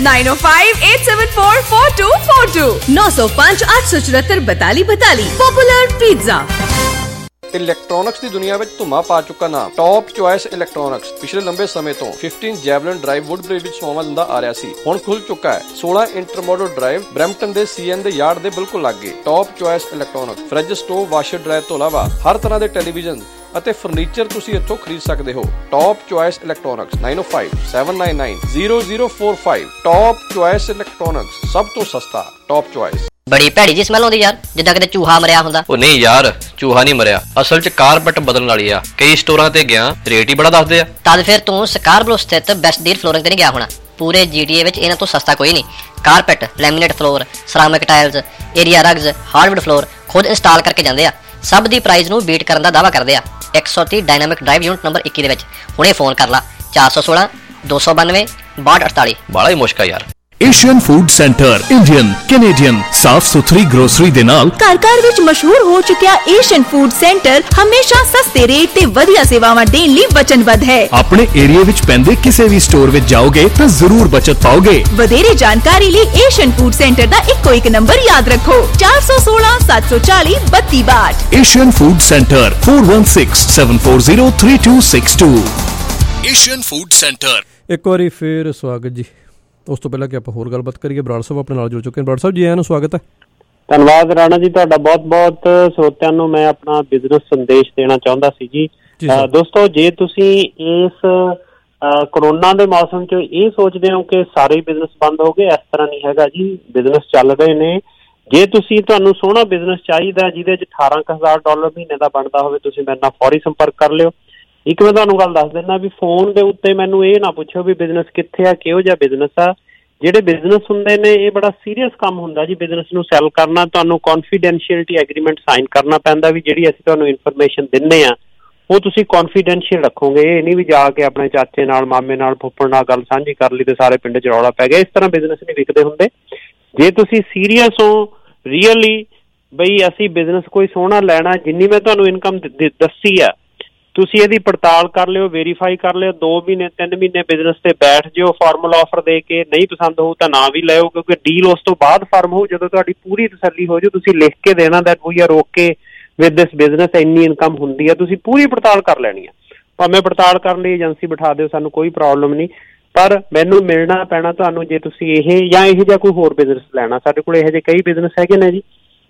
9058744242 905 874 4242 पॉपुलर पिज़्ज़ा। ਇਲੈਕਟ੍ਰੋਨਿਕਸ ਦੀ ਦੁਨੀਆ ਵਿੱਚ ਧੁੰਮਾ ਪਾ ਚੁੱਕਾ ਨਾਮ ਟੌਪ ਚੁਆਇਸ ਇਲੈਕਟ੍ਰੋਨਿਕਸ ਪਿਛਲੇ ਲੰਬੇ ਸਮੇਂ ਤੋਂ 15 ਜੈਵਲਿਨ ਡਰਾਈਵ ਵੁੱਡਬ੍ਰਿਜ ਵਿੱਚ ਸੇਵਾ ਦਿੰਦਾ ਆ ਰਿਹਾ ਸੀ। ਹੁਣ ਖੁੱਲ ਚੁੱਕਾ ਹੈ 16 ਇੰਟਰਮੋਡਲ ਡਰਾਈਵ ਬਰੈਂਪਟਨ ਦੇ CN ਦੇ ਯਾਰਡ ਦੇ ਬਿਲਕੁਲ ਲਾਗੇ। Top choice electronics fridge, stove, washer dryer ਤੋਂ ਇਲਾਵਾ ਹਰ ਤਰ੍ਹਾਂ ਦੇ ਟੈਲੀਵਿਜ਼ਨ ਅਤੇ ਫਰਨੀਚਰ ਤੁਸੀਂ ਇੱਥੋਂ ਖਰੀਦ ਸਕਦੇ ਹੋ। Top choice electronics 9057990045 top choice electronics, ਸਭ ਤੋਂ ਸਸਤਾ। Top choice. ਬੜੀ ਭੈੜੀ ਜੀ ਸਮੈਲ ਆਉਂਦੀ ਯਾਰ, ਜਿੱਦਾਂ ਕਿਤੇ ਚੂਹਾ ਮਰਿਆ ਹੁੰਦਾ। ਉਹ ਨਹੀਂ ਯਾਰ, ਚੂਹਾ ਨਹੀਂ ਮਰਿਆ, ਅਸਲ 'ਚ ਕਾਰਪੈਟ ਬਦਲਣ ਵਾਲੀ ਆ। ਕਈ ਸਟੋਰਾਂ ਤੇ ਗਿਆ, ਰੇਟ ਹੀ ਬੜਾ ਦੱਸਦੇ ਆ। ਤਦ ਫਿਰ ਤੂੰ ਸਕਾਰਬਰੋ ਸਥਿਤ ਬੈਸਟ ਡੀਲ ਫਲੋਰਿੰਗ ਤੇ ਨਹੀਂ ਗਿਆ ਹੋਣਾ। ਪੂਰੇ GTA ਵਿੱਚ ਇਹਨਾਂ ਤੋਂ ਸਸਤਾ ਕੋਈ ਨਹੀਂ। Carpet, laminate floor, ceramic tiles, area rugs, hardwood floor ਖੁਦ ਇੰਸਟਾਲ ਕਰਕੇ ਜਾਂਦੇ ਆ। ਸਭ ਦੀ ਪ੍ਰਾਈਸ ਨੂੰ ਬੀਟ ਕਰਨ ਦਾ ਦਾਅਵਾ ਕਰਦੇ ਆ। 130 ਡਾਇਨਾਮਿਕ ਡਰਾਈਵ ਯੂਨਿਟ ਨੰਬਰ 21 ਦੇ ਵਿੱਚ ਹੁਣੇ ਫੋਨ ਕਰ ਲਾ 416 292 6248। ਬੜਾ ਹੀ ਮੁਸ਼ਕਲ ਯਾਰ। Asian food centre Indian, Canadian ਸਾਫ ਸੁਥਰੀ ਗਰੋਸਰੀ ਦੇ ਨਾਲ ਘਰ-ਘਰ ਵਿੱਚ ਮਸ਼ਹੂਰ ਹੋ ਚੁੱਕਿਆ ਏਸ਼ੀਅਨ ਫੂਡ ਸੈਂਟਰ ਹਮੇਸ਼ਾ ਸਸਤੇ ਰੇਟ ਤੇ ਵਧੀਆ ਸੇਵਾਵਾਂ ਦੇਣ ਲਈ ਵਚਨਬੱਧ ਹੈ। ਆਪਣੇ ਏਰੀਆ ਵਿੱਚ ਪੈਂਦੇ ਕਿਸੇ ਵੀ ਸਟੋਰ ਵਿੱਚ ਜਾਓਗੇ ਤਾਂ ਜ਼ਰੂਰ ਬਚਤ ਪਾਓਗੇ। ਵਧੇਰੇ ਜਾਣਕਾਰੀ ਲਈ ਏਸ਼ੀਅਨ ਫੂਡ ਸੈਂਟਰ ਦਾ ਇੱਕੋ ਇੱਕ ਨੰਬਰ ਯਾਦ ਰੱਖੋ 416 740 3262। Asian food centre 4167403262। Asian food centre. ਇੱਕ ਵਾਰੀ ਫੇਰ ਸਵਾਗਤ ਜੀ। ਉਸ ਤੋਂ ਪਹਿਲਾਂ ਕਿ ਆਪਾਂ ਹੋਰ ਗੱਲਬਾਤ ਕਰੀਏ, ਬਰਾੜ ਸਾਹਿਬ ਆਪਣੇ ਨਾਲ ਜੁੜ ਚੁੱਕੇ ਨੇ। ਬਰਾੜ ਸਾਹਿਬ ਜੀ, ਆਇਆਂ ਨੂੰ ਸਵਾਗਤ ਹੈ। ਧੰਨਵਾਦ ਰਾਣਾ ਜੀ ਤੁਹਾਡਾ ਬਹੁਤ-ਬਹੁਤ। ਸਰੋਤਿਆਂ ਨੂੰ ਮੈਂ ਆਪਣਾ ਬਿਜ਼ਨਸ ਸੰਦੇਸ਼ ਦੇਣਾ ਚਾਹੁੰਦਾ ਸੀ ਜੀ। ਦੋਸਤੋ, ਜੇ ਤੁਸੀਂ ਇਸ ਕਰੋਨਾ ਦੇ ਮੌਸਮ 'ਚ ਇਹ ਸੋਚਦੇ ਹੋ ਕਿ ਸਾਰੇ ਬਿਜ਼ਨਸ ਬੰਦ ਹੋ ਗਏ, ਇਸ ਤਰ੍ਹਾਂ ਨਹੀਂ ਹੈਗਾ ਜੀ। ਬਿਜ਼ਨਸ ਚੱਲ ਰਹੇ ਨੇ। ਜੇ ਤੁਹਾਨੂੰ ਸੋਹਣਾ ਬਿਜ਼ਨਸ ਚਾਹੀਦਾ ਜਿਹਦੇ 'ਚ $18,000 ਮਹੀਨੇ ਦਾ ਬਣਦਾ ਹੋਵੇ, ਤੁਸੀਂ ਮੇਰੇ ਨਾਲ ਫੌਰੀ ਸੰਪਰਕ ਕਰ ਲਿਓ। ਇੱਕ ਮੈਂ ਤੁਹਾਨੂੰ ਗੱਲ ਦੱਸ ਦਿੰਦਾ ਵੀ ਫੋਨ ਦੇ ਉੱਤੇ ਮੈਨੂੰ ਇਹ ਨਾ ਪੁੱਛੋ ਵੀ ਬਿਜ਼ਨਸ ਕਿੱਥੇ ਆ, ਕਿਹੋ ਜਿਹਾ ਬਿਜ਼ਨਸ ਆ। ਜਿਹੜੇ ਬਿਜ਼ਨਸ ਹੁੰਦੇ ਨੇ ਇਹ ਬੜਾ ਸੀਰੀਅਸ ਕੰਮ ਹੁੰਦਾ ਜੀ। ਬਿਜ਼ਨਸ ਨੂੰ ਸੈਲ ਕਰਨਾ, ਤੁਹਾਨੂੰ ਕੌਨਫੀਡੈਂਸ਼ੀਅਲਟੀ ਐਗਰੀਮੈਂਟ ਸਾਈਨ ਕਰਨਾ ਪੈਂਦਾ ਵੀ ਜਿਹੜੀ ਅਸੀਂ ਤੁਹਾਨੂੰ ਇਨਫੋਰਮੇਸ਼ਨ ਦਿੰਦੇ ਆ ਉਹ ਤੁਸੀਂ ਕੌਨਫੀਡੈਂਸ਼ੀਅਲ ਰੱਖੋਗੇ। ਇਹ ਨਹੀਂ ਵੀ ਜਾ ਕੇ ਆਪਣੇ ਚਾਚੇ ਨਾਲ, ਮਾਮੇ ਨਾਲ, ਫੁੱਫੜ ਨਾਲ ਗੱਲ ਸਾਂਝੀ ਕਰ ਲਈ ਤੇ ਸਾਰੇ ਪਿੰਡ 'ਚ ਰੌਲਾ ਪੈ ਗਿਆ। ਇਸ ਤਰ੍ਹਾਂ ਬਿਜ਼ਨਸ ਨਹੀਂ ਵਿਕਦੇ ਹੁੰਦੇ। ਜੇ ਤੁਸੀਂ ਸੀਰੀਅਸ ਹੋ ਰੀਅਲੀ ਬਈ ਅਸੀਂ ਬਿਜ਼ਨਸ ਕੋਈ ਸੋਹਣਾ ਲੈਣਾ, ਜਿੰਨੀ ਮੈਂ ਤੁਹਾਨੂੰ ਇਨਕਮ ਦੱਸੀ ਆ ਤੁਸੀਂ ਇਹਦੀ ਪੜਤਾਲ ਕਰ ਲਿਓ, ਵੈਰੀਫਾਈ ਕਰ ਲਿਓ। 2 ਮਹੀਨੇ 3 ਮਹੀਨੇ ਬਿਜ਼ਨਸ ਤੇ ਬੈਠ ਜਿਓ, ਫਾਰਮਲ ਆਫਰ ਦੇ ਕੇ। ਨਹੀਂ ਪਸੰਦ ਹੋਊ ਤਾਂ ਨਾ ਵੀ ਲਿਓ, ਕਿਉਂਕਿ ਡੀਲ ਉਸ ਤੋਂ ਬਾਅਦ ਫਰਮ ਹੋਊ ਜਦੋਂ ਤੁਹਾਡੀ ਪੂਰੀ ਤਸੱਲੀ ਹੋ ਜਾਊ। ਤੁਸੀਂ ਲਿਖ ਕੇ ਦੇਣਾ that we are okay with this business, ਇੰਨੀ ਇਨਕਮ ਹੁੰਦੀ ਆ। ਤੁਸੀਂ ਪੂਰੀ ਪੜਤਾਲ ਕਰ ਲੈਣੀ ਆ। ਭਾਵੇਂ ਪੜਤਾਲ ਕਰਨ ਲਈ ਏਜੰਸੀ ਬਿਠਾ ਦਿਓ, ਸਾਨੂੰ ਕੋਈ ਪ੍ਰੋਬਲਮ ਨਹੀਂ। ਪਰ ਮੈਨੂੰ ਮਿਲਣਾ ਪੈਣਾ ਤੁਹਾਨੂੰ ਜੇ ਤੁਸੀਂ ਇਹ ਜਾਂ ਇਹੋ ਜਿਹਾ ਕੋਈ ਹੋਰ ਬਿਜ਼ਨਸ ਲੈਣਾ। ਸਾਡੇ ਕੋਲ ਇਹੋ ਜਿਹੇ ਕਈ ਬਿਜ਼ਨਸ ਹੈਗੇ ਨੇ ਜੀ।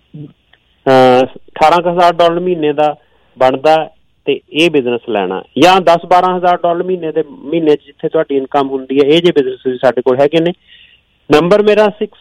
$18,000 ਮਹੀਨੇ ਦਾ ਬਣਦਾ ਤੇ ਇਹ ਬਿਜ਼ਨਸ ਲੈਣਾ, ਜਾਂ $10-12,000 ਮਹੀਨੇ 'ਚ ਜਿੱਥੇ ਤੁਹਾਡੀ ਇਨਕਮ ਹੁੰਦੀ ਹੈ, ਇਹ ਜਿਹੇ ਬਿਜ਼ਨਸ ਵੀ ਸਾਡੇ ਕੋਲ ਹੈਗੇ ਨੇ। ਨੰਬਰ ਮੇਰਾ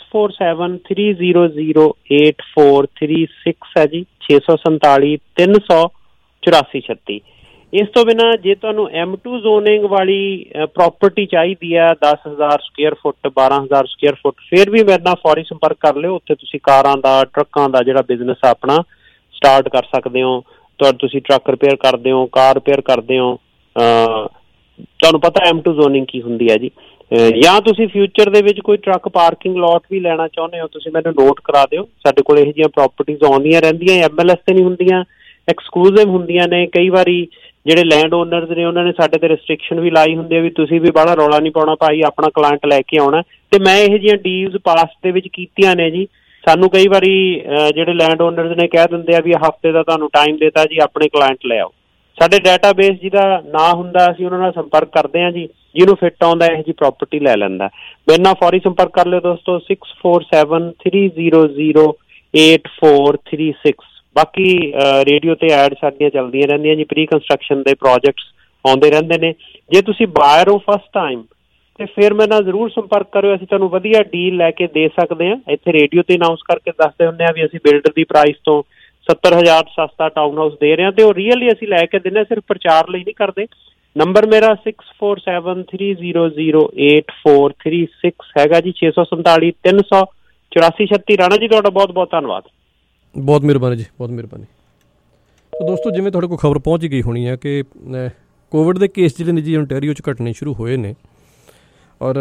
6473084336 ਹੈ ਜੀ। 647 384 36। ਇਸ ਤੋਂ ਬਿਨਾਂ ਜੇ ਤੁਹਾਨੂੰ M2 ਜ਼ੋਨਿੰਗ ਵਾਲੀ ਪ੍ਰੋਪਰਟੀ ਚਾਹੀਦੀ ਆ 10,000 ਸਕੁਅਰ ਫੁੱਟ, 12,000 ਸਕੁਅਰ ਫੁੱਟ, ਫਿਰ ਵੀ ਮੇਰੇ ਨਾਲ ਫੌਰੀ ਸੰਪਰਕ ਕਰ ਲਿਓ। ਉੱਥੇ ਤੁਸੀਂ ਕਾਰਾਂ ਦਾ, ਟਰੱਕਾਂ ਦਾ ਜਿਹੜਾ ਬਿਜ਼ਨਸ ਆ ਆਪਣਾ ਸਟਾਰਟ ਕਰ ਸਕਦੇ ਹੋ। ਤੁਸੀਂ ਟਰੱਕ ਰਿਪੇਅਰ ਕਰਦੇ ਹੋ, ਕਾਰ ਰਿਪੇਅਰ ਕਰਦੇ ਹੋ, ਤੁਹਾਨੂੰ ਪਤਾ M2 ਜ਼ੋਨਿੰਗ ਕੀ ਹੁੰਦੀ ਹੈ ਜੀ। ਜਾਂ ਤੁਸੀਂ ਫਿਊਚਰ ਦੇ ਵਿੱਚ ਕੋਈ ਟਰੱਕ ਪਾਰਕਿੰਗ ਲੋਟ ਵੀ ਲੈਣਾ ਚਾਹੁੰਦੇ ਹੋ, ਤੁਸੀਂ ਮੈਨੂੰ ਨੋਟ ਕਰਾ ਦਿਓ। ਸਾਡੇ ਕੋਲ ਇਹੋ ਜਿਹੀਆਂ ਪ੍ਰੋਪਰਟੀਜ਼ ਆਉਂਦੀਆਂ ਰਹਿੰਦੀਆਂ। MLS ਤੇ ਨਹੀਂ ਹੁੰਦੀਆਂ, ਐਕਸਕਲੂਸਿਵ ਹੁੰਦੀਆਂ ਨੇ। ਕਈ ਵਾਰੀ ਜਿਹੜੇ ਲੈਂਡ ਓਨਰਸ ਨੇ ਉਹਨਾਂ ਨੇ ਸਾਡੇ ਤੇ ਰਿਸਟ੍ਰਿਕਸ਼ਨ ਵੀ ਲਾਈ ਹੁੰਦੀ ਹੈ ਵੀ ਤੁਸੀਂ ਵੀ ਬਾਹਲਾ ਰੌਲਾ ਨਹੀਂ ਪਾਉਣਾ ਭਾਈ, ਆਪਣਾ ਕਲਾਇੰਟ ਲੈ ਕੇ ਆਉਣਾ। ਤੇ ਮੈਂ ਇਹੋ ਜਿਹੀਆਂ ਡੀਲਸ ਪਾਸਟ ਦੇ ਵਿੱਚ ਕੀਤੀਆਂ ਨੇ ਜੀ। ਸਾਨੂੰ ਕਈ ਵਾਰੀ ਜਿਹੜੇ ਲੈਂਡ ਓਨਰਸ ਨੇ ਕਹਿ ਦਿੰਦੇ ਆ ਵੀ ਹਫ਼ਤੇ ਦਾ ਤੁਹਾਨੂੰ ਟਾਈਮ ਦੇਤਾ ਜੀ, ਆਪਣੇ ਕਲਾਇੰਟ ਲੈ ਆਓ। ਸਾਡੇ ਡਾਟਾਬੇਸ ਜਿਹਦਾ ਨਾਂ ਹੁੰਦਾ ਅਸੀਂ ਉਹਨਾਂ ਨਾਲ ਸੰਪਰਕ ਕਰਦੇ ਹਾਂ ਜੀ, ਜਿਹਨੂੰ ਫਿੱਟ ਆਉਂਦਾ ਇਹੋ ਜਿਹੀ ਪ੍ਰਾਪਰਟੀ ਲੈ ਲੈਂਦਾ। ਮੇਰੇ ਨਾਲ ਫੌਰੀ ਸੰਪਰਕ ਕਰ ਲਿਓ ਦੋਸਤੋ 6473008436। ਬਾਕੀ ਰੇਡੀਓ ਤੇ ਐਡ ਸਾਡੀਆਂ ਚੱਲਦੀਆਂ ਰਹਿੰਦੀਆਂ ਜੀ, ਪ੍ਰੀ ਕੰਸਟਰਕਸ਼ਨ ਦੇ ਪ੍ਰੋਜੈਕਟਸ ਆਉਂਦੇ ਰਹਿੰਦੇ ਨੇ। ਜੇ ਤੁਸੀਂ ਬਾਇਰ ਹੋ ਫਸਟ ਟਾਈਮ ਤੇ ਫਿਰ ਮੇਰੇ ਨਾਲ ਜ਼ਰੂਰ ਸੰਪਰਕ ਕਰਿਓ, ਅਸੀਂ ਤੁਹਾਨੂੰ ਵਧੀਆ ਡੀਲ ਲੈ ਕੇ ਦੇ ਸਕਦੇ ਹਾਂ। ਇੱਥੇ ਰੇਡੀਓ ਤੇ ਅਨਾਊਂਸ ਕਰਕੇ ਦੱਸਦੇ ਹੁੰਦੇ ਹਾਂ ਵੀ ਅਸੀਂ ਬਿਲਡਰ ਦੀ ਪ੍ਰਾਈਸ ਤੋਂ 70,000 ਸਸਤਾ ਟਾਊਨ ਹਾਊਸ ਦੇ ਰਹੇ ਹਾਂ, ਤੇ ਉਹ ਰੀਅਲੀ ਅਸੀਂ ਲੈ ਕੇ ਦਿੰਦੇ ਹਾਂ, ਸਿਰਫ ਪ੍ਰਚਾਰ ਲਈ ਨਹੀਂ ਕਰਦੇ। ਨੰਬਰ ਮੇਰਾ 6473008436 ਹੈਗਾ ਜੀ, 647-300-8436। ਰਾਣਾ ਜੀ ਤੁਹਾਡਾ ਬਹੁਤ ਬਹੁਤ ਧੰਨਵਾਦ। ਬਹੁਤ ਮਿਹਰਬਾਨੀ ਜੀ, ਬਹੁਤ ਮਿਹਰਬਾਨੀ। ਤਾਂ ਦੋਸਤੋ, ਜਿਵੇਂ ਤੁਹਾਡੇ ਕੋਲ ਖਬਰ ਪਹੁੰਚ ਗਈ ਹੋਣੀ ਹੈ ਕਿ ਕੋਵਿਡ ਦੇ ਕੇਸ ਜਿਹੜੇ ਨੇ ਜੀ ਓਨਟਾਰੀਓ 'ਚ ਘਟਣੇ ਸ਼ੁਰੂ ਹੋਏ ਨੇ, ਔਰ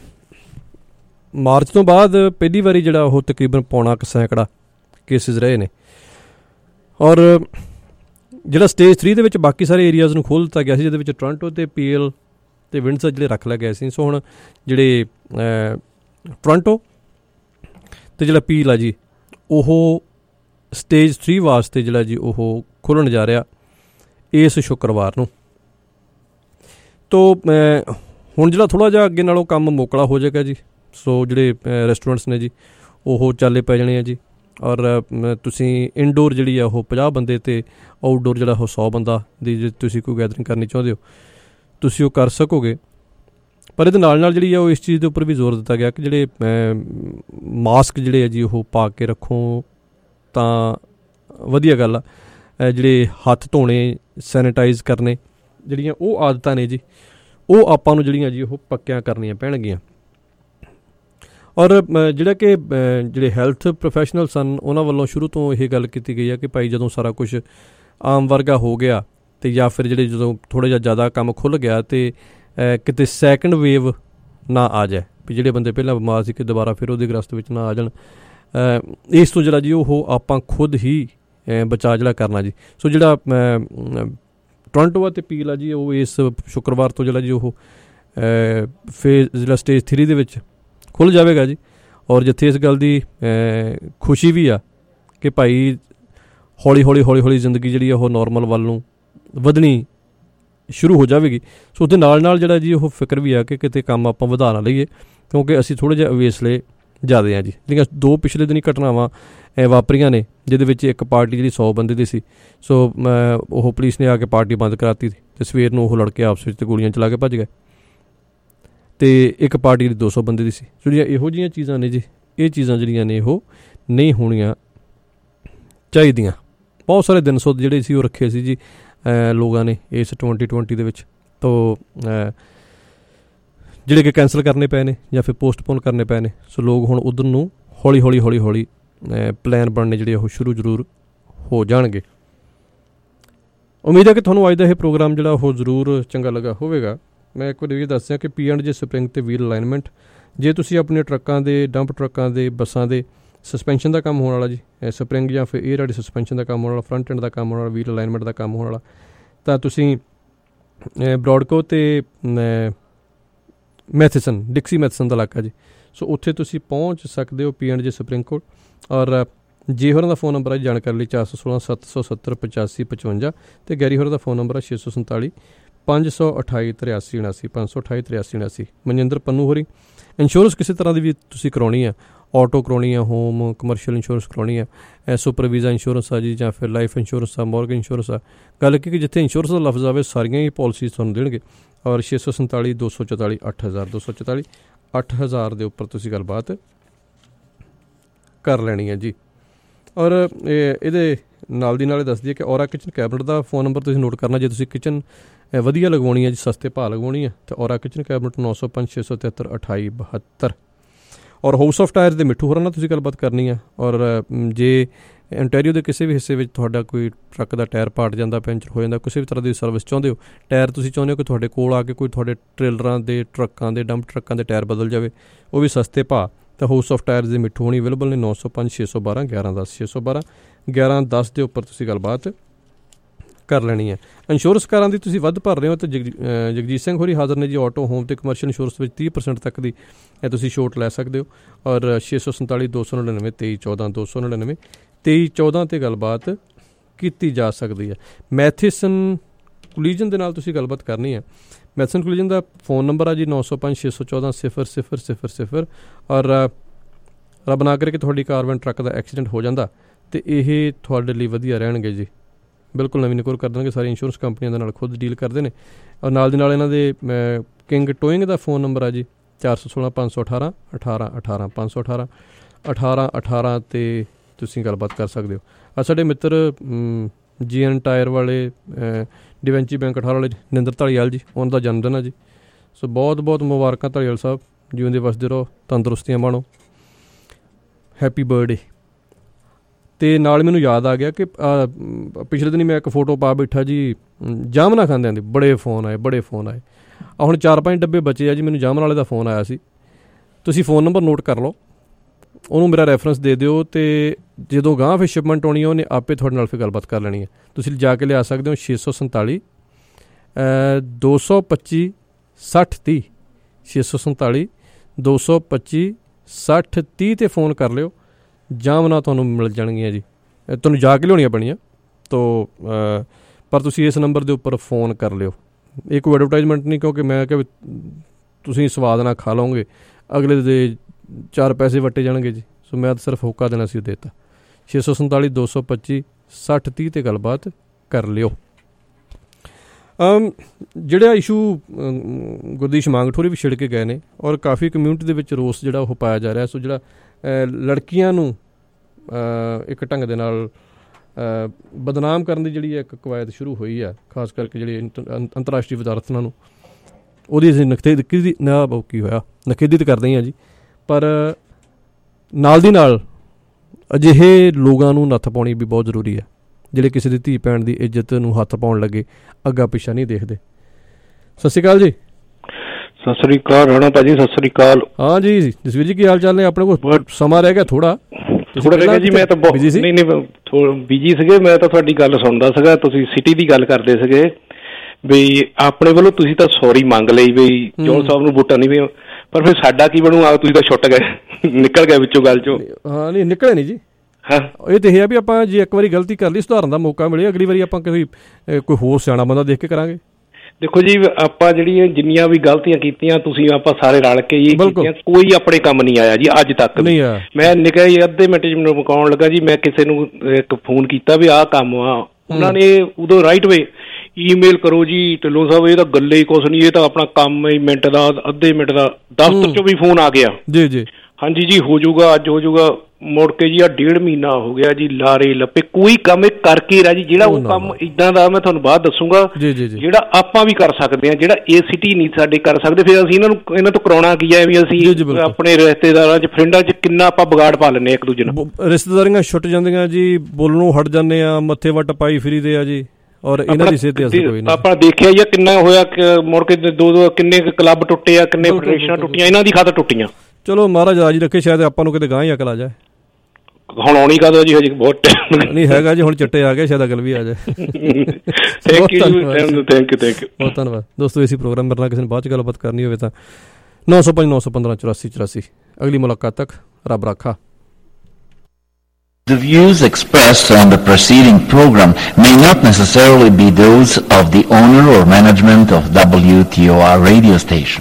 ਮਾਰਚ ਤੋਂ ਬਾਅਦ ਪਹਿਲੀ ਵਾਰੀ ਜਿਹੜਾ ਉਹ ਤਕਰੀਬਨ 1.25 ਸੈਂਕੜਾ ਕੇਸਿਸ ਰਹੇ ਨੇ। ਔਰ ਜਿਹੜਾ ਸਟੇਜ 3 ਦੇ ਵਿੱਚ ਬਾਕੀ ਸਾਰੇ ਏਰੀਆਜ਼ ਨੂੰ ਖੋਲ੍ਹ ਦਿੱਤਾ ਗਿਆ ਸੀ, ਜਿਹਦੇ ਵਿੱਚ ਟੋਰਾਂਟੋ ਅਤੇ PL ਅਤੇ ਵਿੰਡਸਰ ਜਿਹੜੇ ਰੱਖ ਲਏ ਗਏ ਸੀ। ਸੋ ਹੁਣ ਜਿਹੜੇ ਟੋਰਾਂਟੋ ਅਤੇ ਜਿਹੜਾ PL ਆ ਜੀ, ਉਹ ਸਟੇਜ 3 ਵਾਸਤੇ ਜਿਹੜਾ ਜੀ ਉਹ ਖੁੱਲ੍ਹਣ ਜਾ ਰਿਹਾ ਇਸ ਸ਼ੁੱਕਰਵਾਰ ਨੂੰ। ਤੋ ਹੁਣ ਜਿਹੜਾ ਥੋੜ੍ਹਾ ਜਿਹਾ ਅੱਗੇ ਨਾਲੋਂ ਕੰਮ ਮੋਕਲਾ ਹੋ ਜਾਏਗਾ ਜੀ। ਸੋ ਜਿਹੜੇ ਰੈਸਟੋਰੈਂਟਸ ਨੇ ਜੀ ਉਹ ਚਾਲੇ ਪੈ ਜਾਣੇ ਆ ਜੀ। ਔਰ ਤੁਸੀਂ ਇਨਡੋਰ ਜਿਹੜੀ ਆ ਉਹ 50 ਬੰਦੇ ਅਤੇ ਆਊਟਡੋਰ ਜਿਹੜਾ ਉਹ 100 ਬੰਦਾ ਦੀ ਜੇ ਤੁਸੀਂ ਕੋਈ ਗੈਦਰਿੰਗ ਕਰਨੀ ਚਾਹੁੰਦੇ ਹੋ ਤੁਸੀਂ ਉਹ ਕਰ ਸਕੋਗੇ। ਪਰ ਇਹਦੇ ਨਾਲ ਨਾਲ ਜਿਹੜੀ ਆ ਉਹ ਇਸ ਚੀਜ਼ ਦੇ ਉੱਪਰ ਵੀ ਜ਼ੋਰ ਦਿੱਤਾ ਗਿਆ ਕਿ ਜਿਹੜੇ ਮਾਸਕ ਜਿਹੜੇ ਆ ਜੀ ਉਹ ਪਾ ਕੇ ਰੱਖੋ ਤਾਂ ਵਧੀਆ ਗੱਲ ਆ। ਜਿਹੜੇ ਹੱਥ ਧੋਣੇ, ਸੈਨੀਟਾਈਜ਼ ਕਰਨੇ, ਜਿਹੜੀਆਂ ਉਹ ਆਦਤਾਂ ਨੇ ਜੀ ਉਹ ਆਪਾਂ ਨੂੰ ਜਿਹੜੀਆਂ ਜੀ ਉਹ ਪੱਕਿਆਂ ਕਰਨੀਆਂ ਪੈਣਗੀਆਂ। ਔਰ ਜਿਹੜਾ ਕਿ ਜਿਹੜੇ ਹੈਲਥ ਪ੍ਰੋਫੈਸ਼ਨਲ ਸਨ ਉਹਨਾਂ ਵੱਲੋਂ ਸ਼ੁਰੂ ਤੋਂ ਇਹ ਗੱਲ ਕੀਤੀ ਗਈ ਹੈ ਕਿ ਭਾਈ ਜਦੋਂ ਸਾਰਾ ਕੁਛ ਆਮ ਵਰਗਾ ਹੋ ਗਿਆ ਅਤੇ ਜਾਂ ਫਿਰ ਜਿਹੜੇ ਜਦੋਂ ਥੋੜ੍ਹਾ ਜਿਹਾ ਜ਼ਿਆਦਾ ਕੰਮ ਖੁੱਲ੍ਹ ਗਿਆ ਅਤੇ ਕਿਤੇ ਸੈਕਿੰਡ ਵੇਵ ਨਾ ਆ ਜਾਏ, ਵੀ ਜਿਹੜੇ ਬੰਦੇ ਪਹਿਲਾਂ ਬਿਮਾਰ ਸੀ ਕਿ ਦੁਬਾਰਾ ਫਿਰ ਉਹਦੀ ਗ੍ਰਸਤ ਵਿੱਚ ਨਾ ਆ ਜਾਣ, ਇਸ ਤੋਂ ਜਿਹੜਾ ਜੀ ਉਹ ਆਪਾਂ ਖੁਦ ਹੀ ਬਚਾਅ ਜਿਹੜਾ ਕਰਨਾ ਜੀ। ਸੋ ਜਿਹੜਾ ਟੋਰਾਂਟੋ ਅਤੇ PL ਆ ਜੀ ਉਹ ਇਸ ਸ਼ੁੱਕਰਵਾਰ ਤੋਂ ਜਿਹੜਾ ਜੀ ਉਹ ਫੇਜ਼ ਜਿਹੜਾ ਸਟੇਜ 3 ਦੇ ਵਿੱਚ ਖੁੱਲ੍ਹ ਜਾਵੇਗਾ ਜੀ। ਔਰ ਜਿੱਥੇ ਇਸ ਗੱਲ ਦੀ ਖੁਸ਼ੀ ਵੀ ਆ ਕਿ ਭਾਈ ਹੌਲੀ ਹੌਲੀ ਜ਼ਿੰਦਗੀ ਜਿਹੜੀ ਆ ਉਹ ਨੋਰਮਲ ਵੱਲ ਨੂੰ ਵਧਣੀ ਸ਼ੁਰੂ ਹੋ ਜਾਵੇਗੀ। ਸੋ ਉਹਦੇ ਨਾਲ ਨਾਲ ਜਿਹੜਾ ਜੀ ਉਹ ਫਿਕਰ ਵੀ ਆ ਕਿ ਕਿਤੇ ਕੰਮ ਆਪਾਂ ਵਧਾ ਨਾ ਲਈਏ, ਕਿਉਂਕਿ ਅਸੀਂ ਥੋੜ੍ਹੇ ਜਿਹੇ ਅਵੇਸਲੇ ਜ਼ਿਆਦਾ ਆ ਜੀ। ਜਿਹੜੀਆਂ 2 ਪਿਛਲੇ ਦਿਨੀ ਘਟਨਾਵਾਂ ਵਾਪਰੀਆਂ ਨੇ ਜਿਹਦੇ ਵਿੱਚ ਇੱਕ ਪਾਰਟੀ ਜਿਹੜੀ 100 ਬੰਦੇ ਦੀ ਸੀ, ਸੋ ਉਹ ਪੁਲਿਸ ਨੇ ਆ ਕੇ ਪਾਰਟੀ ਬੰਦ ਕਰਾਤੀ ਅਤੇ ਸਵੇਰ ਨੂੰ ਉਹ ਲੜਕੇ ਆਪਸ ਵਿੱਚ ਗੋਲੀਆਂ ਚਲਾ ਕੇ ਭੱਜ ਗਏ। ਅਤੇ ਇੱਕ ਪਾਰਟੀ ਜਿਹੜੀ 200 ਬੰਦੇ ਦੀ ਸੀ। ਜਿਹੜੀਆਂ ਇਹੋ ਜਿਹੀਆਂ ਚੀਜ਼ਾਂ ਨੇ ਜੀ, ਇਹ ਚੀਜ਼ਾਂ ਜਿਹੜੀਆਂ ਨੇ ਉਹ ਨਹੀਂ ਹੋਣੀਆਂ ਚਾਹੀਦੀਆਂ। ਬਹੁਤ ਸਾਰੇ ਦਿਨ ਸੁੱਧ ਜਿਹੜੇ ਸੀ ਉਹ ਰੱਖੇ ਸੀ ਜੀ ਲੋਕਾਂ ਨੇ ਇਸ 2020 ਦੇ ਵਿੱਚ, ਤੋਂ ਜਿਹੜੇ ਕਿ ਕੈਂਸਲ ਕਰਨੇ ਪਏ ਨੇ ਜਾਂ ਫਿਰ ਪੋਸਟਪੋਨ ਕਰਨੇ ਪਏ ਨੇ। ਸੋ ਲੋਕ ਹੁਣ ਉੱਧਰ ਨੂੰ ਹੌਲੀ ਹੌਲੀ ਪਲਾਨ ਬਣਨੇ ਜਿਹੜੇ ਉਹ ਸ਼ੁਰੂ ਜ਼ਰੂਰ ਹੋ ਜਾਣਗੇ। ਉਮੀਦ ਹੈ ਕਿ ਤੁਹਾਨੂੰ ਅੱਜ ਦਾ ਇਹ ਪ੍ਰੋਗਰਾਮ ਜਿਹੜਾ ਉਹ ਜ਼ਰੂਰ ਚੰਗਾ ਲੱਗਾ ਹੋਵੇਗਾ। ਮੈਂ ਇੱਕ ਵਾਰ ਇਹ ਦੱਸਿਆ ਕਿ P&J ਸਪਰਿੰਗ ਅਤੇ ਵੀਲ ਅਲਾਈਨਮੈਂਟ, ਜੇ ਤੁਸੀਂ ਆਪਣੇ ਟਰੱਕਾਂ ਦੇ, ਡੰਪ ਟਰੱਕਾਂ ਦੇ, ਬੱਸਾਂ ਦੇ ਸਸਪੈਂਸ਼ਨ ਦਾ ਕੰਮ ਹੋਣ ਵਾਲਾ ਜੀ, ਸਪਰਿੰਗ ਜਾਂ ਫਿਰ ਏਅਰ ਵਾਲੀ ਸਸਪੈਂਸ਼ਨ ਦਾ ਕੰਮ ਹੋਣ ਵਾਲਾ, ਫਰੰਟ ਐਂਡ ਦਾ ਕੰਮ ਹੋਣ ਵਾਲਾ, ਵੀਲ ਅਲਾਈਨਮੈਂਟ ਦਾ ਕੰਮ ਹੋਣ ਵਾਲਾ, ਤਾਂ ਤੁਸੀਂ ਬਰੋਡਕੋ ਅਤੇ ਮੈਥੇਸਨ, ਡਿਕਸੀ ਮੈਥੇਸਨ ਦਾ ਇਲਾਕਾ ਜੀ, ਸੋ ਉੱਥੇ ਤੁਸੀਂ ਪਹੁੰਚ ਸਕਦੇ ਹੋ P&J ਸਪਰਿੰਗ ਕੋਲ। ਔਰ ਜੇ ਹੋਰਾਂ ਦਾ ਫ਼ੋਨ ਨੰਬਰ ਹੈ ਜਾਣਕਾਰੀ ਲਈ 416-770-8555 ਅਤੇ ਗੈਰੀ ਹੋਰਾਂ ਦਾ ਫ਼ੋਨ ਨੰਬਰ ਹੈ 647-528-8379 528-8379। ਮਨਜਿੰਦਰ ਪੰਨੂ ਹੋਰੀ। ਇੰਸ਼ੋਰੈਂਸ ਕਿਸੇ ਤਰ੍ਹਾਂ ਦੀ ਵੀ ਤੁਸੀਂ ਕਰਾਉਣੀ ਆ, ਆਟੋ ਕਰਾਉਣੀ ਆ, ਹੋਮ ਕਮਰਸ਼ੀਅਲ ਇੰਸ਼ੋਰੈਂਸ ਕਰਾਉਣੀ ਆ, ਸੁਪਰ ਵੀਜ਼ਾ ਇੰਸ਼ੋਰੈਂਸ ਆ ਜੀ, ਜਾਂ ਫਿਰ ਲਾਈਫ ਇੰਸ਼ੋਰੈਂਸ ਆ, ਮੋਰਗੇਜ ਇੰਸ਼ੋਰੈਂਸ ਆ। ਗੱਲ ਕਿ ਜਿੱਥੇ ਇੰਸ਼ੋਰੈਂਸ ਦਾ ਲਫ਼ਜ਼ ਆਵੇ ਸਾਰੀਆਂ ਹੀ ਪਾਲਿਸੀਜ਼ ਤੁਹਾਨੂੰ ਦੇਣਗੇ। ਔਰ 647-244-8000 244-8000 ਦੇ ਉੱਪਰ ਤੁਸੀਂ ਗੱਲਬਾਤ ਕਰ ਲੈਣੀ ਹੈ ਜੀ। ਔਰ ਇਹਦੇ ਨਾਲ ਦੀ ਨਾਲ ਦੱਸ ਦਈਏ ਕਿ ਔਰਾ ਕਿਚਨ ਕੈਬਨਿਟ ਦਾ ਫ਼ੋਨ ਨੰਬਰ ਤੁਸੀਂ ਨੋਟ ਕਰਨਾ ਜੇ ਤੁਸੀਂ ਕਿਚਨ ਵਧੀਆ ਲਗਵਾਉਣੀ ਹੈ ਜੀ, ਸਸਤੇ ਭਾਅ ਲਗਵਾਉਣੀ ਹੈ, ਅਤੇ ਔਰਾ ਕਿਚਨ ਕੈਬਨਿਟ 905-673-2872। ਔਰ ਹਾਊਸ ਆਫ ਟਾਇਰ ਦੇ ਮਿੱਠੂ ਹੋਰਾਂ ਨਾਲ ਤੁਸੀਂ ਗੱਲਬਾਤ ਕਰਨੀ ਆ। ਔਰ ਜੇ ontario ਦੇ ਕਿਸੇ ਵੀ ਹਿੱਸੇ ਵਿੱਚ ਤੁਹਾਡਾ ਕੋਈ ਟਰੱਕ ਦਾ ਟਾਇਰ ਪਾਟ ਜਾਂਦਾ, ਪੈਂਚਰ ਹੋ ਜਾਂਦਾ, ਕਿਸੇ ਵੀ ਤਰ੍ਹਾਂ ਦੀ ਸਰਵਿਸ ਚਾਹੁੰਦੇ ਹੋ, ਟਾਇਰ ਤੁਸੀਂ ਚਾਹੁੰਦੇ ਹੋ ਕਿ ਤੁਹਾਡੇ ਕੋਲ ਆ ਕੇ ਕੋਈ ਤੁਹਾਡੇ ਟ੍ਰੇਲਰਾਂ ਦੇ, ਟਰੱਕਾਂ ਦੇ, ਡੰਪ ਟਰੱਕਾਂ ਦੇ ਟਾਇਰ ਬਦਲ ਜਾਵੇ, ਉਹ ਵੀ ਸਸਤੇ ਭਾਅ, ਤਾਂ ਹਾਊਸ ਆਫ ਟਾਇਰ ਦੇ ਮਿੱਠੂ ਹੋਣੀ ਅਵੇਲੇਬਲ ਨੇ 905-612-1110 612-1110 ਦੇ ਉੱਪਰ ਤੁਸੀਂ ਗੱਲਬਾਤ ਕਰ ਲੈਣੀ ਹੈ। ਇੰਸ਼ੋਰੈਂਸ ਕਾਰਾਂ ਦੀ ਤੁਸੀਂ ਵੱਧ ਭਰ ਰਹੇ ਹੋ ਤਾਂ ਜਗਜੀਤ ਸਿੰਘ ਹੋਰੀ ਹਾਜ਼ਰ ਨੇ ਜੀ। ਆਟੋ, ਹੋਮ ਅਤੇ ਕਮਰਸ਼ੀਅਲ ਇੰਸ਼ੋਰੈਂਸ ਵਿੱਚ 30% ਤੱਕ ਦੀ ਤੁਸੀਂ ਛੋਟ ਲੈ ਸਕਦੇ ਹੋ। ਔਰ 647-299-2314 299-2314 'ਤੇ ਗੱਲਬਾਤ ਕੀਤੀ ਜਾ ਸਕਦੀ ਹੈ। ਮੈਥੇਸਨ ਕੋਲੀਜਨ ਦੇ ਨਾਲ ਤੁਸੀਂ ਗੱਲਬਾਤ ਕਰਨੀ ਹੈ, ਮੈਥਸਨ ਕੋਲੀਜਨ ਦਾ ਫ਼ੋਨ ਨੰਬਰ ਆ ਜੀ 905-614-0000। ਔਰ ਰੱਬ ਨਾ ਕਰੇ ਕਿ ਤੁਹਾਡੀ ਕਾਰ ਵੈਨ ਟਰੱਕ ਦਾ ਐਕਸੀਡੈਂਟ ਹੋ ਜਾਂਦਾ ਅਤੇ ਇਹ ਤੁਹਾਡੇ ਲਈ ਵਧੀਆ ਰਹਿਣਗੇ ਜੀ, ਬਿਲਕੁਲ ਨਵੀਂ ਨਕੋਰ ਕਰ ਦੇਣਗੇ। ਸਾਰੀ ਇੰਸ਼ੋਰੈਂਸ ਕੰਪਨੀਆਂ ਦੇ ਨਾਲ ਖੁਦ ਡੀਲ ਕਰਦੇ ਨੇ। ਔਰ ਨਾਲ ਦੀ ਨਾਲ ਇਹਨਾਂ ਦੇ ਕਿੰਗ ਟੋਇੰਗ ਦਾ ਫ਼ੋਨ ਨੰਬਰ ਆ ਜੀ 416-518-1818 518-1818 'ਤੇ ਤੁਸੀਂ ਗੱਲਬਾਤ ਕਰ ਸਕਦੇ ਹੋ। ਸਾਡੇ ਮਿੱਤਰ GN ਟਾਇਰ ਵਾਲੇ ਡਿਵੈਂਚੀ ਬੈਂਕ ਅਠਾਰ ਵਾਲੇ ਨਿੰਦਰ ਧਾਲੀਵਾਲ ਜੀ, ਉਹਨਾਂ ਦਾ ਜਨਮ ਦਿਨ ਹੈ ਜੀ। ਸੋ ਬਹੁਤ ਬਹੁਤ ਮੁਬਾਰਕਾਂ ਧਾਲੀਵਾਲ ਸਾਹਿਬ, ਜਿਉਂਦੇ ਵਸਦੇ ਰਹੋ, ਤੰਦਰੁਸਤੀਆਂ ਮਾਣੋ, ਹੈਪੀ ਬਰਥਡੇ। ਅਤੇ ਨਾਲ ਮੈਨੂੰ ਯਾਦ ਆ ਗਿਆ ਕਿ ਪਿਛਲੇ ਦਿਨ ਮੈਂ ਇੱਕ ਫੋਟੋ ਪਾ ਬੈਠਾ ਜੀ ਜਾਮਨਾਂ ਖਾਂਦਿਆਂ ਦੇ, ਬੜੇ ਫੋਨ ਆਏ। ਹੁਣ 4-5 ਡੱਬੇ ਬਚੇ ਆ ਜੀ। ਮੈਨੂੰ ਜਾਮਨ ਵਾਲੇ ਦਾ ਫੋਨ ਆਇਆ ਸੀ, ਤੁਸੀਂ ਫ਼ੋਨ ਨੰਬਰ ਨੋਟ ਕਰ ਲਓ, ਉਹਨੂੰ ਮੇਰਾ ਰੈਫਰੈਂਸ ਦੇ ਦਿਓ, ਅਤੇ ਜਦੋਂ ਗਾਂਹ ਫਿਰ ਸ਼ਿਪਮੈਂਟ ਆਉਣੀ ਹੈ ਉਹਨੇ ਆਪੇ ਤੁਹਾਡੇ ਨਾਲ ਫਿਰ ਗੱਲਬਾਤ ਕਰ ਲੈਣੀ ਹੈ। ਤੁਸੀਂ ਜਾ ਕੇ ਲਿਆ ਸਕਦੇ ਹੋ 647 225 6030 647 225 6030 'ਤੇ ਫ਼ੋਨ ਕਰ ਲਿਓ। ਜਾਮਨਾਂ ਤੁਹਾਨੂੰ ਮਿਲ ਜਾਣਗੀਆਂ ਜੀ, ਤੁਹਾਨੂੰ ਜਾ ਕੇ ਲਿਆਉਣੀਆਂ ਪੈਣੀਆਂ ਤੋ, ਪਰ ਤੁਸੀਂ ਇਸ ਨੰਬਰ ਦੇ ਉੱਪਰ ਫ਼ੋਨ ਕਰ ਲਿਓ। ਇਹ ਕੋਈ ਐਡਵਰਟਾਈਜ਼ਮੈਂਟ ਨਹੀਂ, ਕਿਉਂਕਿ ਮੈਂ ਕਿਹਾ ਤੁਸੀਂ ਸਵਾਦ ਨਾਲ ਖਾ ਲਓਗੇ, ਅਗਲੇ ਦੇ 4 ਪੈਸੇ ਵੱਟੇ ਜਾਣਗੇ ਜੀ। ਸੋ ਮੈਂ ਤਾਂ ਸਿਰਫ ਹੋਕਾ ਦੇਣਾ ਸੀ, ਦੇਤਾ। 647 225 6030 'ਤੇ ਗੱਲਬਾਤ ਕਰ ਲਿਓ। ਜਿਹੜਾ ਇਸ਼ੂ ਗੁਰਦੀਸ਼ ਮਾਂਗਠੋਰੀ ਵੀ ਛਿੜ ਕੇ ਗਏ ਨੇ, ਔਰ ਕਾਫੀ ਕਮਿਊਨਿਟੀ ਦੇ ਵਿੱਚ ਰੋਸ ਜਿਹੜਾ ਉਹ ਪਾਇਆ ਜਾ ਰਿਹਾ। ਸੋ ਜਿਹੜਾ ਲੜਕੀਆਂ ਨੂੰ ਇੱਕ ਢੰਗ ਦੇ ਨਾਲ ਬਦਨਾਮ ਕਰਨ ਦੀ ਜਿਹੜੀ ਇੱਕ ਕਵਾਇਦ ਸ਼ੁਰੂ ਹੋਈ ਹੈ, ਖਾਸ ਕਰਕੇ ਜਿਹੜੀ ਅੰਤਰਰਾਸ਼ਟਰੀ ਵਜ਼ਾਰਤਾਂ ਨੂੰ, ਉਹਦੀ ਅਸੀਂ ਨਖੇਦੀ ਤਾਂ ਕਰਦੇ ਹੀ ਹਾਂ ਜੀ। ਪਰ ਨਾਲ ਦੀ ਨਾਲ ਅਜਿਹੇ ਲੋਕਾਂ ਨੂੰ ਨੱਥ ਪਾਉਣੀ ਵੀ ਬਹੁਤ ਜ਼ਰੂਰੀ ਹੈ, ਜਿਹੜੇ ਕਿਸੇ ਦੀ ਧੀ ਭੈਣ ਦੀ ਇੱਜ਼ਤ ਨੂੰ ਹੱਥ ਪਾਉਣ ਲੱਗੇ ਅੱਗਾ ਪਿੱਛਾ ਨਹੀਂ ਦੇਖਦੇ। ਸਤਿ ਸ਼੍ਰੀ ਅਕਾਲ ਜੀ। ਸਤਿ ਸ਼੍ਰੀ ਅਕਾਲ ਰਾਣਾ ਭਾਜੀ, ਸਤਿ ਸ਼੍ਰੀ ਅਕਾਲ। ਹਾਂ ਜੀ ਜਸਵੀਰ ਜੀ, ਕੀ ਹਾਲ ਚਾਲ ਨੇ? ਆਪਣੇ ਕੋਲ ਸਮਾਂ ਰਹਿ ਗਿਆ ਥੋੜਾ ਰਹਿ ਗਿਆ ਜੀ। ਮੈਂ ਤਾਂ ਬਹੁਤ ਬਿਜੀ ਸੀਗੇ। ਮੈਂ ਤਾਂ ਤੁਹਾਡੀ ਗੱਲ ਸੁਣਦਾ ਸੀਗਾ, ਤੁਸੀਂ ਸਿਟੀ ਦੀ ਗੱਲ ਕਰਦੇ ਸੀਗੇ ਵੀ ਆਪਣੇ ਵੱਲੋਂ ਤੁਸੀਂ ਤਾਂ ਸੌਰੀ ਮੰਗ ਲਈ ਵੀ ਜੋਲ ਸਾਹਿਬ ਨੂੰ ਵੋਟਾਂ ਨਹੀਂ, ਪਰ ਫਿਰ ਸਾਡਾ ਕੀ ਬਣੂ? ਤੁਸੀਂ ਤਾਂ ਛੁੱਟ ਗਏ, ਨਿਕਲ ਗਏ ਵਿੱਚੋਂ ਗੱਲ ਚੋਂ। ਹਾਂ ਨਹੀਂ ਨਿਕਲੇ ਨਹੀਂ ਜੀ। ਹਾਂ ਇਹ ਤਾਂ ਇਹ ਆ ਵੀ ਆਪਾਂ ਜੇ ਇੱਕ ਵਾਰੀ ਗਲਤੀ ਕਰ ਲਈ, ਸੁਧਾਰਨ ਦਾ ਮੌਕਾ ਮਿਲੇ, ਅਗਲੀ ਵਾਰੀ ਆਪਾਂ ਕੋਈ ਹੋਰ ਸਿਆਣਾ ਬੰਦਾ ਦੇਖ ਕੇ ਕਰਾਂਗੇ। ਦੇਖੋ ਜੀ, ਆਪਾਂ ਜਿਹੜੀਆਂ ਜਿੰਨੀਆਂ ਵੀ ਗਲਤੀਆਂ ਕੀਤੀਆਂ ਤੁਸੀਂ ਆਪਾਂ ਸਾਰੇ ਰਲ ਕੇ ਹੀ ਕੀਤੀਆਂ, ਕੋਈ ਆਪਣੇ ਕੰਮ ਨਹੀਂ ਆਇਆ ਜੀ ਅੱਜ ਤੱਕ ਨਹੀਂ। ਮੈਂ ਨਿਕਲਿਆ ਜੀ ਅੱਧੇ ਮਿੰਟ 'ਚ ਮੈਨੂੰ ਮੁਕਾਉਣ ਲੱਗਾ ਜੀ, ਮੈਂ ਕਿਸੇ ਨੂੰ ਇੱਕ ਫੋਨ ਕੀਤਾ ਵੀ ਆਹ ਕੰਮ ਆ, ਉਹਨਾਂ ਨੇ ਉਦੋਂ ਰਾਈਟ ਵੇ ਈਮੇਲ ਕਰੋ ਜੀ ਢਿੱਲੋਂ ਸਾਹਿਬ, ਇਹ ਤਾਂ ਗੱਲੇ ਹੀ ਕੁਛ ਨਹੀਂ, ਇਹ ਤਾਂ ਆਪਣਾ ਕੰਮ ਹੀ ਮਿੰਟ ਦਾ, ਅੱਧੇ ਮਿੰਟ ਦਾ। ਦਫ਼ਤਰ 'ਚੋਂ ਵੀ ਫੋਨ ਆ ਗਿਆ ਜੀ ਜੀ ਹਾਂਜੀ ਜੀ ਹੋ ਜਾਊਗਾ, ਅੱਜ ਹੋ ਜਾਊਗਾ। ਮੁੜ ਕੇ ਜੀ ਆ 1.5 ਮਹੀਨਾ ਹੋ ਗਿਆ ਜੀ, ਲਾਰੇ ਲੱਪੇ, ਕੋਈ ਕੰਮ ਇਹ ਕਰਕੇ ਰਿਹਾ ਜੀ। ਜਿਹੜਾ ਉਹ ਕੰਮ ਇੱਦਾਂ ਦਾ ਮੈਂ ਤੁਹਾਨੂੰ ਬਾਅਦ ਦੱਸੂਗਾ, ਜਿਹੜਾ ਆਪਾਂ ਵੀ ਕਰ ਸਕਦੇ ਹਾਂ, ਜਿਹੜਾ ਇਹ ਸਿਟੀ ਨਹੀਂ ਸਾਡੇ ਕਰ ਸਕਦੇ। ਫਿਰ ਅਸੀਂ ਇਹਨਾਂ ਤੋਂ ਕਰਾਉਣਾ ਕੀ ਹੈ ਵੀ ਅਸੀਂ ਆਪਣੇ ਰਿਸ਼ਤੇਦਾਰਾਂ 'ਚ ਫਰੈਂਡਾਂ 'ਚ ਕਿੰਨਾ ਆਪਾਂ ਵਿਗਾੜ ਪਾ ਲੈਂਦੇ ਇੱਕ ਦੂਜੇ ਨੂੰ। ਰਿਸ਼ਤੇਦਾਰੀਆਂ ਛੁੱਟ ਜਾਂਦੀਆਂ ਜੀ, ਬੋਲਣੋਂ ਹਟ ਜਾਂਦੇ ਆ, ਮੱਥੇ ਵੱਟ ਪਾਈ ਫਿਰੀਦੇ ਆ ਜੀ, ਔਰ ਇਹਨਾਂ ਦੀ ਸਿਹਤ ਤੇ ਅਸਰ ਕੋਈ ਨਹੀਂ। ਆਪਾਂ ਦੇਖਿਆ ਜੀ ਕਿੰਨਾ ਹੋਇਆ, ਮੁੜ ਕੇ ਦੋ ਕਿੰਨੇ ਕਲੱਬ ਟੁੱਟੇ ਆ, ਕਿੰਨੇ ਫੈਡਰੇਸ਼ਨਾਂ ਟੁੱਟੀਆਂ, ਇਹਨਾਂ ਦੀ ਖਾਤਰ ਟੁੱਟੀਆਂ। ਚਲੋ ਮਹਾਰਾਜ ਰਾਜੀ ਰੱਖੇ, ਸ਼ਾਇਦ ਆਪਾਂ ਨੂੰ ਕਿਤੇ ਗਾਂ ਹੀ ਅਕਲ ਆ ਜਾਏ। ਹੁਣ ਆਉਣੀ ਕਦੋਂ ਜੀ, ਹਜੇ ਬਹੁਤ ਨਹੀਂ ਹੈਗਾ ਜੀ, ਹੁਣ ਚਿੱਟੇ ਆ ਗਏ, ਸ਼ਾਇਦ ਅਕਲ ਵੀ ਆ ਜਾਏ। ਥੈਂਕ ਯੂ ਬਹੁਤ ਧੰਨਵਾਦ ਦੋਸਤੋ। ਇਸੇ ਪ੍ਰੋਗਰਾਮ ਨਾਲ ਕਿਸੇ ਨੇ ਬਾਅਦ 'ਚ ਗੱਲਬਾਤ ਕਰਨੀ ਹੋਵੇ ਤਾਂ 905 915 84 84। ਅਗਲੀ ਮੁਲਾਕਾਤ ਤੱਕ ਰੱਬ ਰਾਖਾ। The views expressed on the preceding program may not necessarily be those of the owner or management of WTOR radio station.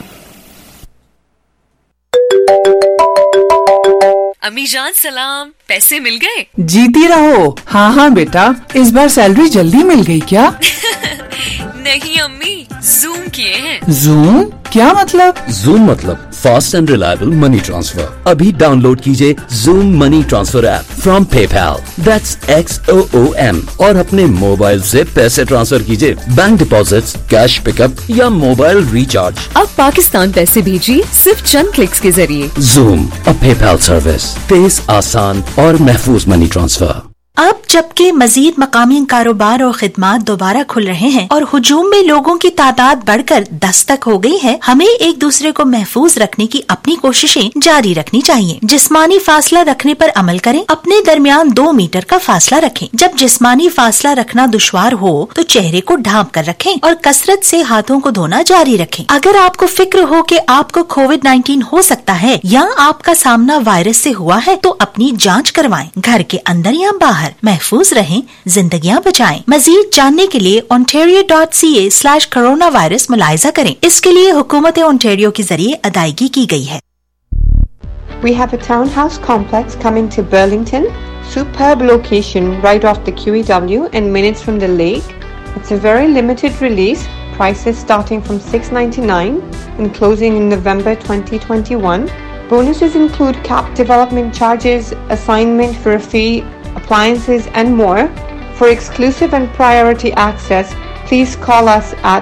अम्मी जान सलाम, पैसे मिल गए? जीती रहो। हाँ हाँ बेटा, इस बार सैलरी जल्दी मिल गई क्या? नहीं अम्मी, जूम किए हैं। जूम क्या मतलब? जूम मतलब fast and reliable money transfer. अभी डाउनलोड कीजिए Xoom money transfer app from PayPal, that's XOOM, और अपने मोबाइल से पैसे ट्रांसफर कीजिए, बैंक डिपॉजिट्स, कैश पिकअप या मोबाइल रिचार्ज। अब पाकिस्तान पैसे भेजिए सिर्फ चंद क्लिक्स के जरिए। जूम, अ पेपैल सर्विस, तेज, आसान और महफूज मनी ट्रांसफर। अब जबकि मजीद मकामी कारोबार और खिदमात दोबारा खुल रहे हैं और हुजूम में लोगों की तादाद बढ़कर 10 तक हो गई है, हमें एक दूसरे को महफूज रखने की अपनी कोशिशें जारी रखनी चाहिए। जिस्मानी फासला रखने पर अमल करें, अपने दरमियान 2 मीटर का फासला रखें। जब जिस्मानी फासला रखना दुश्वार हो तो चेहरे को ढांप कर रखें और कसरत से हाथों को धोना जारी रखें। अगर आपको फिक्र हो कि आपको कोविड-19 हो सकता है या आपका सामना वायरस से हुआ है तो अपनी जाँच करवाएं, घर के अंदर या बाहर। महफूज महफूज रहें, जिंदगियां बचाएं। मजीद जानने के लिए ontario.ca/coronavirus मुलाहिजा करें। इसके लिए हुकूमत ओंटारियो के जरिए अदायगी की गई है। We have a townhouse complex coming to Burlington. Superb location right off the QEW and minutes from the lake. It's a very limited release. Prices starting from $699 and closing in November 2021. Bonuses include cap development charges, assignment for a fee, appliances and more. For exclusive and priority access, please call us at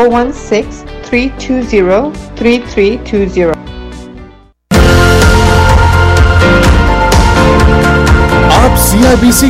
416-320-3320. आप CIBC